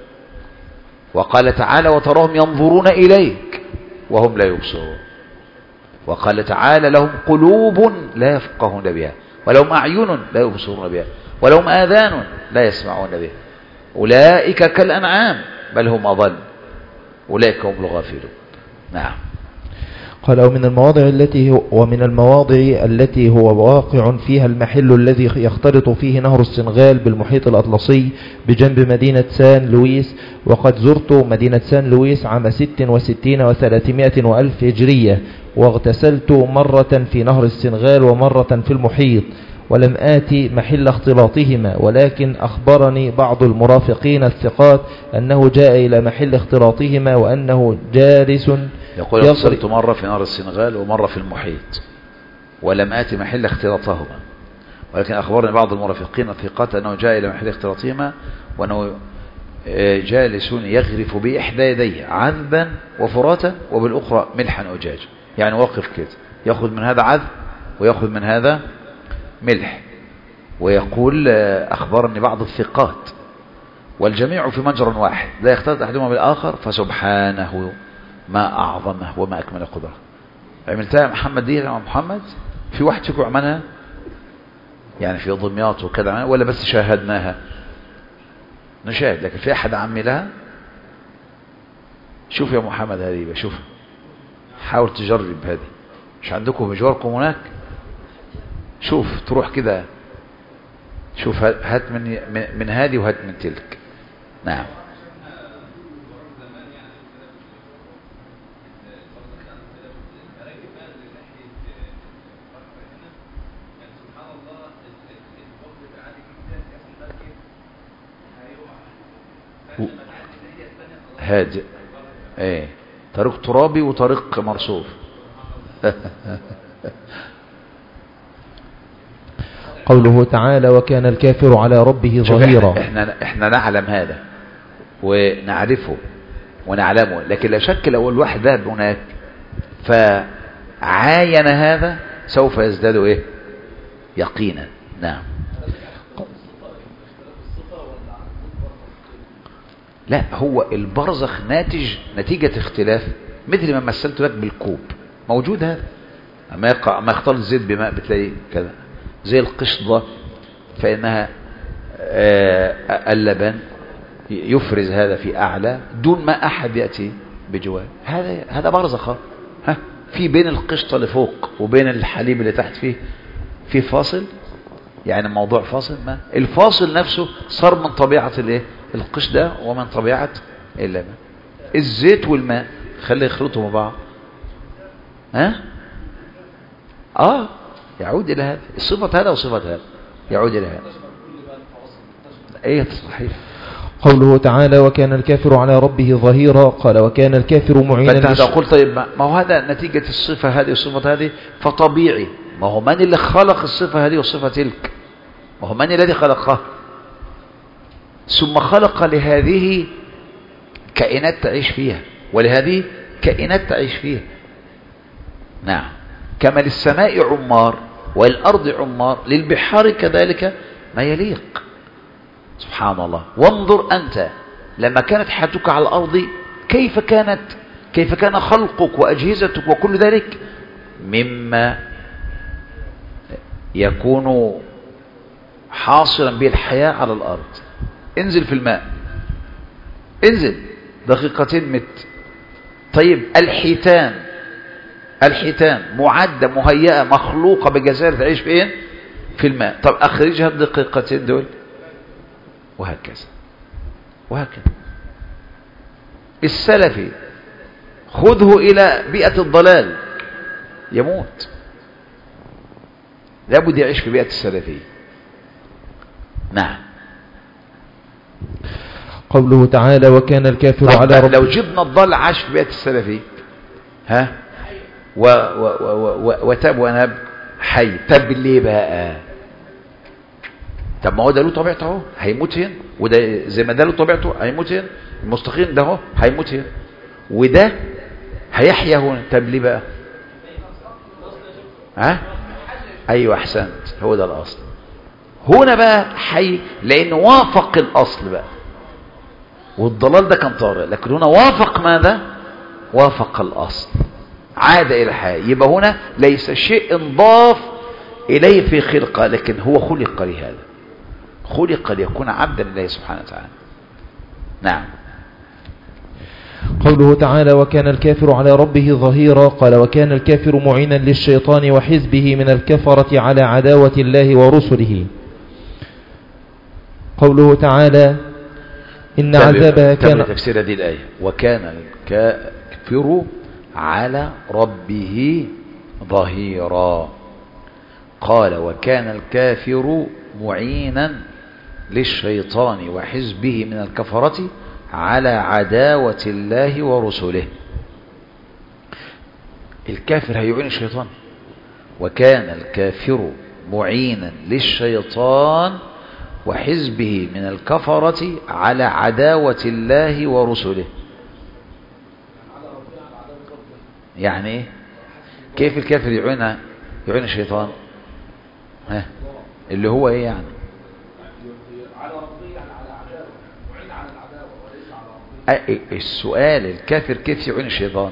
وقال تعالى وتراهم ينظرون إليك وهم لا يبصرون. وقال تعالى لهم قلوب لا يفقهون بها ولهم أعين لا يبصرون بها ولهم آذان لا يسمعون بها أولئك كالأنعام بل هم أضل أولئك هم الغافلون. نعم. قال ومن المواضع التي هو ومن المواضع التي هو واقع فيها المحل الذي يختلط فيه نهر السنغال بالمحيط الأطلسي بجنب مدينة سان لويس. وقد زرت مدينة سان لويس عام ست وستين وثلاثمائة وألف هجرية، واغتسلت مرة في نهر السنغال ومرة في المحيط، ولم آتي محل اختلاطهما، ولكن أخبرني بعض المرافقين الثقات أنه جاء إلى محل اختلاطهما وأنه جالس يقول اغتسلت مرة في نهر السنغال ومرة في المحيط ولم آتي محل اختلاطهما، ولكن أخبرني بعض المرافقين الثقات أنه جاء إلى محل اختلاطهما وأنه جالس يغرف بإحدى يديه عذبا وفراتا وبالأخرى ملحا أجاج، يعني واقف كده يأخذ من هذا عذب ويأخذ من هذا ملح. ويقول أخبرني بعض الثقات والجميع في مجرى واحد لا يختلط أحدهما بالآخر، فسبحانه ما أعظمه وما أكمل قدره. عملتها يا محمد دي يا محمد؟ في واحد فيكم عملها يعني في ضمياط وكذا ولا بس شاهدناها؟ نشاهد، لكن في أحد عملها؟ شوف يا محمد هذه، شوف حاول تجرب هذه، مش عندكم بجواركم هناك؟ شوف تروح كده، شوف هات من من هذه وهات من تلك. نعم. هادئ، ايه، طريق ترابي وطريق مرصوف. قوله تعالى وكان الكافر على ربه ظهيرا. احنا احنا نعلم هذا ونعرفه ونعلمه، لكن لا شك لو الواحد ذهب هناك فعاين هذا سوف يزداد ايه؟ يقينا. نعم. لا، هو البرزخ ناتج نتيجة اختلاف، مثل ما مثلت لك بالكوب موجود هذا، اما يقع ما يختلط الزيت بماء بتلاقي كذا، زي القشطة فإنها اللبن يفرز هذا في أعلى دون ما أحد يأتي بجواه. هذا هذا برزخ. ها، في بين القشطة اللي فوق وبين الحليب اللي تحت فيه في فاصل، يعني موضوع فاصل، ما الفاصل نفسه صار من طبيعة الايه القشطة ومن طبيعة اللبن. الزيت والماء خلي يخلطوا مع بعض، ها اه يعود إلى هذا، الصفة هذا وصفة هذا يعود إلى هذا. ايه صحيح. قوله تعالى وكان الكافر على ربه ظهيرا، قال وكان الكافر معينا. فأنت هتقول طيب ما هو هذا نتيجة الصفة هذه والصفة هذه فطبيعي. ما هو من اللي خلق الصفة هذه والصفة تلك؟ ما هو من الذي خلقها؟ ثم خلق لهذه كائنات تعيش فيها ولهذه كائنات تعيش فيها. نعم. كما للسماء عمار والأرض عمار للبحار كذلك ما يليق. سبحان الله. وانظر أنت لما كانت حياتك على الأرض كيف كانت كيف كان خلقك وأجهزتك وكل ذلك مما يكون حاصلا به الحياة على الأرض. انزل في الماء، انزل دقيقتين مت. طيب الحيتان الحيتان معدة مهيئة مخلوقة بجزائر تعيش فين؟ في الماء. طب أخرجها الدقيقتين دول وهكذا وهكذا. السلفي خذه إلى بيئة الضلال يموت، لابد يعيش في بيئة السلفية. نعم. قوله تعالى وكان الكافر على ربه. لو جبنا الضال عاش في بيئة السلفية ها و و و و وتاب وناب حي. تاب ليه بقى؟ طب ما هو ده له طبيعته اهو هيموت هنا، وده زي ما ده له طبيعته هيموت هنا. المستقيم ده اهو هيموت هنا وده هيحيا هنا. طب ليه بقى؟ ها ايوه احسنت، هو ده الاصل. هنا بقى حي لانه وافق الاصل بقى، والضلال ده كان طارئ، لكن هنا وافق ماذا؟ وافق الاصل، عاد الى الحياه. يبقى هنا ليس شيء انضاف اليه في خلقه، لكن هو خلق لهذا، خلق ليكون عبدا لله سبحانه وتعالى. نعم. قوله تعالى وكان الكافر على ربه ظهيرا، قال وكان الكافر معينا للشيطان وحزبه من الكفرة على عداوة الله ورسله. قوله تعالى إن عذابها كان. تفسير هذه الآية وكان الكافر على ربه ظهيرا، قال وكان الكافر معينا للشيطان وحزبه من الكفرة على عداوة الله ورسله. الكافر هيعين الشيطان، وكان الكافر معينا للشيطان وحزبه من الكفرة على عداوة الله ورسله. يعني ايه؟ كيف الكافر يعين يعين الشيطان؟ ها اللي هو ايه يعني؟ السؤال الكافر كيف يعين الشيطان؟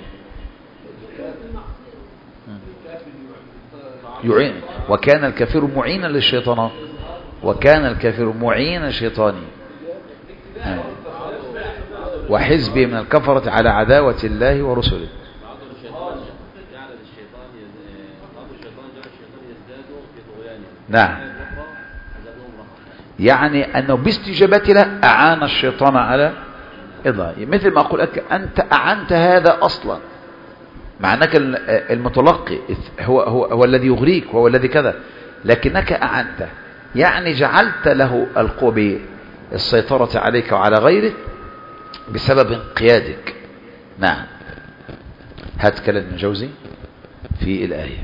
يعين. وكان الكافر معينا للشيطان، وكان الكافر معينا للشيطان وحزبه من الكفرة على عداوة الله ورسله. نعم. يعني أنه باستجابته له أعان الشيطان على إضاءة. مثل ما أقول لك أنت أعنت هذا أصلا، مع أنك المتلقي هو, هو, هو الذي يغريك وهو الذي كذا، لكنك أعنت، يعني جعلت له القوة بالسيطرة عليك وعلى غيرك بسبب انقيادك. نعم. هات كلام ابن جوزي في الآية.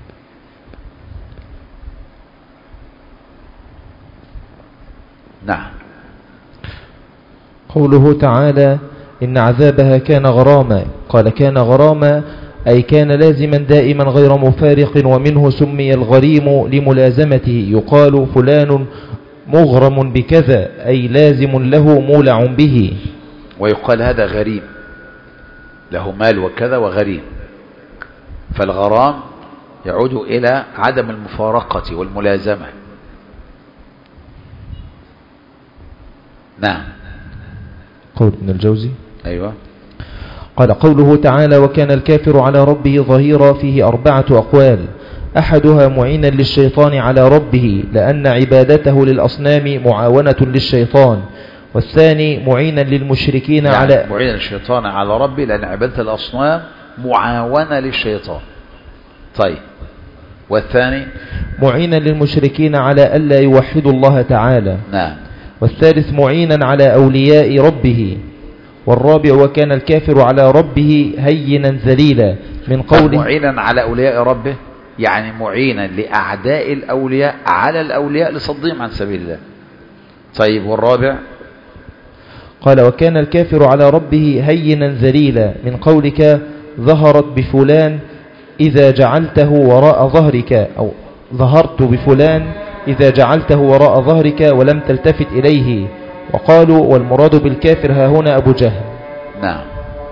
نعم. قوله تعالى إن عذابها كان غراما، قال كان غراما أي كان لازما دائما غير مفارق، ومنه سمي الغريم لملازمته، يقال فلان مغرم بكذا أي لازم له مولع به. ويقال هذا غريم، له مال وكذا وغريم. فالغرام يعود إلى عدم المفارقة والملازمة. نعم. قول ابن الجوزي. أيوة. قال قوله تعالى وكان الكافر على ربه ظهيرا فيه أربعة أقوال، أحدها معينا للشيطان على ربه لأن عبادته للأصنام معاونة للشيطان، والثاني معينا للمشركين يعني على معينا للشيطان على ربه لأن عبادة الأصنام معاونة للشيطان. طيب والثاني معينا للمشركين على ألا يوحدوا الله تعالى. نعم. والثالث معينا على أولياء ربه. والرابع وكان الكافر على ربه هينا ذليلا من قوله معينا على أولياء ربه، يعني معينا لأعداء الأولياء على الأولياء لصدهم عن سبيل الله. طيب والرابع قال وكان الكافر على ربه هينا ذليلا من قولك ظهرت بفلان إذا جعلته وراء ظهرك، أو ظهرت بفلان إذا جعلته وراء ظهرك ولم تلتفت إليه. وقالوا والمراد بالكافر ها هنا أبو جهل. نعم.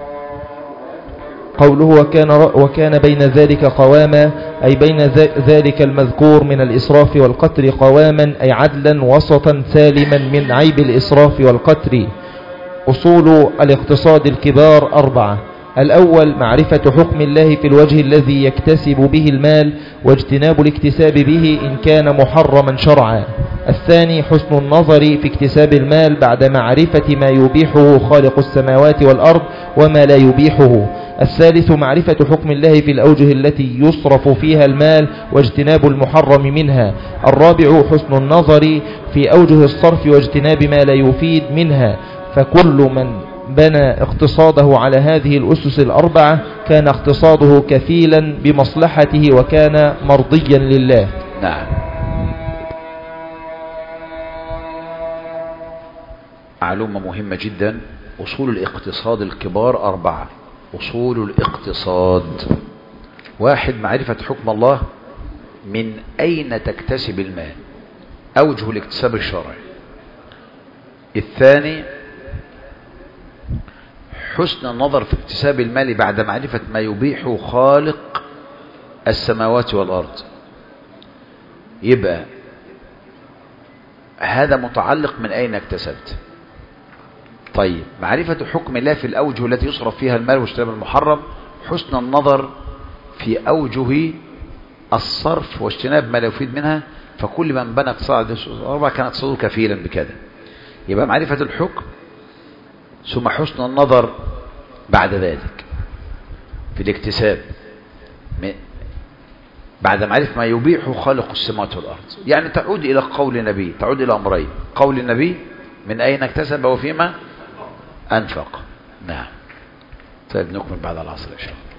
قوله وكان, وكان بين ذلك قواما أي بين ذلك المذكور من الإسراف والقتل قواما أي عدلا وسطا سالما من عيب الإسراف والقتل. أصول الاقتصاد الكبار أربعة: الأول معرفة حكم الله في الوجه الذي يكتسب به المال واجتناب الاكتساب به إن كان محرما شرعا. الثاني حسن النظر في اكتساب المال بعد معرفة ما يبيحه خالق السماوات والأرض وما لا يبيحه. الثالث معرفة حكم الله في الأوجه التي يصرف فيها المال واجتناب المحرم منها. الرابع حسن النظر في أوجه الصرف واجتناب ما لا يفيد منها. فكل من بنى اقتصاده على هذه الأسس الأربعة كان اقتصاده كفيلا بمصلحته وكان مرضيا لله. نعم. معلومة مهمة جدا: أصول الاقتصاد الكبار أربعة. أصول الاقتصاد: واحد معرفة حكم الله، من أين تكتسب المال، أوجه الاكتساب الشرعي. الثاني حسن النظر في اكتساب المال بعد معرفة ما يبيحه خالق السماوات والأرض. يبقى هذا متعلق من أين اكتسبت. طيب معرفة حكم الله في الأوجه التي يصرف فيها المال واجتناب المحرم، حسن النظر في أوجه الصرف واجتناب ما لا يفيد منها. فكل من بنى اقتصاد أربعة كان اقتصاده كفيلا بكذا. يبقى معرفة الحكم، ثم حسن النظر بعد ذلك في الاكتساب بعد معرفة ما يبيحه خالق السماوات والأرض. يعني تعود إلى قول النبي، تعود إلى أمرين: قول النبي من أين اكتسب وفيما أنفق. نعم. طيب نكمل بعد العصر إن شاء الله.